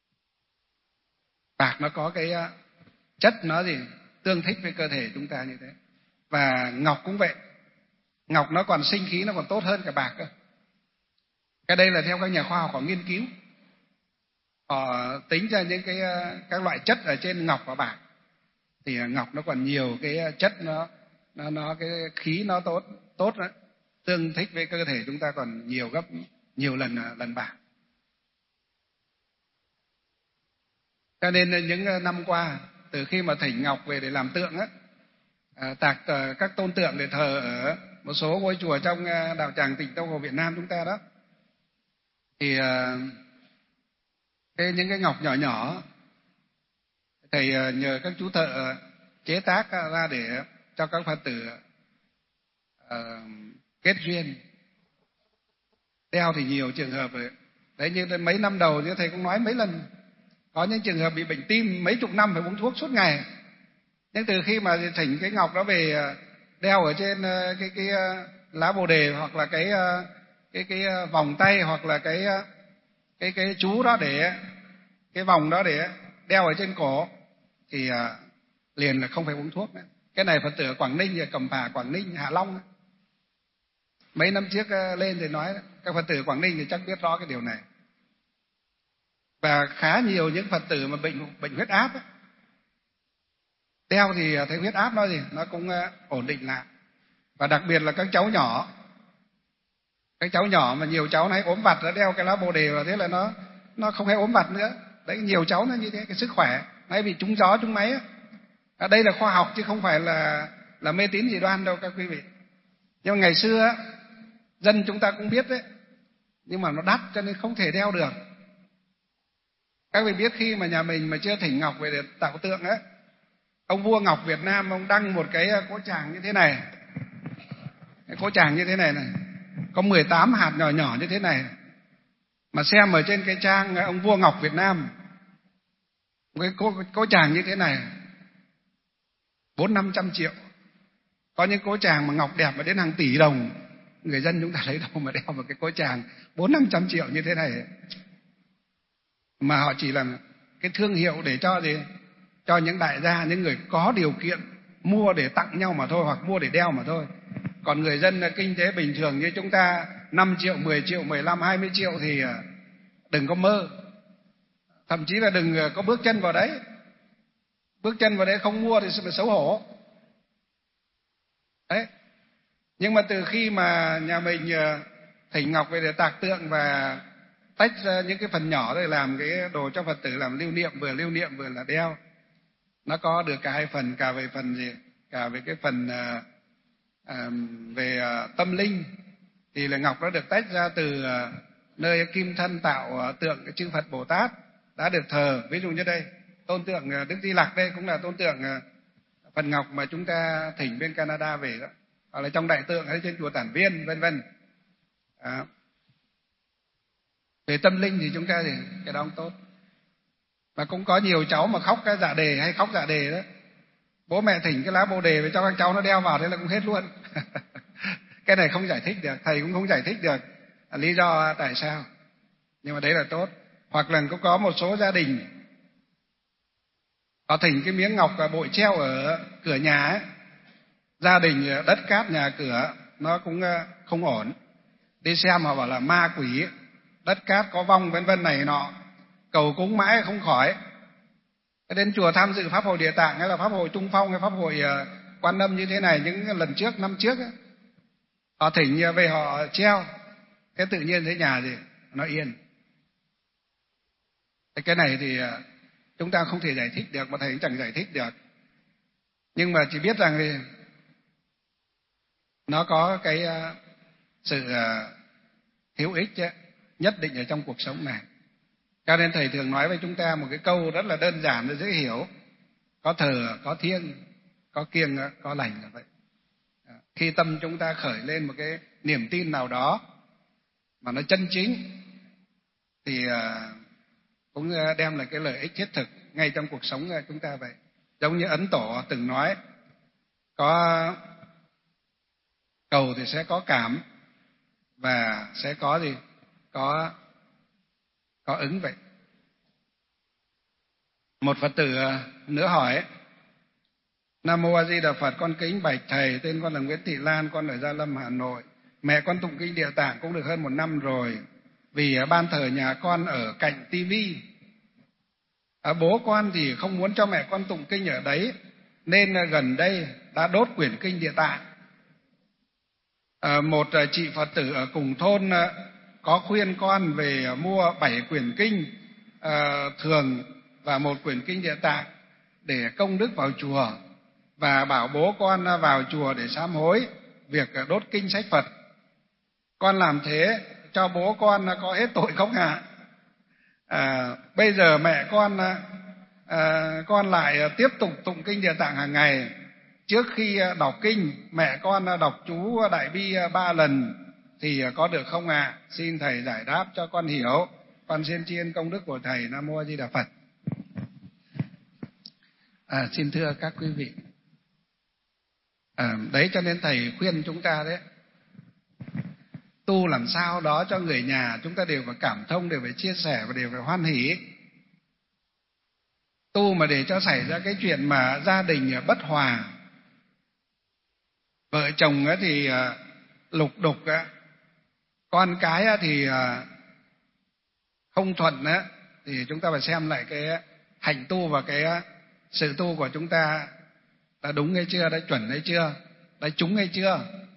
Bạc nó có cái uh, chất nó gì? Tương thích với cơ thể chúng ta như thế. Và ngọc cũng vậy. Ngọc nó còn sinh khí, nó còn tốt hơn cả bạc cơ. Cái đây là theo các nhà khoa học họ nghiên cứu. Họ tính ra những cái các loại chất ở trên ngọc và bạc. Thì ngọc nó còn nhiều cái chất, nó nó nó cái khí nó tốt tốt đó, tương thích với cơ thể chúng ta còn nhiều gấp nhiều lần lần bạc. Cho nên những năm qua, từ khi mà thỉnh ngọc về để làm tượng á, à, tạc các tôn tượng để thờ ở một số ngôi chùa trong đạo tràng Tịnh Tông của Việt Nam chúng ta đó, thì à, cái, những cái ngọc nhỏ nhỏ thầy nhờ các chú thợ chế tác ra để cho các Phật tử à, kết duyên. Đeo thì nhiều trường hợp rồi. Đấy, như mấy năm đầu như thầy cũng nói mấy lần, có những trường hợp bị bệnh tim mấy chục năm phải uống thuốc suốt ngày. Nhưng từ khi mà thỉnh cái ngọc đó về đeo ở trên cái cái lá bồ đề, hoặc là cái cái cái vòng tay, hoặc là cái cái cái chú đó để cái vòng đó để đeo ở trên cổ, thì liền là không phải uống thuốc nữa. Cái này Phật tử ở Quảng Ninh, Cẩm Phả, Quảng Ninh, Hạ Long mấy năm trước lên thì nói, các Phật tử Quảng Ninh thì chắc biết rõ cái điều này. Và khá nhiều những Phật tử mà bệnh bệnh huyết áp ấy, đeo thì thấy huyết áp nó gì nó cũng ổn định lại. Và đặc biệt là các cháu nhỏ. Các cháu nhỏ mà nhiều cháu nó hay ốm vặt, nó đeo cái lá bồ đề vào, thế là nó nó không hay ốm vặt nữa. Đấy, nhiều cháu nó như thế, cái sức khỏe nó hay bị trúng gió trúng máy á. À, đây là khoa học chứ không phải là là mê tín dị đoan đâu các quý vị. Nhưng mà ngày xưa á, dân chúng ta cũng biết đấy, nhưng mà nó đắt cho nên không thể đeo được. Các vị biết khi mà nhà mình mà chưa thỉnh ngọc về để tạo tượng á, ông vua Ngọc Việt Nam ông đăng một cái cỗ tràng như thế này. Cái cỗ tràng như thế này này, có mười tám hạt nhỏ nhỏ như thế này. Mà xem ở trên cái trang ông vua Ngọc Việt Nam, cái cỗ, cỗ tràng như thế này bốn năm trăm triệu. Có những cỗ tràng mà ngọc đẹp mà đến hàng tỷ đồng, người dân chúng ta lấy đâu mà đeo vào cái cỗ tràng bốn năm trăm triệu như thế này. Mà họ chỉ là cái thương hiệu để cho gì? Cho những đại gia, những người có điều kiện mua để tặng nhau mà thôi, hoặc mua để đeo mà thôi. Còn người dân kinh tế bình thường như chúng ta năm triệu, mười triệu, mười lăm, hai mươi triệu thì đừng có mơ. Thậm chí là đừng có bước chân vào đấy. Bước chân vào đấy không mua thì sẽ xấu hổ. Đấy. Nhưng mà từ khi mà nhà mình thỉnh ngọc về để tạc tượng và tách ra những cái phần nhỏ để làm cái đồ cho Phật tử làm lưu niệm, vừa lưu niệm vừa là đeo, nó có được cả hai phần, cả về phần gì, cả về cái phần à, à, về à, tâm linh thì là ngọc nó được tách ra từ à, nơi kim thân tạo à, tượng cái chư Phật Bồ Tát đã được thờ. Ví dụ như đây tôn tượng à, Đức Di Lặc, đây cũng là tôn tượng à, phần ngọc mà chúng ta thỉnh bên Canada về đó, hoặc là trong đại tượng hay trên chùa Tản Viên vân vân. À, về tâm linh thì chúng ta thì cái đó cũng tốt. Và cũng có nhiều cháu mà khóc cái dạ đề hay khóc dạ đề đó, bố mẹ thỉnh cái lá bồ đề về cho các cháu nó đeo vào, thế là cũng hết luôn. Cái này không giải thích được, thầy cũng không giải thích được lý do tại sao, nhưng mà đấy là tốt. Hoặc là cũng có một số gia đình họ thỉnh cái miếng ngọc bội treo ở cửa nhà ấy. Gia đình đất cát nhà cửa nó cũng không ổn, đi xem họ bảo là ma quỷ, đất cát có vong vân vân này nọ, cầu cúng mãi không khỏi. Đến chùa tham dự pháp hội Địa Tạng hay là pháp hội Trung Phong hay pháp hội Quan Âm như thế này những lần trước, năm trước ấy, họ thỉnh về họ treo, cái tự nhiên thấy nhà gì nó yên. Cái này thì chúng ta không thể giải thích được, mà thầy cũng chẳng giải thích được. Nhưng mà chỉ biết rằng thì nó có cái sự hữu ích nhất định ở trong cuộc sống này. Cho nên thầy thường nói với chúng ta một cái câu rất là đơn giản và dễ hiểu: có thờ, có thiêng, có kiêng, có lành là vậy. Khi tâm chúng ta khởi lên một cái niềm tin nào đó mà nó chân chính thì cũng đem lại cái lợi ích thiết thực ngay trong cuộc sống chúng ta vậy. Giống như Ấn Tổ từng nói, có cầu thì sẽ có cảm và sẽ có gì? Có có ứng vậy. Một Phật tử nữa hỏi: Nam mô A Di Đà Phật, con kính bạch thầy, tên con là Nguyễn Thị Lan, con ở Gia Lâm, Hà Nội. Mẹ con tụng kinh Địa Tạng cũng được hơn một năm rồi. Vì ban thờ nhà con ở cạnh tivi, à, bố con thì không muốn cho mẹ con tụng kinh ở đấy, nên gần đây đã đốt quyển kinh Địa Tạng. À, một chị Phật tử ở cùng thôn có khuyên con về mua bảy quyển kinh à, thường và một quyển kinh Địa Tạng để công đức vào chùa, và bảo bố con vào chùa để sám hối việc đốt kinh sách Phật. Con làm thế cho bố con có hết tội không ạ? À, bây giờ mẹ con à, con lại tiếp tục tụng kinh Địa Tạng hàng ngày. Trước khi đọc kinh, mẹ con đọc chú Đại Bi ba lần thì có được không ạ? À? Xin thầy giải đáp cho con hiểu. Con xin tri ân công đức của thầy. Nam mô A Di Đà Phật. À, xin thưa các quý vị, à, đấy cho nên thầy khuyên chúng ta đấy, tu làm sao đó cho người nhà chúng ta đều phải cảm thông, đều phải chia sẻ và đều phải hoan hỷ. Tu mà để cho xảy ra cái chuyện mà gia đình bất hòa, vợ chồng thì lục đục, con cái thì không thuận, thì chúng ta phải xem lại cái hành tu và cái sự tu của chúng ta đã đúng hay chưa, đã chuẩn hay chưa, đã trúng hay chưa.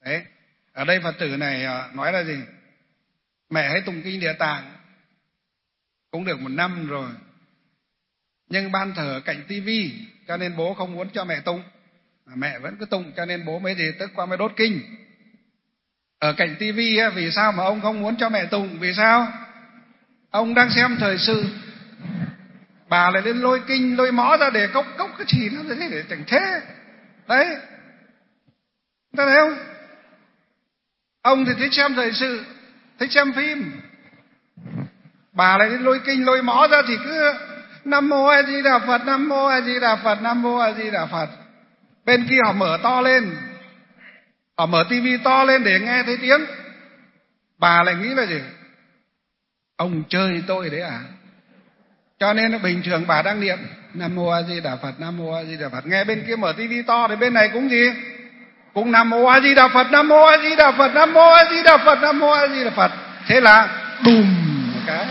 Đấy. Ở đây Phật tử này nói là gì? Mẹ hãy tụng kinh Địa Tạng cũng được một năm rồi, nhưng ban thờ ở cạnh tivi cho nên bố không muốn cho mẹ tụng. Mẹ vẫn cứ tụng cho nên bố mới gì tức qua mới đốt kinh. Ở cạnh tivi vì sao mà ông không muốn cho mẹ tụng? Vì sao? Ông đang xem thời sự, bà lại lên lôi kinh lôi mõ ra để cốc cốc cái gì nó thế để chẳng thế. Đấy, ta thấy không? Ông thì thích xem thời sự, thích xem phim, bà lại lên lôi kinh lôi mõ ra thì cứ Nam Mô A Di Đà Phật, Nam Mô A Di Đà Phật, Nam Mô A Di Đà Phật. Bên kia họ mở to lên, họ mở tivi to lên để nghe thấy tiếng. Bà lại nghĩ là gì? Ông chơi tôi đấy à? Cho nên bình thường bà đang niệm Nam Mô A Di Đà Phật, Nam Mô A Di Đà Phật, nghe bên kia mở tivi to thì bên này cũng gì? Cũng Nam Mô A Di Đà Phật, Nam Mô A Di Đà Phật, Nam Mô A Di Đà Phật, Nam Mô A Di Đà Phật. Thế là đùm một cái.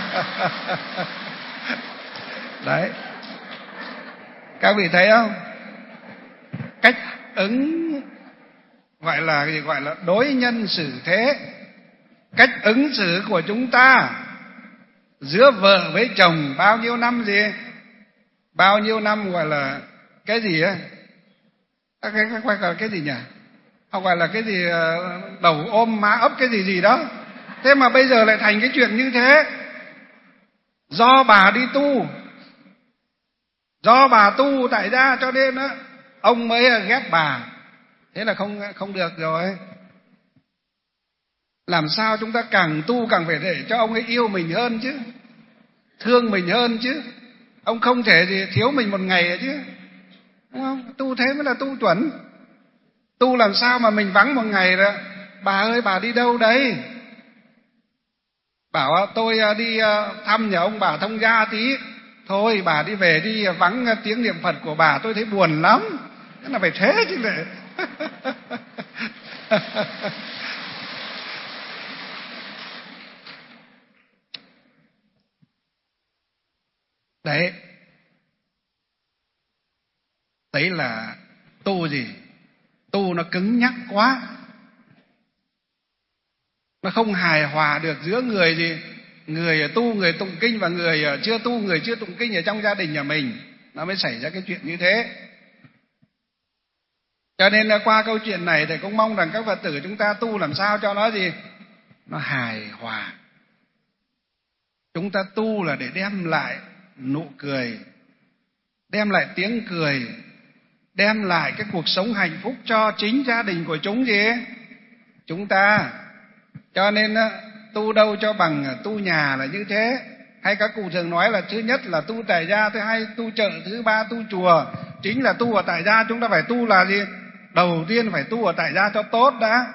Đấy. Các vị thấy không? Cách ứng gọi là gì? Gọi là đối nhân xử thế. Cách ứng xử của chúng ta giữa vợ với chồng bao nhiêu năm gì? Bao nhiêu năm gọi là cái gì á? Cái, cái, cái, cái, cái gì nhỉ? Họ gọi là cái gì đầu ôm má ấp cái gì gì đó. Thế mà bây giờ lại thành cái chuyện như thế. Do bà đi tu, do bà tu tại gia cho nên á ông mới ghét bà. Thế là không không được rồi. Làm sao chúng ta càng tu càng phải để cho ông ấy yêu mình hơn chứ, thương mình hơn chứ. Ông không thể gì thiếu mình một ngày chứ, đúng không? Tu thế mới là tu chuẩn. Tu làm sao mà mình vắng một ngày rồi, bà ơi bà đi đâu đấy? Bảo tôi đi thăm nhà ông bà thông gia tí. Thôi bà đi về đi, vắng tiếng niệm Phật của bà tôi thấy buồn lắm. Thế là phải thế chứ lệ. Đấy. Đấy là tu gì? Tu nó cứng nhắc quá. Nó không hài hòa được giữa người gì? Người tu, người tụng kinh và người chưa tu, người chưa tụng kinh ở trong gia đình nhà mình. Nó mới xảy ra cái chuyện như thế. Cho nên qua câu chuyện này thì cũng mong rằng các Phật tử chúng ta tu làm sao cho nó gì? Nó hài hòa. Chúng ta tu là để đem lại nụ cười, đem lại tiếng cười, đem lại cái cuộc sống hạnh phúc cho chính gia đình của chúng gì? Chúng ta. Cho nên tu đâu cho bằng tu nhà là như thế. Hay các cụ thường nói là thứ nhất là tu tại gia, thứ hai tu chợ, thứ ba tu chùa. Chính là tu ở tại gia chúng ta phải tu là gì? Đầu tiên phải tu ở tại gia cho tốt đã.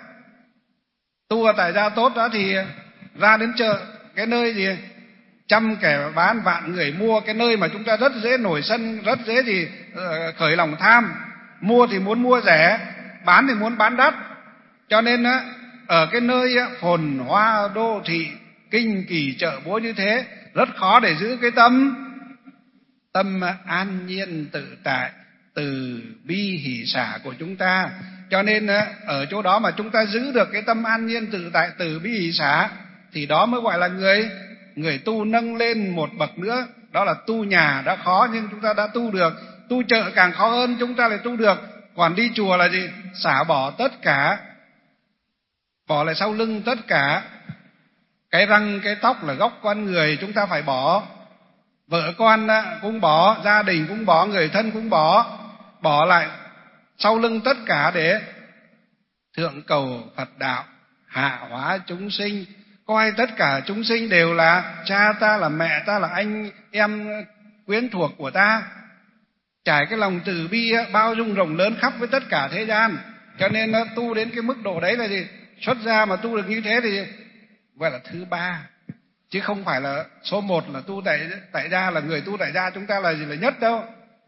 Tu ở tại gia tốt đó thì ra đến chợ, cái nơi gì? Trăm kẻ bán vạn người mua, cái nơi mà chúng ta rất dễ nổi sân, rất dễ gì khởi lòng tham. Mua thì muốn mua rẻ, bán thì muốn bán đắt. Cho nên ở cái nơi phồn hoa đô thị, kinh kỳ chợ búa như thế, rất khó để giữ cái tâm tâm an nhiên tự tại, từ bi hỷ xả của chúng ta. Cho nên ở chỗ đó mà chúng ta giữ được cái tâm an nhiên tự tại, từ bi hỷ xả, thì đó mới gọi là người người tu nâng lên một bậc nữa. Đó là tu nhà đã khó nhưng chúng ta đã tu được. Tu chợ càng khó hơn chúng ta lại tu được. Còn đi chùa là gì? Xả bỏ tất cả, bỏ lại sau lưng tất cả. Cái răng cái tóc là gốc con người chúng ta phải bỏ. Vợ con cũng bỏ, gia đình cũng bỏ, người thân cũng bỏ. Bỏ lại sau lưng tất cả để thượng cầu Phật đạo, hạ hóa chúng sinh. Coi tất cả chúng sinh đều là cha ta, là mẹ ta, là anh em quyến thuộc của ta. Trải cái lòng từ bi bao dung rộng lớn khắp với tất cả thế gian. Cho nên tu đến cái mức độ đấy là gì? Xuất gia mà tu được như thế thì gọi là thứ ba, chứ không phải là số một là tu tại tại gia, là người tu tại gia chúng ta là gì là nhất đâu.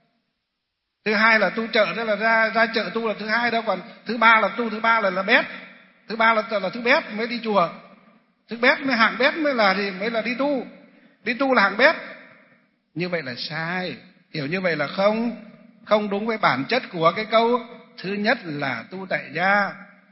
Thứ hai là tu chợ, đó là ra ra chợ tu là thứ hai đâu. Còn thứ ba là tu thứ ba là là bét, thứ ba là là thứ bét mới đi chùa, thứ bét mới hạng bét mới là thì mới là đi tu, đi tu là hạng bét. Như vậy là sai, hiểu như vậy là không không đúng với bản chất của cái câu thứ nhất là tu tại gia,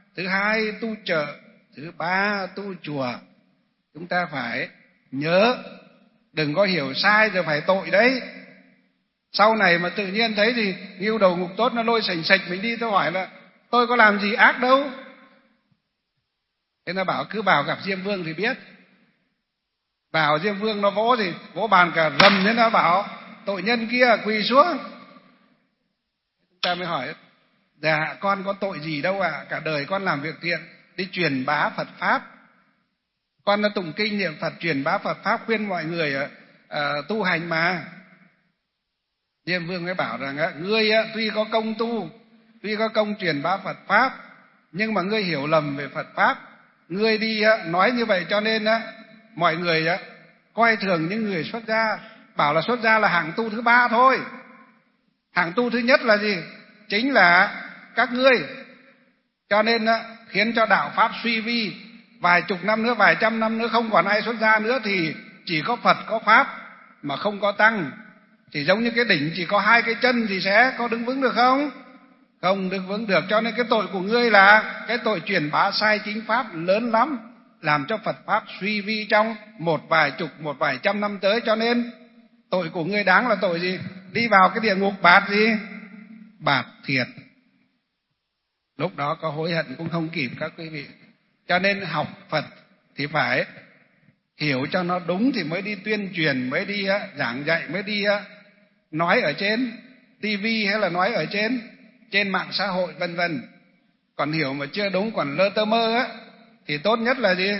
thứ hai tu chợ, thứ ba tu chùa. Chúng ta phải nhớ, đừng có hiểu sai rồi phải tội đấy. Sau này mà tự nhiên thấy thì nghiêu đầu ngục tốt nó lôi sành sạch mình đi, tôi hỏi là tôi có làm gì ác đâu. Thế nó bảo cứ vào gặp Diêm Vương thì biết. Vào Diêm Vương nó vỗ thì vỗ bàn cả rầm, thế nó bảo tội nhân kia quỳ xuống. Chúng ta mới hỏi, dạ con có tội gì đâu ạ, à? Cả đời con làm việc thiện, đi truyền bá Phật Pháp. Con đã tụng kinh niệm Phật, truyền bá Phật Pháp, khuyên mọi người uh, tu hành mà. Diêm Vương mới bảo rằng ngươi tuy có công tu, tuy có công truyền bá Phật Pháp, nhưng mà ngươi hiểu lầm về Phật Pháp. Ngươi đi nói như vậy cho nên mọi người coi thường những người xuất gia, bảo là xuất gia là hạng tu thứ ba thôi. Hạng tu thứ nhất là gì? Chính là các ngươi. Cho nên khiến cho đạo Pháp suy vi. Vài chục năm nữa, vài trăm năm nữa không còn ai xuất gia nữa thì chỉ có Phật có Pháp mà không có tăng. Chỉ giống như cái đỉnh chỉ có hai cái chân thì sẽ có đứng vững được không? Không đứng vững được. Cho nên cái tội của ngươi là cái tội truyền bá sai chính Pháp lớn lắm, làm cho Phật Pháp suy vi trong một vài chục, một vài trăm năm tới. Cho nên tội của ngươi đáng là tội gì? Đi vào cái địa ngục bạt gì? Bạt thiệt. Lúc đó có hối hận cũng không kịp các quý vị. Cho nên học Phật thì phải hiểu cho nó đúng thì mới đi tuyên truyền, mới đi giảng dạy, mới đi nói ở trên tivi hay là nói ở trên trên mạng xã hội vân vân. Còn hiểu mà chưa đúng, còn lơ tơ mơ á, thì tốt nhất là gì?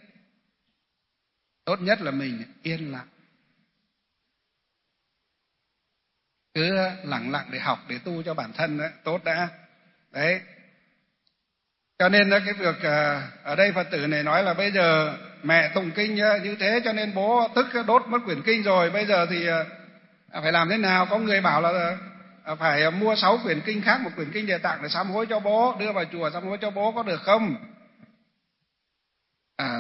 Tốt nhất là mình yên lặng, cứ lặng lặng để học, để tu cho bản thân đó, tốt đã. Đấy. Cho nên cái việc ở đây Phật tử này nói là bây giờ mẹ tụng kinh như thế cho nên bố tức đốt mất quyển kinh rồi, bây giờ thì phải làm thế nào? Có người bảo là phải mua sáu quyển kinh khác, một quyển kinh Địa Tạng để sám hối cho bố, đưa vào chùa sám hối cho bố, có được không? À,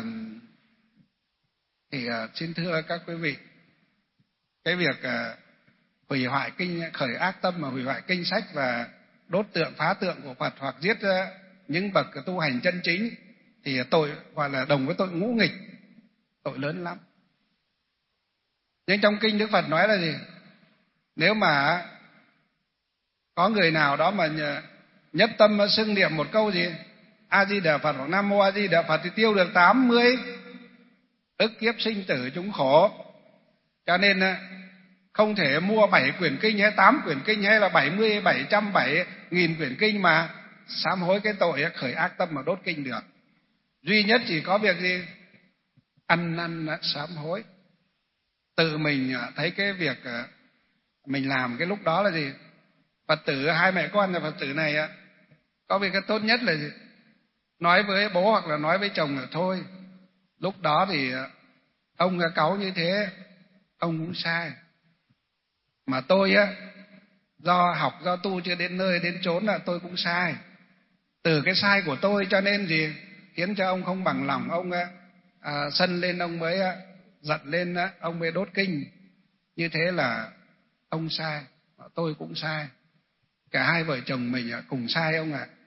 thì xin thưa các quý vị, cái việc hủy hoại kinh, khởi ác tâm mà hủy hoại kinh sách và đốt tượng, phá tượng của Phật hoặc giết những bậc tu hành chân chính thì tội gọi là đồng với tội ngũ nghịch, tội lớn lắm. Nhưng trong kinh Đức Phật nói là gì? Nếu mà có người nào đó mà nhất tâm xưng niệm một câu gì A Di Đà Phật hoặc Nam Mô A Di Đà Phật thì tiêu được tám mươi ức kiếp sinh tử chúng khổ. Cho nên không thể mua bảy quyển kinh hay tám quyển kinh hay là bảy mươi, bảy trăm, bảy nghìn quyển kinh mà sám hối cái tội khởi ác tâm mà đốt kinh được. Duy nhất chỉ có việc gì? Ăn năn sám hối. Tự mình thấy cái việc mình làm cái lúc đó là gì? Phật tử, hai mẹ con là Phật tử này có việc cái tốt nhất là gì? Nói với bố hoặc là nói với chồng là thôi, lúc đó thì ông cáu như thế, ông cũng sai. Mà tôi á, do học, do tu chưa đến nơi, đến chốn là tôi cũng sai. Từ cái sai của tôi cho nên gì? Khiến cho ông không bằng lòng, ông à, sân lên, ông mới giận lên, ông mới đốt kinh. Như thế là ông sai, tôi cũng sai. Cả hai vợ chồng mình cùng sai ông ạ. À.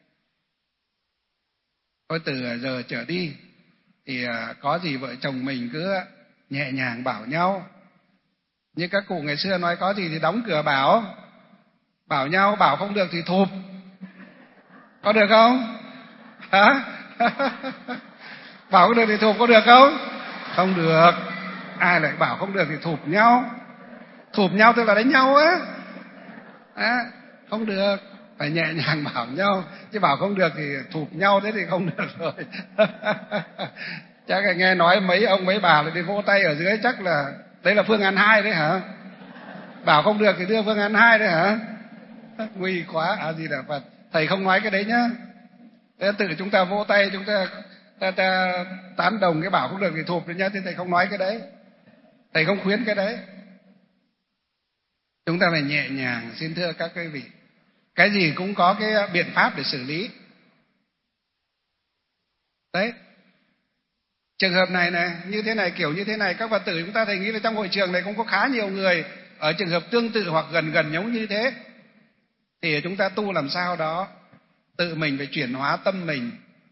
Thôi từ giờ trở đi thì có gì vợ chồng mình cứ nhẹ nhàng bảo nhau. Như các cụ ngày xưa nói có gì thì đóng cửa bảo. Bảo nhau, bảo không được thì thụp. Có được không? Hả? Bảo không được thì thụp có được không? Không được. Ai lại bảo không được thì thụp nhau. Thụp nhau tức là đánh nhau á. À, không được. Phải nhẹ nhàng bảo nhau. Chứ bảo không được thì thụp nhau, thế thì không được rồi. Chắc là nghe nói mấy ông mấy bà là đi vỗ tay ở dưới, chắc là đấy là phương án hai đấy hả? Bảo không được thì đưa phương án hai đấy hả? Nguy quá. À gì là Phật. Thầy không nói cái đấy nhá. Thế tự chúng ta vỗ tay, chúng ta, ta, ta tán đồng cái bảo không được thì thụp đấy nhá. Thế thầy không nói cái đấy. Thầy không khuyến cái đấy. Chúng ta phải nhẹ nhàng. Xin thưa các quý vị, cái gì cũng có cái biện pháp để xử lý. Đấy. Trường hợp này này, như thế này, kiểu như thế này, các Phật tử chúng ta thấy nghĩ là trong hội trường này cũng có khá nhiều người ở trường hợp tương tự hoặc gần gần giống như thế. Thì chúng ta tu làm sao đó tự mình phải chuyển hóa tâm mình,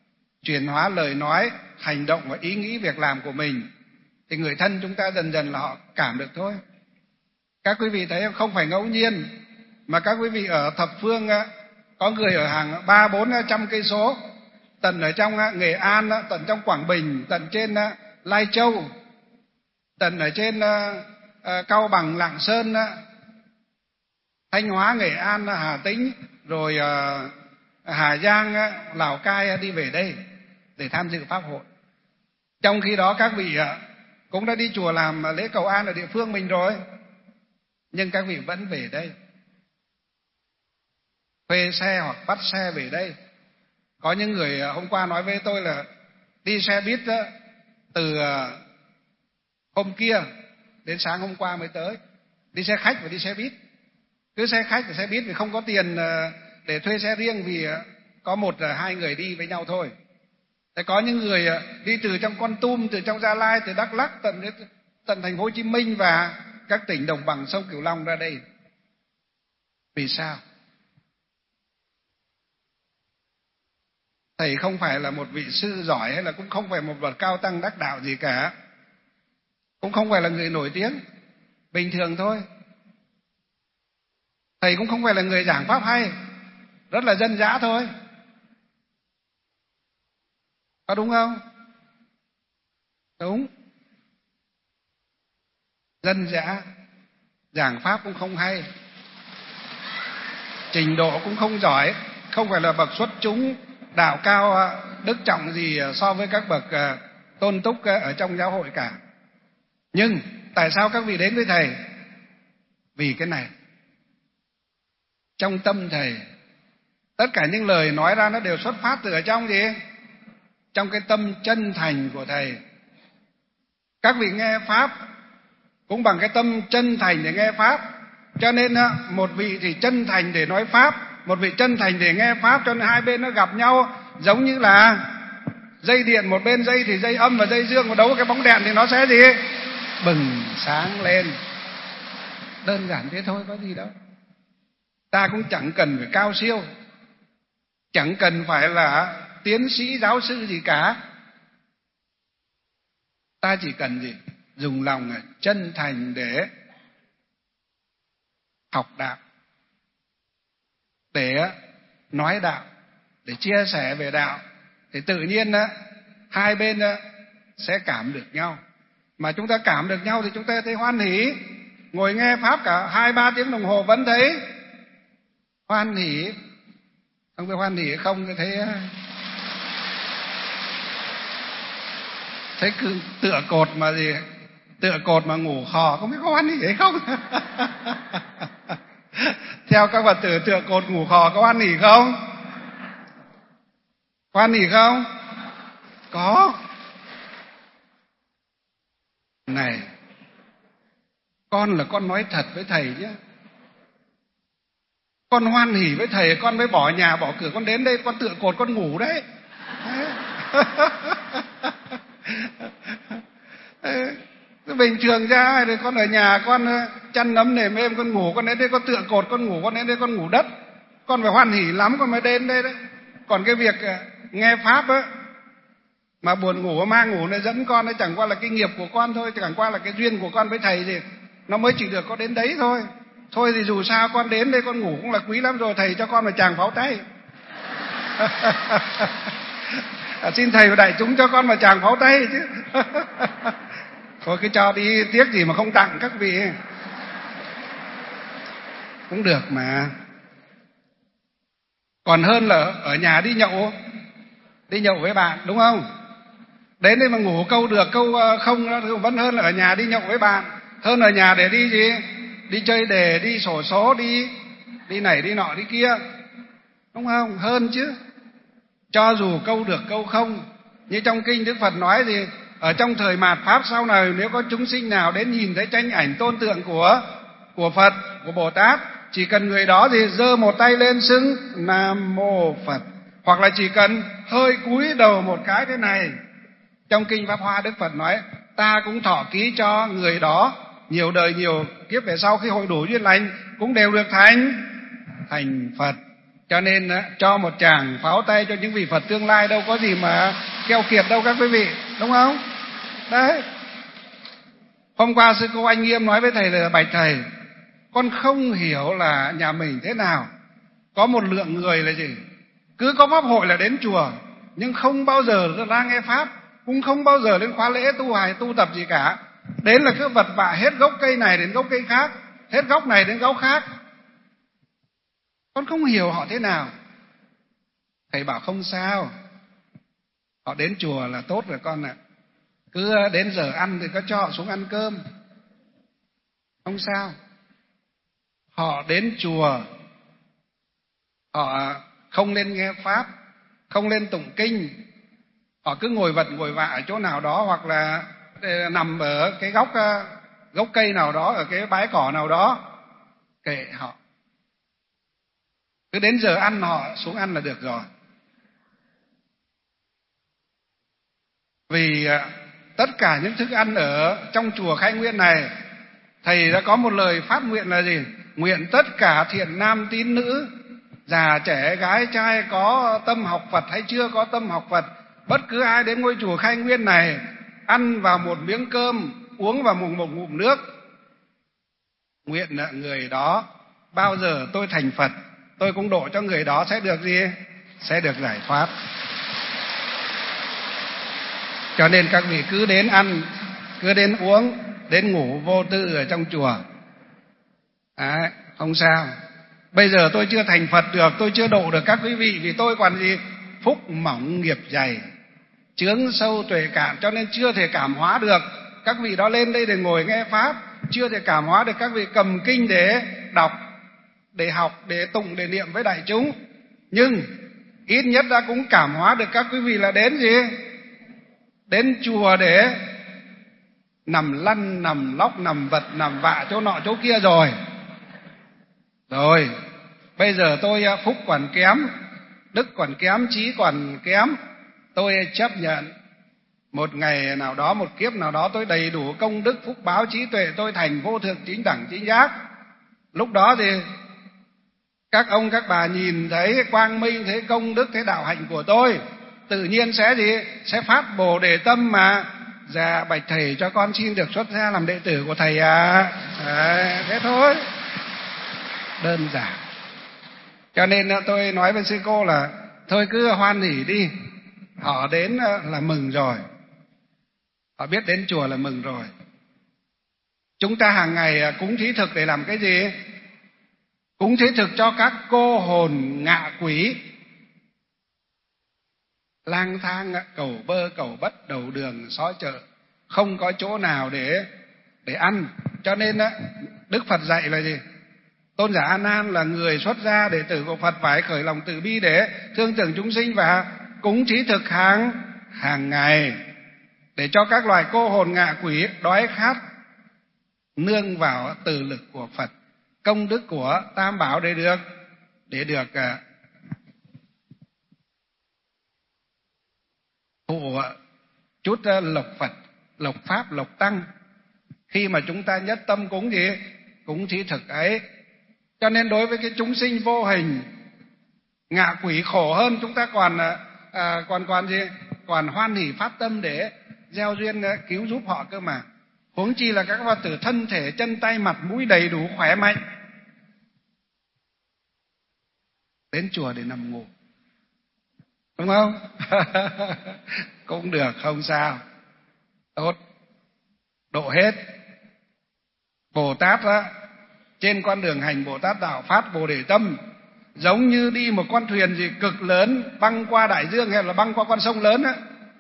chuyển hóa lời nói, hành động và ý nghĩ việc làm của mình, thì người thân chúng ta dần dần là họ cảm được thôi. Các quý vị thấy không phải ngẫu nhiên mà các quý vị ở thập phương có người ở hàng ba bốn trăm cây số, tận ở trong Nghệ An, tận trong Quảng Bình, tận trên Lai Châu, tận ở trên Cao Bằng, Lạng Sơn, Thanh Hóa, Nghệ An, Hà Tĩnh, rồi Hà Giang, Lào Cai đi về đây để tham dự pháp hội. Trong khi đó các vị cũng đã đi chùa làm lễ cầu an ở địa phương mình rồi, nhưng các vị vẫn về đây, thuê xe hoặc bắt xe về đây. Có những người hôm qua nói với tôi là đi xe buýt đó, từ hôm kia đến sáng hôm qua mới tới, đi xe khách và đi xe buýt. Cứ xe khách và xe buýt vì không có tiền để thuê xe riêng, vì có một hai người đi với nhau thôi. Thế có những người đi từ trong Kon Tum, từ trong Gia Lai, từ Đắk Lắk tận đến tận thành phố Hồ Chí Minh và các tỉnh đồng bằng sông Cửu Long ra đây. Vì sao? Thầy không phải là một vị sư giỏi, hay là cũng không phải một bậc cao tăng đắc đạo gì cả, cũng không phải là người nổi tiếng, bình thường thôi. Thầy cũng không phải là người giảng pháp hay, rất là dân dã thôi. Có đúng không? Đúng. Dân dã, giảng pháp cũng không hay, trình độ cũng không giỏi, không phải là bậc xuất chúng đạo cao đức trọng gì so với các bậc tôn túc ở trong giáo hội cả. Nhưng tại sao các vị đến với thầy? Vì cái này. Trong tâm thầy, tất cả những lời nói ra nó đều xuất phát từ ở trong gì? Trong cái tâm chân thành của thầy. Các vị nghe pháp cũng bằng cái tâm chân thành để nghe pháp. Cho nên một vị thì chân thành để nói pháp, một vị chân thành để nghe pháp, cho nên hai bên nó gặp nhau giống như là dây điện, một bên dây thì dây âm và dây dương, và đấu cái bóng đèn thì nó sẽ gì? Bừng sáng lên. Đơn giản thế thôi, có gì đâu. Ta cũng chẳng cần phải cao siêu, chẳng cần phải là tiến sĩ giáo sư gì cả. Ta chỉ cần gì? Dùng lòng chân thành để học đạo, để nói đạo, để chia sẻ về đạo, thì tự nhiên hai bên sẽ cảm được nhau. Mà chúng ta cảm được nhau thì chúng ta thấy hoan hỉ. Ngồi nghe pháp cả hai ba tiếng đồng hồ vẫn thấy hoan hỉ. Không biết hoan hỉ không, thấy thấy cứ tựa cột mà gì, tựa cột mà ngủ khò, không biết có hoan hỉ hay không. Theo các Phật tử, tựa cột ngủ khò có hoan hỉ không? Hoan hỉ không? Có. Này, con là con nói thật với thầy nhé. Con hoan hỉ với thầy, con mới bỏ nhà bỏ cửa con đến đây, con tựa cột con ngủ đấy. Bình thường ra thì con ở nhà con chăn nấm nềm êm con ngủ, con đến đây con tựa cột con ngủ, con đến đây con ngủ đất. Con phải hoan hỉ lắm con mới đến đây đấy. Còn cái việc nghe pháp á, mà buồn ngủ ma ngủ nó dẫn con, nó chẳng qua là cái nghiệp của con thôi, chẳng qua là cái duyên của con với thầy gì, nó mới chỉ được có đến đấy thôi. Thôi thì dù sao con đến đây con ngủ cũng là quý lắm rồi, thầy cho con một tràng pháo tay. À, xin thầy và đại chúng cho con một tràng pháo tay chứ. Thôi cứ cho đi, tiếc gì mà không tặng các vị. Cũng được mà. Còn hơn là ở nhà đi nhậu, đi nhậu với bạn, đúng không? Đến đây mà ngủ câu được câu không, vẫn hơn là ở nhà đi nhậu với bạn. Hơn ở nhà để đi gì? Đi chơi đề, đi xổ số, đi đi này đi nọ đi kia, đúng không? Hơn chứ. Cho dù câu được câu không, như trong kinh Đức Phật nói gì, ở trong thời mạt pháp sau này, nếu có chúng sinh nào đến nhìn thấy tranh ảnh tôn tượng của của Phật, của Bồ Tát, chỉ cần người đó thì giơ một tay lên xưng Nam Mô Phật, hoặc là chỉ cần hơi cúi đầu một cái thế này. Trong kinh Pháp Hoa Đức Phật nói, ta cũng thọ ký cho người đó nhiều đời nhiều kiếp về sau, khi hội đủ duyên lành cũng đều được thành thành Phật. Cho nên cho một tràng pháo tay cho những vị Phật tương lai, đâu có gì mà keo kiệt đâu các quý vị, đúng không? Đấy. Hôm qua sư cô Anh Nghiêm nói với thầy là: bạch thầy, con không hiểu là nhà mình thế nào. Có một lượng người là gì? Cứ có pháp hội là đến chùa, nhưng không bao giờ ra nghe pháp, cũng không bao giờ đến khóa lễ tu hài tu tập gì cả. Đến là cứ vật vã hết gốc cây này đến gốc cây khác, hết gốc này đến gốc khác. Con không hiểu họ thế nào. Thầy bảo không sao, họ đến chùa là tốt rồi con ạ. Cứ đến giờ ăn thì có cho họ xuống ăn cơm, không sao. Họ đến chùa, họ không lên nghe pháp, không lên tụng kinh, họ cứ ngồi vật ngồi vạ ở chỗ nào đó, hoặc là nằm ở cái góc gốc cây nào đó, ở cái bãi cỏ nào đó, kệ họ. Cứ đến giờ ăn họ xuống ăn là được rồi. Vì tất cả những thức ăn ở trong chùa Khai Nguyên này, thầy đã có một lời phát nguyện là gì? Nguyện tất cả thiện nam tín nữ, già trẻ gái trai, có tâm học Phật hay chưa có tâm học Phật, bất cứ ai đến ngôi chùa Khai Nguyên này, ăn vào một miếng cơm, uống vào một, một ngụm nước, nguyện là người đó bao giờ tôi thành Phật, tôi cũng độ cho người đó sẽ được gì? Sẽ được giải thoát. Cho nên các vị cứ đến ăn, cứ đến uống, đến ngủ vô tư ở trong chùa, à, không sao. Bây giờ tôi chưa thành Phật được, tôi chưa độ được các quý vị, vì tôi còn gì? Phúc mỏng nghiệp dày, chướng sâu tuệ cạn, cho nên chưa thể cảm hóa được các vị đó lên đây để ngồi nghe pháp, chưa thể cảm hóa được các vị cầm kinh để đọc, để học, để tụng, để niệm với đại chúng. Nhưng ít nhất đã cũng cảm hóa được các quý vị là đến gì? Đến chùa để nằm lăn, nằm lóc, nằm vật, nằm vạ chỗ nọ chỗ kia rồi. Rồi, bây giờ tôi phúc còn kém, đức còn kém, trí còn kém, tôi chấp nhận một ngày nào đó, một kiếp nào đó tôi đầy đủ công đức phúc báo trí tuệ, tôi thành vô thượng chính đẳng chính giác. Lúc đó thì các ông các bà nhìn thấy quang minh, thấy công đức, thấy đạo hạnh của tôi, tự nhiên sẽ gì? Sẽ phát Bồ Đề tâm mà. Dạ bạch thầy, cho con xin được xuất gia làm đệ tử của thầy à. À, thế thôi, đơn giản. Cho nên tôi nói với sư cô là thôi cứ hoan hỉ đi, họ đến là mừng rồi, họ biết đến chùa là mừng rồi. Chúng ta hàng ngày cúng thí thực để làm cái gì? Cúng thí thực cho các cô hồn ngạ quỷ lang thang cầu bơ cầu bất, đầu đường xó chợ, không có chỗ nào để để ăn. Cho nên Đức Phật dạy là gì? Tôn giả A Nan là người xuất gia đệ tử của Phật, phải khởi lòng từ bi để thương tưởng chúng sinh và cúng thí thực hàng hàng ngày, để cho các loài cô hồn ngạ quỷ đói khát nương vào từ lực của Phật, công đức của Tam Bảo để được để được uh, thụ chút uh, lộc Phật, lộc Pháp, lộc Tăng khi mà chúng ta nhất tâm cúng gì? Cúng thí thực ấy. Cho nên đối với cái chúng sinh vô hình ngạ quỷ khổ hơn, chúng ta còn à, còn còn gì? Còn hoan hỷ phát tâm để gieo duyên cứu giúp họ cơ mà. Huống chi là các Phật tử thân thể chân tay mặt mũi đầy đủ khỏe mạnh, đến chùa để nằm ngủ, đúng không? Cũng được, không sao, tốt, độ hết. Bồ Tát đó, trên con đường hành Bồ Tát đạo phát Bồ Đề tâm, giống như đi một con thuyền gì cực lớn băng qua đại dương hay là băng qua con sông lớn á.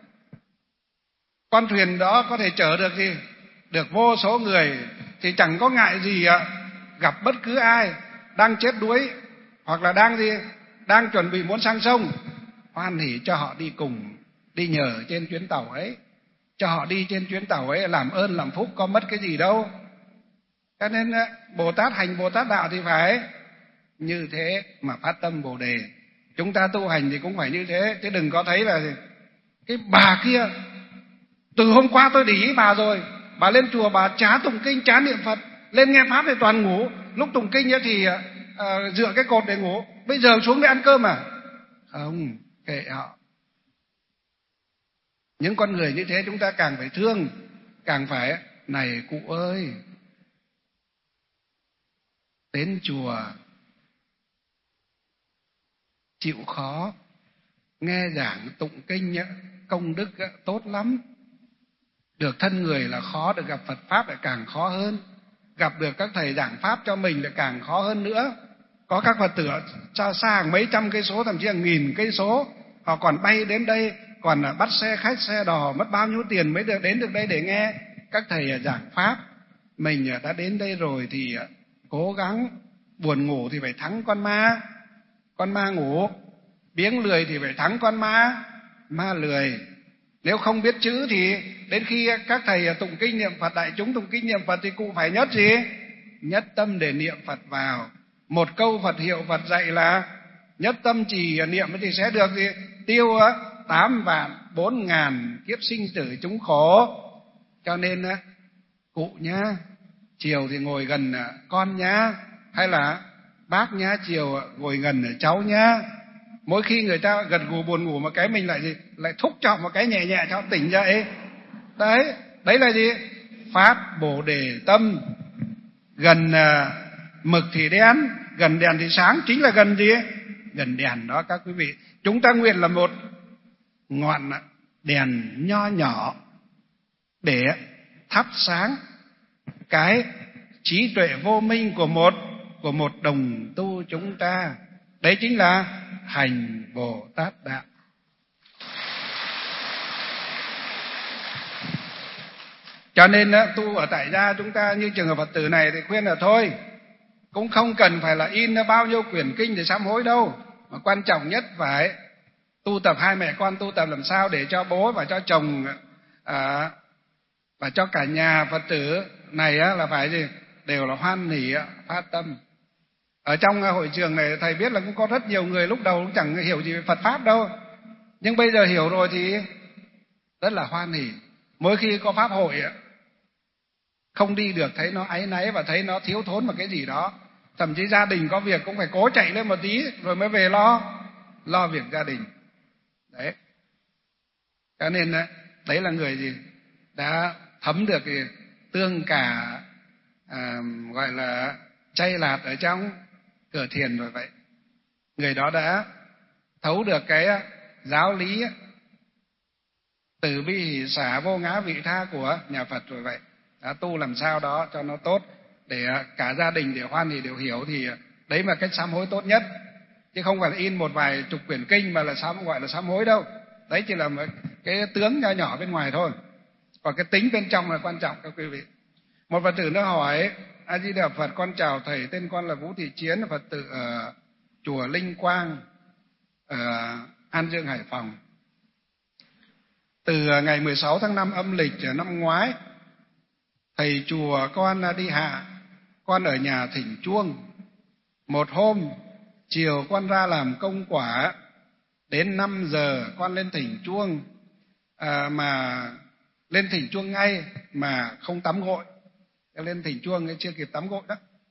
Con thuyền đó có thể chở được gì? Được vô số người, thì chẳng có ngại gì ạ. Gặp bất cứ ai đang chết đuối hoặc là đang gì? Đang chuẩn bị muốn sang sông, hoan hỉ cho họ đi cùng, đi nhờ trên chuyến tàu ấy, cho họ đi trên chuyến tàu ấy, làm ơn làm phúc, có mất cái gì đâu. Cho nên Bồ Tát hành Bồ Tát đạo thì phải như thế mà phát tâm Bồ Đề. Chúng ta tu hành thì cũng phải như thế, chứ đừng có thấy là cái bà kia từ hôm qua tôi để ý bà rồi, bà lên chùa bà chả tụng kinh, chả niệm Phật, lên nghe pháp thì toàn ngủ, lúc tụng kinh thì uh, dựa cái cột để ngủ, bây giờ xuống để ăn cơm à? Không, kệ họ. Những con người như thế chúng ta càng phải thương, càng phải, này cụ ơi, đến chùa chịu khó, nghe giảng tụng kinh công đức tốt lắm. Được thân người là khó, được gặp Phật Pháp lại càng khó hơn. Gặp được các thầy giảng Pháp cho mình lại càng khó hơn nữa. Có các Phật tử xa xa hàng mấy trăm cây số, thậm chí hàng nghìn cây số, họ còn bay đến đây, còn bắt xe khách, xe đò, mất bao nhiêu tiền mới được đến được đây để nghe các thầy giảng Pháp. Mình đã đến đây rồi thì cố gắng, buồn ngủ thì phải thắng con ma, con ma ngủ, biếng lười thì phải thắng con ma, ma lười. Nếu không biết chữ thì đến khi các thầy tụng kinh niệm Phật, đại chúng tụng kinh niệm Phật thì cụ phải nhất gì? Nhất tâm để niệm Phật vào. Một câu Phật hiệu Phật dạy là nhất tâm trì niệm thì sẽ được gì? Tiêu tám vạn bốn ngàn kiếp sinh tử chúng khổ. Cho nên cụ nhá, chiều thì ngồi gần con nhá, hay là bác nhá, chiều ngồi gần cháu nhá. Mỗi khi người ta gật gù buồn ngủ một cái, mình lại gì? Lại thúc cho một cái nhẹ nhẹ cho tỉnh dậy. Đấy, đấy là gì? Phát Bồ Đề tâm. Gần uh, mực thì đen, gần đèn thì sáng, chính là gần gì? Gần đèn đó các quý vị. Chúng ta nguyện là một ngọn đèn nho nhỏ để thắp sáng cái trí tuệ vô minh của một của một đồng tu chúng ta. Đấy chính là hành Bồ Tát đạo. Cho nên tu ở tại gia chúng ta như trường hợp Phật tử này thì khuyên là thôi, cũng không cần phải là in bao nhiêu quyển kinh để sám hối đâu, mà quan trọng nhất phải tu tập. Hai mẹ con tu tập làm sao để cho bố và cho chồng à, và cho cả nhà Phật tử này á, là phải gì? Đều là hoan hỷ phát tâm. Ở trong hội trường này thầy biết là cũng có rất nhiều người lúc đầu cũng chẳng hiểu gì về Phật Pháp đâu, nhưng bây giờ hiểu rồi thì rất là hoan hỷ. Mỗi khi có pháp hội không đi được thấy nó áy náy và thấy nó thiếu thốn một cái gì đó, thậm chí gia đình có việc cũng phải cố chạy lên một tí rồi mới về lo lo việc gia đình. Đấy, cho nên đấy là người gì đã thấm được cái tương cả à, gọi là chay lạt ở trong cửa thiền rồi. Vậy người đó đã thấu được cái giáo lý từ bi hỷ xả vô ngã vị tha của nhà Phật rồi. Vậy đã tu làm sao đó cho nó tốt để cả gia đình để hoan hỷ đều hiểu, thì đấy là cách sám hối tốt nhất, chứ không phải là in một vài chục quyển kinh mà là sám gọi là sám hối đâu. Đấy chỉ là một cái tướng nho nhỏ bên ngoài thôi, còn cái tính bên trong là quan trọng các quý vị. Một Phật tử nó hỏi: A Di Đà Phật, con chào thầy, tên con là Vũ Thị Chiến, Phật tử ở chùa Linh Quang ở An Dương, Hải Phòng. Từ ngày mười sáu tháng năm âm lịch năm ngoái, thầy chùa con đi hạ, con ở nhà thỉnh chuông. Một hôm chiều con ra làm công quả, đến năm giờ con lên thỉnh chuông, à, mà lên thỉnh chuông ngay mà không tắm gội. Lên thỉnh chuông chưa kịp tắm gội đó.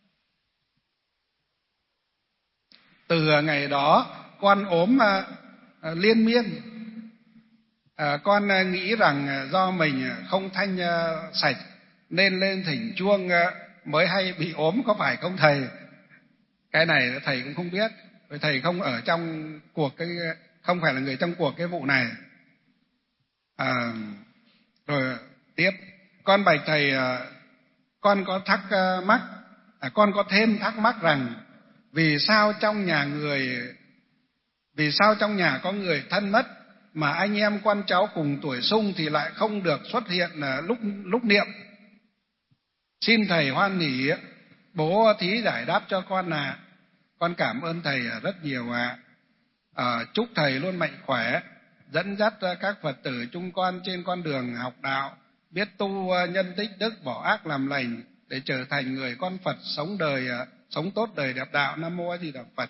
Từ ngày đó con ốm à, à, liên miên. À, con à, nghĩ rằng do mình không thanh à, sạch nên lên thỉnh chuông à, mới hay bị ốm, có phải không thầy? Cái này thầy cũng không biết, vì thầy không ở trong cuộc cái, không phải là người trong cuộc cái vụ này. À, rồi tiếp, con bạch thầy, à, con có thắc mắc, à, con có thêm thắc mắc rằng vì sao trong nhà người, vì sao trong nhà có người thân mất mà anh em con cháu cùng tuổi xung thì lại không được xuất hiện lúc lúc niệm? Xin thầy hoan hỷ bố thí giải đáp cho con là con cảm ơn thầy rất nhiều ạ. À, chúc thầy luôn mạnh khỏe, dẫn dắt các Phật tử chúng con trên con đường học đạo, biết tu nhân tích đức, bỏ ác làm lành để trở thành người con Phật sống đời sống tốt đời đẹp đạo. Nam mô A Di Đà Phật.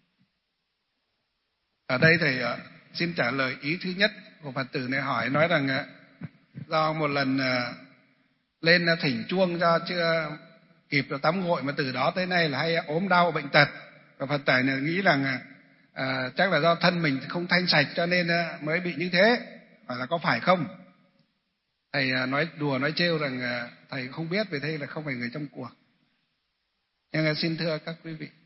Ở đây thầy xin trả lời ý thứ nhất của Phật tử này hỏi, nói rằng do một lần lên thỉnh chuông do chưa kịp tắm gội mà từ đó tới nay là hay ốm đau bệnh tật, Và Phật tử này nghĩ rằng à, chắc là do thân mình không thanh sạch cho nên mới bị như thế. Hỏi là có phải không? Thầy nói đùa nói trêu rằng thầy không biết vì thế là không phải người trong cuộc. Nhưng xin thưa các quý vị,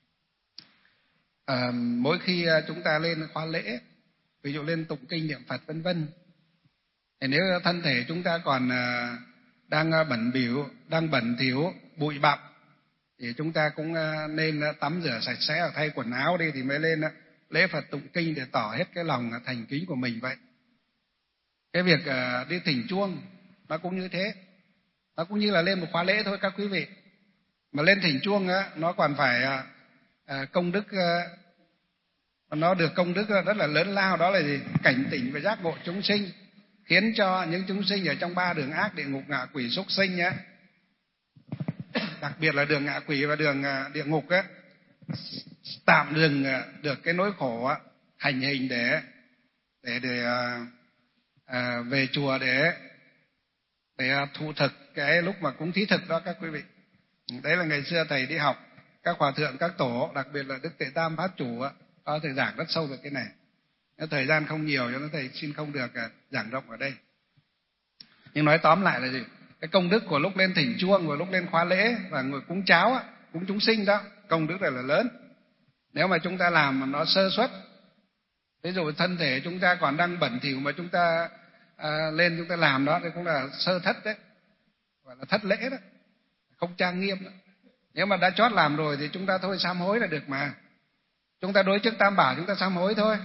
à, mỗi khi chúng ta lên khóa lễ, ví dụ lên tụng kinh niệm Phật vân vân, thì nếu thân thể chúng ta còn à, đang bẩn bỉu, đang bẩn thỉu, bụi bặm, thì chúng ta cũng nên tắm rửa sạch sẽ, thay quần áo đi thì mới lên lễ Phật tụng kinh để tỏ hết cái lòng thành kính của mình vậy. Cái việc đi thỉnh chuông nó cũng như thế, nó cũng như là lên một khóa lễ thôi các quý vị. Mà lên thỉnh chuông á, nó còn phải công đức, nó được công đức rất là lớn lao, đó là gì? Cảnh tỉnh và giác ngộ chúng sinh, khiến cho những chúng sinh ở trong ba đường ác, địa ngục, ngạ quỷ, súc sinh á, đặc biệt là đường ngạ quỷ và đường địa ngục á, tạm dừng được cái nỗi khổ hành hình để để để à, về chùa để để thụ thực cái lúc mà cúng thí thực đó các quý vị. Đấy là ngày xưa thầy đi học, các hòa thượng, các tổ, đặc biệt là Đức Tệ Tam Pháp Chủ có thầy giảng rất sâu về cái này. Nếu thời gian không nhiều cho nên thầy xin không được giảng rộng ở đây. Nhưng nói tóm lại là gì? Cái công đức của lúc lên thỉnh chuông và lúc lên khóa lễ và ngồi cúng cháo, cúng chúng sinh đó, công đức này là lớn. Nếu mà chúng ta làm mà nó sơ suất, ví dụ thân thể chúng ta còn đang bẩn thỉu mà chúng ta à, lên chúng ta làm đó thì cũng là sơ thất đấy, gọi là thất lễ đó, không trang nghiêm đó. Nếu mà đã chót làm rồi thì chúng ta thôi sám hối là được mà. Chúng ta đối trước Tam Bảo chúng ta sám hối thôi.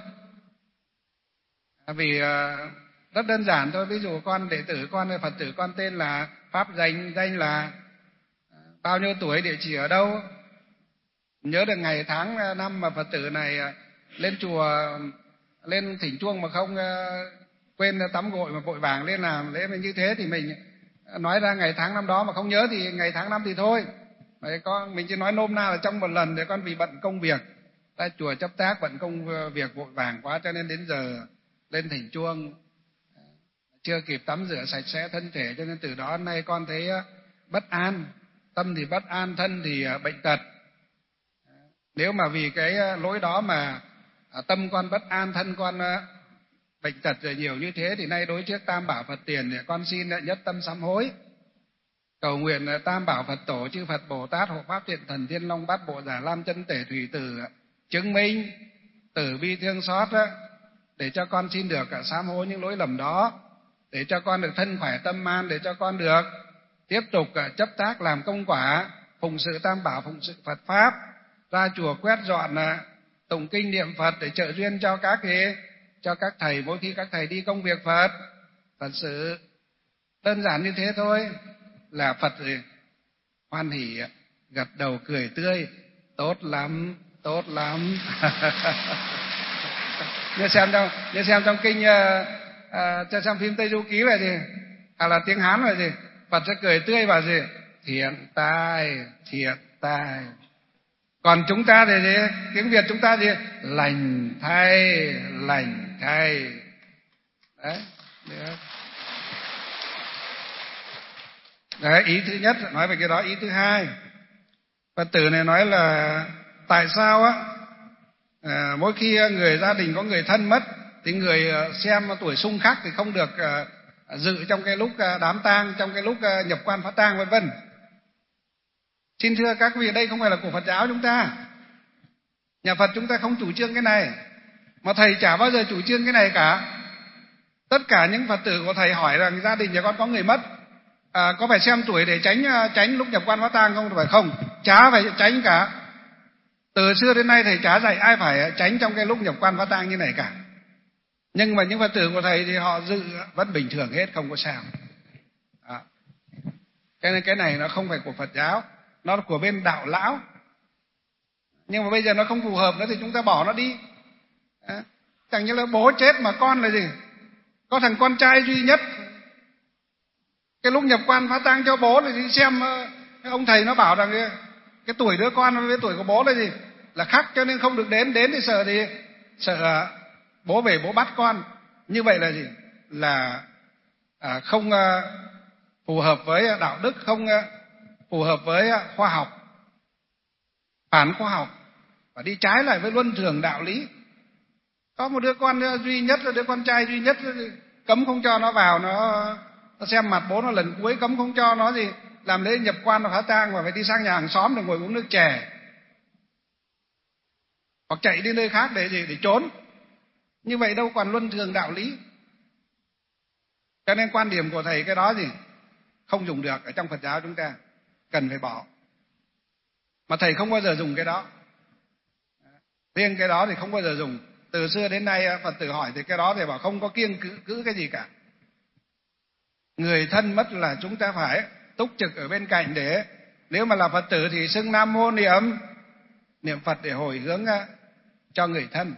À, vì à, rất đơn giản thôi. Ví dụ con đệ tử, con Phật tử, con tên là Pháp danh, danh là bao nhiêu tuổi, địa chỉ ở đâu, nhớ được ngày tháng năm mà Phật tử này lên chùa, lên thỉnh chuông mà không quên tắm gội mà vội vàng lên làm lễ, mình như thế thì mình nói ra ngày tháng năm đó mà không nhớ thì ngày tháng năm thì thôi. Vậy con mình chỉ nói nôm na là trong một lần để con vì bận công việc, ra chùa chấp tác bận công việc vội vàng quá cho nên đến giờ lên thỉnh chuông chưa kịp tắm rửa sạch sẽ thân thể, cho nên từ đó đến nay con thấy bất an, tâm thì bất an, thân thì bệnh tật. Nếu mà vì cái lỗi đó mà tâm con bất an, thân con bệnh tật rồi nhiều như thế thì nay đối trước Tam Bảo Phật tiền thì con xin nhất tâm sám hối, cầu nguyện Tam Bảo Phật tổ, chư Phật Bồ Tát, hộ pháp thiện thần, Thiên Long Bát Bộ, Già Lam Chân Tể Thủy Tử chứng minh tử bi thương xót để cho con xin được sám hối những lỗi lầm đó, để cho con được thân khỏe tâm an, để cho con được tiếp tục chấp tác làm công quả, phụng sự Tam Bảo, phụng sự Phật pháp, ra chùa quét dọn, tụng kinh niệm Phật để trợ duyên cho các cái, cho các thầy mỗi khi các thầy đi công việc Phật, Phật sự. Đơn giản như thế thôi là Phật thì hoan hỉ, gật đầu cười tươi, tốt lắm, tốt lắm. Như xem trong, như xem trong kinh, à, cho xem phim Tây Du Ký là gì, hay là tiếng Hán là gì, Phật sẽ cười tươi và gì, thiện tai, thiện tai. Còn chúng ta thì gì? Tiếng Việt chúng ta gì? Lành thay, lành thay. Đấy, được. Đấy, ý thứ nhất nói về cái đó. Ý thứ hai, Phật tử này nói là tại sao á à, mỗi khi người gia đình có người thân mất thì người xem tuổi xung khắc thì không được à, dự trong cái lúc đám tang, trong cái lúc nhập quan phát tang vân vân. Xin thưa các vị, đây không phải là của Phật giáo chúng ta. Nhà Phật chúng ta không chủ trương cái này, mà thầy chả bao giờ chủ trương cái này cả. Tất cả những Phật tử của thầy hỏi rằng gia đình nhà con có người mất, à, có phải xem tuổi để tránh tránh lúc nhập quan phát tang không? Phải không? Chả phải tránh cả. Từ xưa đến nay thầy chả dạy ai phải tránh trong cái lúc nhập quan phát tang như này cả. Nhưng mà những Phật tử của thầy thì họ dự vẫn bình thường hết, không có sao. À. Cái này, cái này nó không phải của Phật giáo, nó là của bên đạo lão. Nhưng mà bây giờ nó không phù hợp nữa thì chúng ta bỏ nó đi. À. Chẳng như là bố chết mà con là gì? Có thằng con trai duy nhất, cái lúc nhập quan phát tang cho bố thì đi xem, cái ông thầy nó bảo rằng cái, cái tuổi đứa con với tuổi của bố là gì? Là khác, cho nên không được đến. Đến thì sợ gì? Sợ bố về bố bắt con. Như vậy là gì? Là à, không à, phù hợp với đạo đức, không à, phù hợp với khoa học, phản khoa học. và đi trái lại với luân thường đạo lý. Có một đứa con duy nhất, đứa con trai duy nhất, cấm không cho nó vào, nó, nó xem mặt bố nó lần cuối, cấm không cho nó gì làm lễ nhập quan hoặc hóa tang, và phải đi sang nhà hàng xóm để ngồi uống nước chè, hoặc chạy đi nơi khác để gì, để trốn. Như vậy đâu còn luân thường đạo lý. Cho nên quan điểm của thầy cái đó gì không dùng được ở trong Phật giáo chúng ta, cần phải bỏ. Mà thầy không bao giờ dùng cái đó. Riêng cái đó thì không bao giờ dùng. Từ xưa đến nay Phật tử hỏi thì cái đó thì bảo không có kiêng cữ, cữ cái gì cả. Người thân mất là chúng ta phải túc trực ở bên cạnh, để nếu mà là Phật tử thì xưng Nam Mô niệm niệm Phật để hồi hướng cho người thân.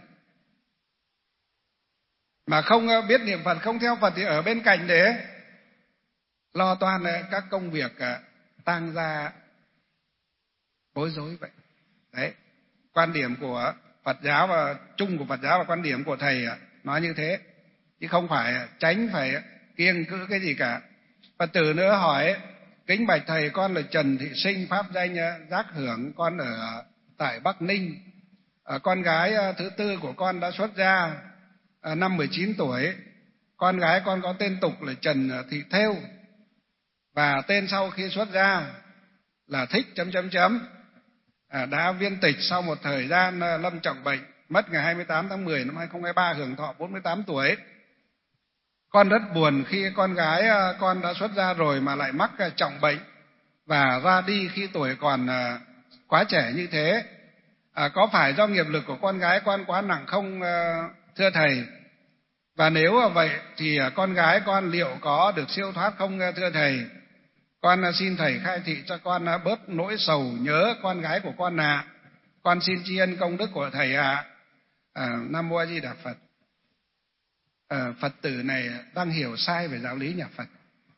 Mà không biết niệm Phật, không theo Phật thì ở bên cạnh để lo toan các công việc tang gia bối rối vậy. Đấy, quan điểm của Phật giáo và chung của Phật giáo và quan điểm của thầy nói như thế, chứ không phải tránh phải kiêng cữ cái gì cả. Phật tử nữa hỏi: kính bạch thầy, con là Trần Thị Sinh, pháp danh Giác Hưởng, con ở tại Bắc Ninh. Con gái thứ tư của con đã xuất gia năm mười chín tuổi. Con gái con có tên tục là Trần Thị Thêu, và tên sau khi xuất gia là Thích chấm chấm chấm. À, đã viên tịch sau một thời gian lâm trọng bệnh, mất ngày hai mươi tám tháng mười năm hai nghìn không trăm hai mươi ba, hưởng thọ bốn mươi tám tuổi. Con rất buồn khi con gái con đã xuất gia rồi mà lại mắc trọng bệnh và ra đi khi tuổi còn quá trẻ như thế. À, có phải do nghiệp lực của con gái con quá nặng không thưa thầy? Và nếu vậy thì con gái con liệu có được siêu thoát không thưa thầy? Con xin thầy khai thị cho con bớt nỗi sầu nhớ con gái của con ạ. À. Con xin tri ân công đức của thầy ạ. À. À, Nam Mô A Di Đà Phật. À, Phật tử này đang hiểu sai về giáo lý nhà Phật.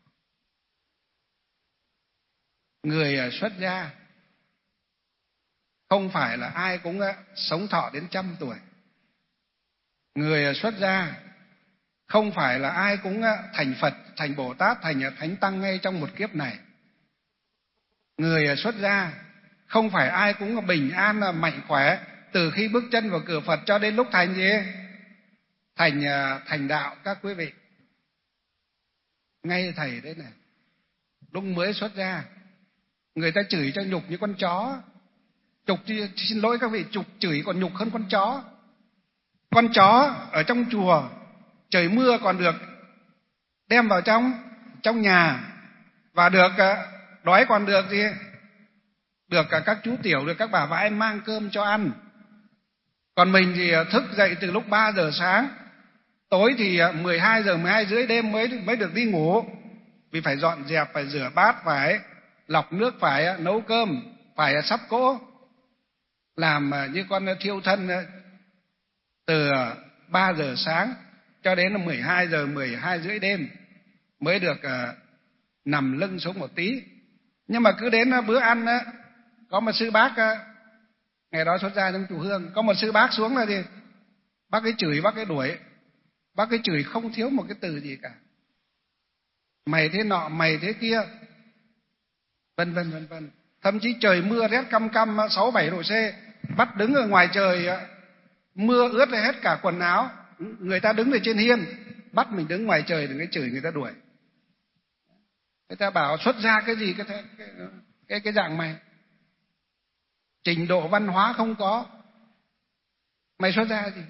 Người xuất gia không phải là ai cũng sống thọ đến trăm tuổi. Người xuất gia không phải là ai cũng thành Phật, thành Bồ Tát, thành Thánh Tăng ngay trong một kiếp này. Người xuất gia không phải ai cũng bình an, mạnh khỏe từ khi bước chân vào cửa Phật cho đến lúc thành gì? Thành, thành đạo các quý vị. Ngay thầy đấy này, lúc mới xuất gia, người ta chửi cho nhục như con chó. Chục, xin lỗi các vị, chục chửi còn nhục hơn con chó. Con chó ở trong chùa, trời mưa còn được đem vào trong trong nhà, và được đói còn được gì? Được cả các chú tiểu, được các bà vãi mang cơm cho ăn. Còn mình thì thức dậy từ lúc ba giờ sáng, tối thì mười hai giờ, mười hai rưỡi đêm mới mới được đi ngủ, vì phải dọn dẹp, phải rửa bát, phải lọc nước, phải nấu cơm, phải sắp cỗ, làm như con thiêu thân từ ba giờ sáng cho đến mười hai giờ, mười hai rưỡi đêm mới được uh, nằm lưng xuống một tí. Nhưng mà cứ đến uh, bữa ăn uh, có một sư bác uh, ngày đó xuất gia trong chùa Hương, có một sư bác xuống là gì? Bác ấy chửi, bác ấy đuổi. Bác ấy chửi không thiếu một cái từ gì cả. Mày thế nọ, mày thế kia, vân vân vân vân. Thậm chí trời mưa rét căm căm sáu bảy độ C, bắt đứng ở ngoài trời uh, mưa ướt hết cả quần áo, người ta đứng ở trên hiên, bắt mình đứng ngoài trời đừng cái chửi, người ta đuổi. Người ta bảo xuất gia cái gì cái cái cái, cái dạng mày, trình độ văn hóa không có, mày xuất gia gì?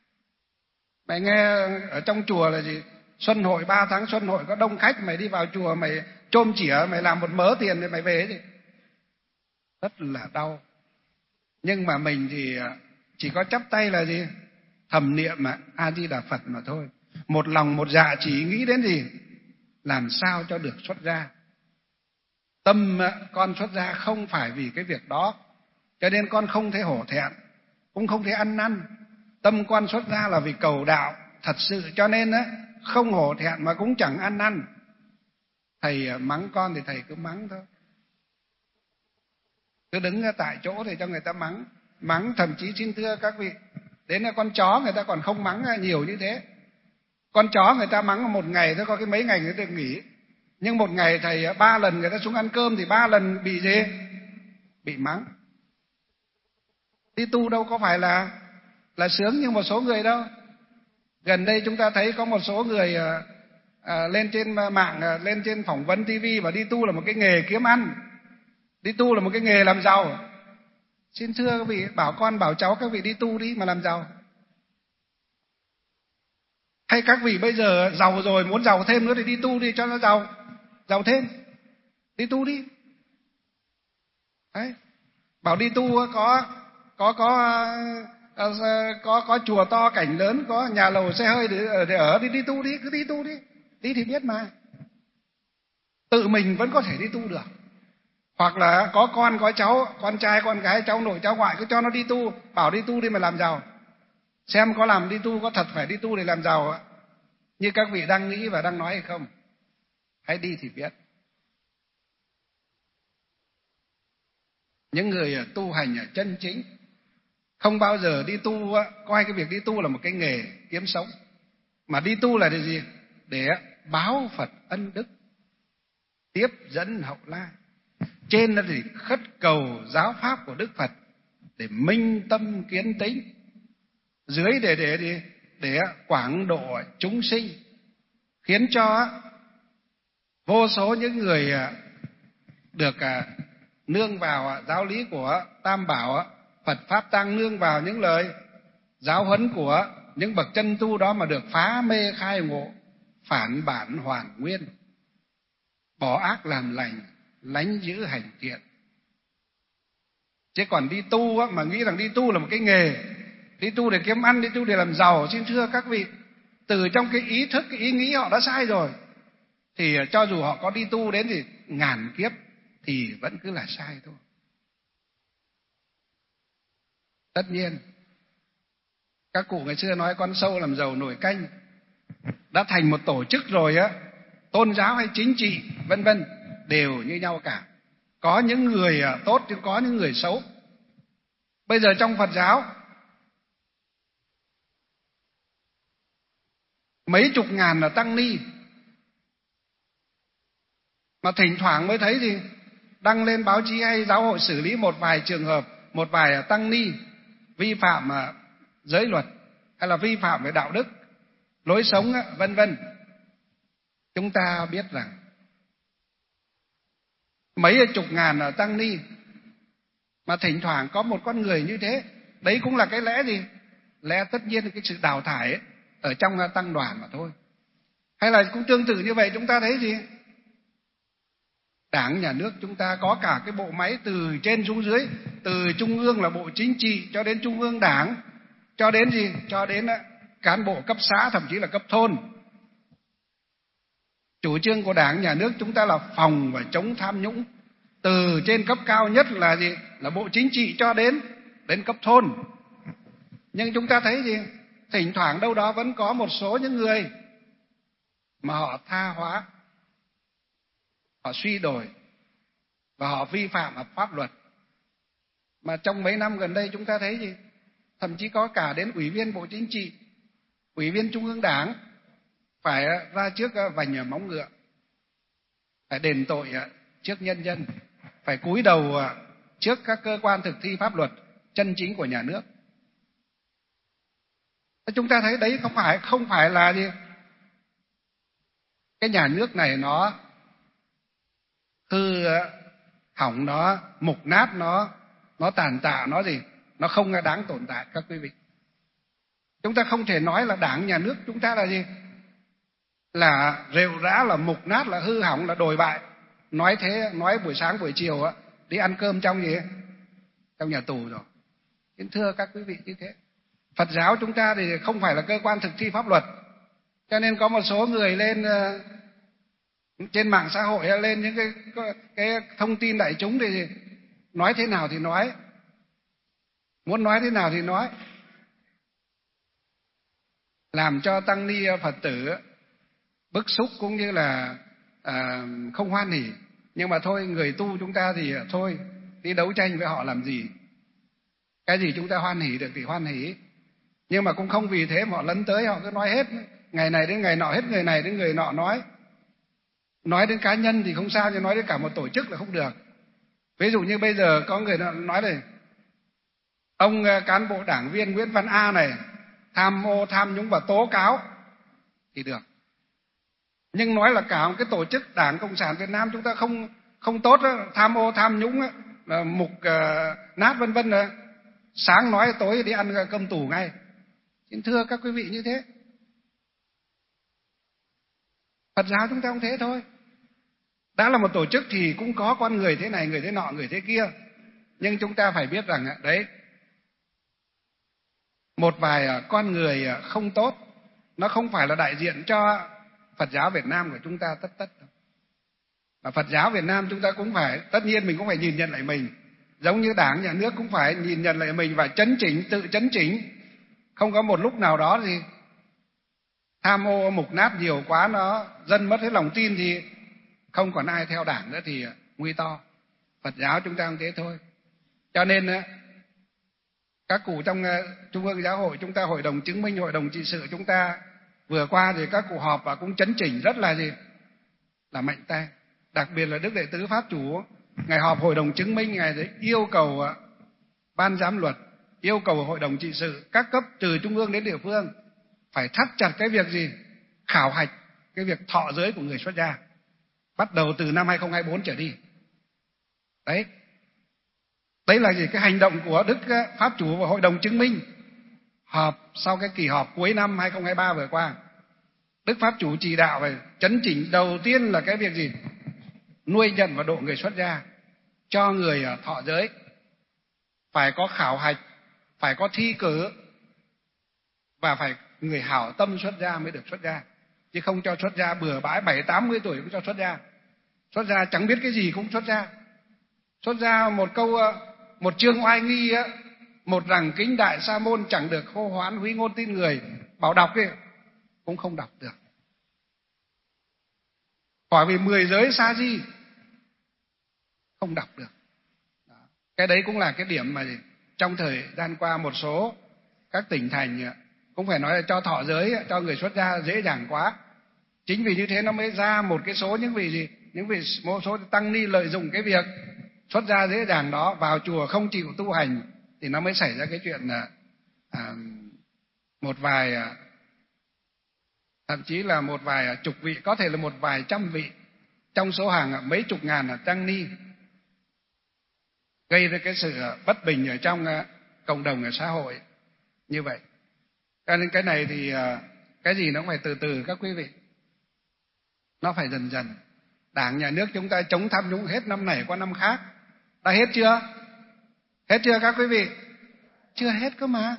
Mày nghe ở trong chùa là gì? Xuân hội ba tháng xuân hội có đông khách, mày đi vào chùa mày chôm chỉa, mày làm một mớ tiền thì mày về gì? Rất là đau. Nhưng mà mình thì chỉ có chắp tay là gì? Thầm niệm mà A Di Đà Phật mà thôi. Một lòng một dạ chỉ nghĩ đến gì? Làm sao cho được xuất gia. Tâm con xuất gia không phải vì cái việc đó, cho nên con không thể hổ thẹn, cũng không thể ăn năn. Tâm con xuất gia là vì cầu đạo thật sự, cho nên á không hổ thẹn mà cũng chẳng ăn năn. Thầy mắng con thì thầy cứ mắng thôi, cứ đứng tại chỗ thì cho người ta mắng. Mắng thậm chí xin thưa các vị, đến là con chó người ta còn không mắng nhiều như thế. Con chó người ta mắng một ngày thôi, có cái mấy ngày người ta nghỉ. Nhưng một ngày thầy ba lần người ta xuống ăn cơm thì ba lần bị gì? Bị mắng. Đi tu đâu có phải là là sướng như một số người đâu. Gần đây chúng ta thấy có một số người à, à, lên trên mạng, à, lên trên phỏng vấn tivi và đi tu là một cái nghề kiếm ăn, đi tu là một cái nghề làm giàu. Xin thưa các vị, bảo con bảo cháu các vị đi tu đi mà làm giàu. Hay các vị bây giờ giàu rồi muốn giàu thêm nữa thì đi tu đi cho nó giàu, giàu thêm, đi tu đi. Đấy. Bảo đi tu có có có có có, có chùa to cảnh lớn, có nhà lầu xe hơi để, để ở, đi đi tu đi, cứ đi tu đi, đi thì biết mà. Tự mình vẫn có thể đi tu được. Hoặc là có con có cháu, con trai con gái, cháu nội cháu ngoại, cứ cho nó đi tu, bảo đi tu đi mà làm giàu. Xem có làm đi tu, có thật phải đi tu để làm giàu ạ, như các vị đang nghĩ và đang nói hay không? Hãy đi thì biết. Những người tu hành ở chân chính không bao giờ đi tu coi cái việc đi tu là một cái nghề kiếm sống, mà đi tu là để gì? Để báo Phật ân đức, tiếp dẫn hậu lai. Trên là gì? Khất cầu giáo pháp của Đức Phật để minh tâm kiến tính. Dưới để để để, để quảng độ chúng sinh, khiến cho vô số những người được nương vào giáo lý của Tam Bảo, Phật Pháp Tăng, nương vào những lời giáo huấn của những bậc chân tu đó mà được phá mê khai ngộ, phản bản hoàn nguyên, bỏ ác làm lành, lánh giữ hành thiện. Chứ còn đi tu mà nghĩ rằng đi tu là một cái nghề, đi tu để kiếm ăn, đi tu để làm giàu, xin thưa các vị, từ trong cái ý thức, cái ý nghĩ họ đã sai rồi. Thì cho dù họ có đi tu đến thì ngàn kiếp thì vẫn cứ là sai thôi. Tất nhiên, các cụ ngày xưa nói con sâu làm giàu nồi canh. Đã thành một tổ chức rồi á, tôn giáo hay chính trị vân vân đều như nhau cả. Có những người tốt chứ có những người xấu. Bây giờ trong Phật giáo mấy chục ngàn là tăng ni, mà thỉnh thoảng mới thấy gì đăng lên báo chí hay giáo hội xử lý một vài trường hợp, một vài tăng ni vi phạm giới luật hay là vi phạm về đạo đức, lối sống vân vân. Chúng ta biết rằng mấy chục ngàn là tăng ni mà thỉnh thoảng có một con người như thế, đấy cũng là cái lẽ gì? Lẽ tất nhiên là cái sự đào thải ấy, ở trong tăng đoàn mà thôi. Hay là cũng tương tự như vậy, chúng ta thấy gì? Đảng nhà nước chúng ta có cả cái bộ máy từ trên xuống dưới, từ trung ương là bộ chính trị cho đến trung ương đảng, cho đến gì? Cho đến cán bộ cấp xã, thậm chí là cấp thôn. Chủ trương của Đảng nhà nước chúng ta là phòng và chống tham nhũng, từ trên cấp cao nhất là gì? Là bộ chính trị cho đến đến cấp thôn. Nhưng chúng ta thấy gì? Thỉnh thoảng đâu đó vẫn có một số những người mà họ tha hóa, họ suy đồi và họ vi phạm pháp luật. Mà trong mấy năm gần đây chúng ta thấy gì? Thậm chí có cả đến ủy viên bộ chính trị, ủy viên trung ương đảng phải ra trước vành móng ngựa, phải đền tội trước nhân dân, phải cúi đầu trước các cơ quan thực thi pháp luật chân chính của nhà nước. Chúng ta thấy đấy không phải không phải là gì? Cái nhà nước này nó hư hỏng, nó mục nát, nó nó tàn tạ, nó gì? Nó không đáng tồn tại các quý vị. Chúng ta không thể nói là Đảng nhà nước chúng ta là gì? Là rệu rã, là mục nát, là hư hỏng, là đồi bại. Nói thế, nói buổi sáng buổi chiều á, đi ăn cơm trong gì? Trong nhà tù rồi. Kính thưa các quý vị như thế. Phật giáo chúng ta thì không phải là cơ quan thực thi pháp luật. Cho nên có một số người lên uh, trên mạng xã hội hay lên những cái, cái thông tin đại chúng thì nói thế nào thì nói, muốn nói thế nào thì nói, làm cho tăng ni Phật tử bức xúc cũng như là à, không hoan hỉ. Nhưng mà thôi, người tu chúng ta thì thôi, đi đấu tranh với họ làm gì? Cái gì chúng ta hoan hỉ được thì hoan hỉ, nhưng mà cũng không vì thế mà họ lấn tới, họ cứ nói hết, ngày này đến ngày nọ, hết người này đến người nọ nói. Nói đến cá nhân thì không sao, nhưng nói đến cả một tổ chức là không được. Ví dụ như bây giờ có người nói này, Ông cán bộ đảng viên Nguyễn Văn A này tham ô tham nhũng và tố cáo thì được. Nhưng nói là cả một cái tổ chức Đảng Cộng sản Việt Nam chúng ta không không tốt đó, tham ô tham nhũng đó, là mục uh, nát vân vân, sáng nói tối đi ăn cơm tù ngay. Xin thưa các quý vị như thế. Phật giáo chúng ta cũng thế thôi. Đã là một tổ chức thì cũng có con người thế này, người thế nọ, người thế kia. Nhưng chúng ta phải biết rằng đấy, một vài con người không tốt, nó không phải là đại diện cho Phật giáo Việt Nam của chúng ta tất tất. Và Phật giáo Việt Nam chúng ta cũng phải, tất nhiên mình cũng phải nhìn nhận lại mình. Giống như Đảng, Nhà nước cũng phải nhìn nhận lại mình và chấn chỉnh, tự chấn chỉnh. Không có một lúc nào đó thì tham ô mục nát nhiều quá, nó dân mất hết lòng tin thì không còn ai theo Đảng nữa thì nguy to. Phật giáo chúng ta cũng thế thôi. Cho nên các cụ trong Trung ương Giáo hội chúng ta, Hội đồng chứng minh, Hội đồng trị sự chúng ta vừa qua thì các cụ họp và cũng chấn chỉnh rất là gì? Là mạnh tay. Đặc biệt là Đức Đệ Tứ Pháp Chủ, ngày họp Hội đồng chứng minh, ngày đấy yêu cầu ban giám luật, yêu cầu Hội đồng trị sự, các cấp từ trung ương đến địa phương phải thắt chặt cái việc gì? Khảo hạch cái việc thọ giới của người xuất gia. Bắt đầu từ năm hai không hai bốn trở đi. Đấy. Đấy là gì? Cái hành động của Đức Pháp Chủ và Hội đồng chứng minh họp sau cái kỳ họp cuối năm hai không hai ba vừa qua. Đức Pháp Chủ chỉ đạo về chấn chỉnh đầu tiên là cái việc gì? Nuôi nhận và độ người xuất gia cho người thọ giới. Phải có khảo hạch, phải có thi cử và phải người hảo tâm xuất gia mới được xuất gia. Chứ không cho xuất gia bừa bãi bảy tám mươi tuổi cũng cho xuất gia. Xuất gia chẳng biết cái gì cũng xuất gia. Xuất gia một câu, một chương oai nghi, một rằng kính đại sa môn chẳng được hô hoán húy ngôn tin người, bảo đọc ấy, cũng không đọc được. Hỏi vì mười giới sa di, không đọc được. Đó. Cái đấy cũng là cái điểm mà trong thời gian qua một số các tỉnh thành cũng phải nói là cho thọ giới, cho người xuất gia dễ dàng quá. Chính vì như thế nó mới ra một cái số những vị gì, những vị một số tăng ni lợi dụng cái việc xuất gia dễ dàng đó vào chùa không chịu tu hành, thì nó mới xảy ra cái chuyện là à, một vài, thậm chí là một vài chục vị, có thể là một vài trăm vị trong số hàng mấy chục ngàn tăng ni gây ra cái sự bất bình ở trong cộng đồng, ở xã hội như vậy. Cho nên cái này thì cái gì nó cũng phải từ từ các quý vị, nó phải dần dần. Đảng, Nhà nước chúng ta chống tham nhũng hết năm này qua năm khác. Đã hết chưa? Hết chưa các quý vị? Chưa hết cơ mà.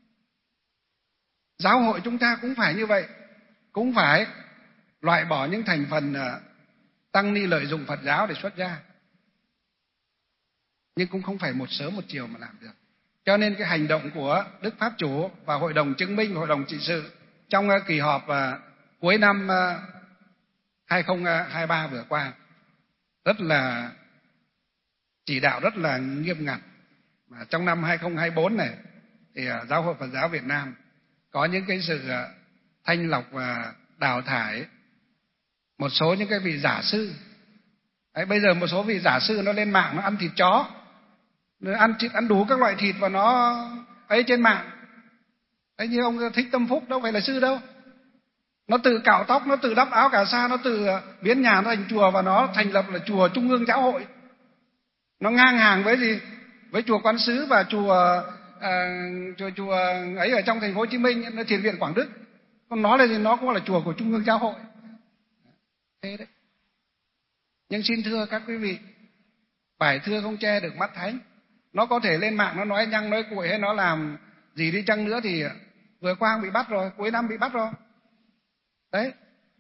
Giáo hội chúng ta cũng phải như vậy, cũng phải loại bỏ những thành phần tăng ni lợi dụng Phật giáo để xuất gia. Nhưng cũng không phải một sớm một chiều mà làm được. Cho nên cái hành động của Đức Pháp Chủ và Hội đồng chứng minh, Hội đồng trị sự trong kỳ họp cuối năm hai không hai ba vừa qua rất là chỉ đạo rất là nghiêm ngặt. Mà trong năm hai không hai bốn này thì Giáo hội Phật giáo Việt Nam có những cái sự thanh lọc và đào thải một số những cái vị giả sư. Đấy, bây giờ một số vị giả sư nó lên mạng nó ăn thịt chó, nó ăn ăn đủ các loại thịt và nó ấy trên mạng. Đấy, như ông Thích Tâm Phúc đâu phải là sư đâu. Nó tự cạo tóc, nó tự đắp áo cà sa, nó tự biến nhà nó thành chùa và nó thành lập là chùa Trung ương Giáo hội. Nó ngang hàng với gì? Với chùa Quán Sứ và chùa à, chùa chùa ấy ở trong thành phố Hồ Chí Minh, nó Thiền viện Quảng Đức. Còn nó là gì? Nó cũng là chùa của Trung ương Giáo hội. Thế đấy. Nhưng xin thưa các quý vị, vải thưa không che được mắt thánh. Nó có thể lên mạng nó nói nhăng nói cuội hay nó làm gì đi chăng nữa thì vừa qua bị bắt rồi, cuối năm bị bắt rồi. Đấy.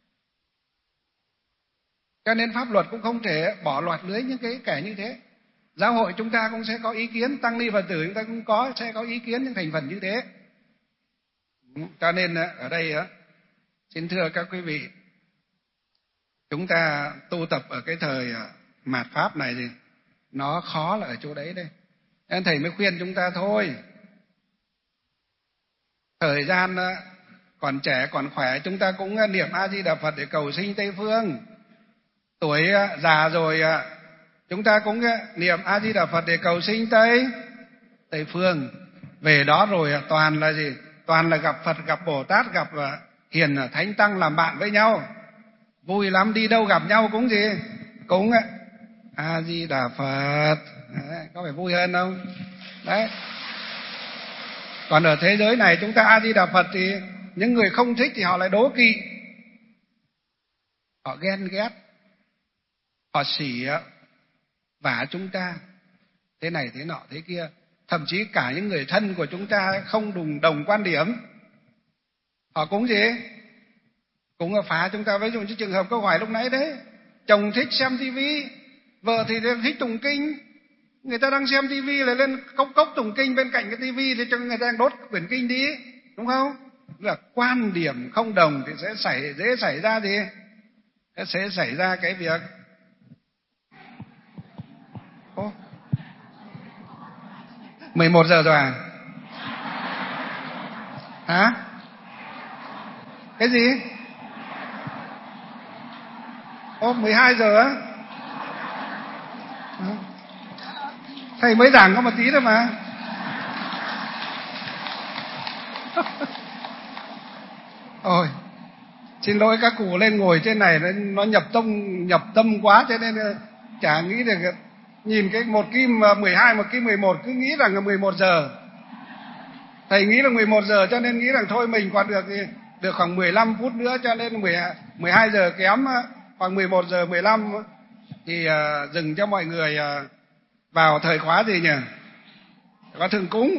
Cho nên pháp luật cũng không thể bỏ loạt lưới những cái kẻ như thế. Giáo hội chúng ta cũng sẽ có ý kiến, tăng ni Phật tử chúng ta cũng có sẽ có ý kiến những thành phần như thế. Cho nên ở đây xin thưa các quý vị, chúng ta tu tập ở cái thời mạt pháp này thì nó khó là ở chỗ đấy đây. Nên thầy mới khuyên chúng ta thôi. Thời gian còn trẻ còn khỏe chúng ta cũng niệm A Di Đà Phật để cầu sinh Tây phương. Tuổi già rồi chúng ta cũng niệm A Di Đà Phật để cầu sinh Tây Tây phương. Về đó rồi toàn là gì? Toàn là gặp Phật, gặp Bồ Tát, gặp Hiền Thánh Tăng làm bạn với nhau. Vui lắm, đi đâu gặp nhau cũng gì? Cũng A-di-đà Phật. Đấy, có phải vui hơn không? Đấy. Còn ở thế giới này chúng ta A-di-đà Phật thì những người không thích thì họ lại đố kỵ. Họ ghen ghét. Họ xỉ vả chúng ta. Thế này thế nọ thế kia. Thậm chí cả những người thân của chúng ta không đồng, đồng quan điểm. Họ cũng gì? Cũng phá chúng ta. Ví dụ như trường hợp câu hỏi lúc nãy đấy. Chồng thích xem tivi, vợ thì thích tụng kinh. Người ta đang xem tivi lại lên cốc cốc tụng kinh bên cạnh cái tivi thì cho người ta đốt quyển kinh đi, đúng không? Là quan điểm không đồng thì sẽ xảy dễ xảy ra gì? Sẽ xảy ra cái việc Ô, mười một giờ rồi à? Hả? Cái gì? Ô, mười hai giờ á? Thầy mới giảng có một tí thôi mà. Ôi, xin lỗi các cụ lên ngồi trên này nó nhập tâm nhập tâm quá cho nên chả nghĩ được. Nhìn cái một kim mười hai, một kim mười một cứ nghĩ rằng là mười một giờ. Thầy nghĩ là mười một giờ cho nên nghĩ rằng thôi mình còn được được khoảng mười lăm phút nữa, cho nên mười hai giờ kém khoảng mười một giờ mười lăm thì uh, dừng cho mọi người uh, vào thời khóa gì nhỉ? Khóa thượng cúng.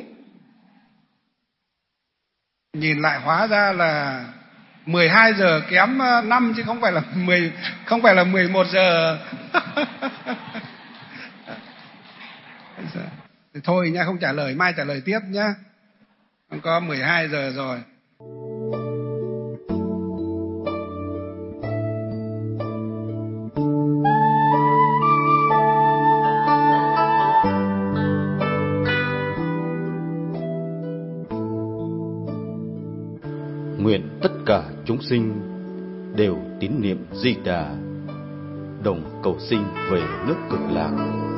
Nhìn lại hóa ra là mười hai giờ kém năm chứ không phải là mười không phải là mười một giờ. Thì thôi nha, không trả lời, mai trả lời tiếp nhá. Không có mười hai giờ rồi.
Nguyện tất cả chúng sinh đều tín niệm Di Đà, đồng cầu sinh về nước Cực Lạc.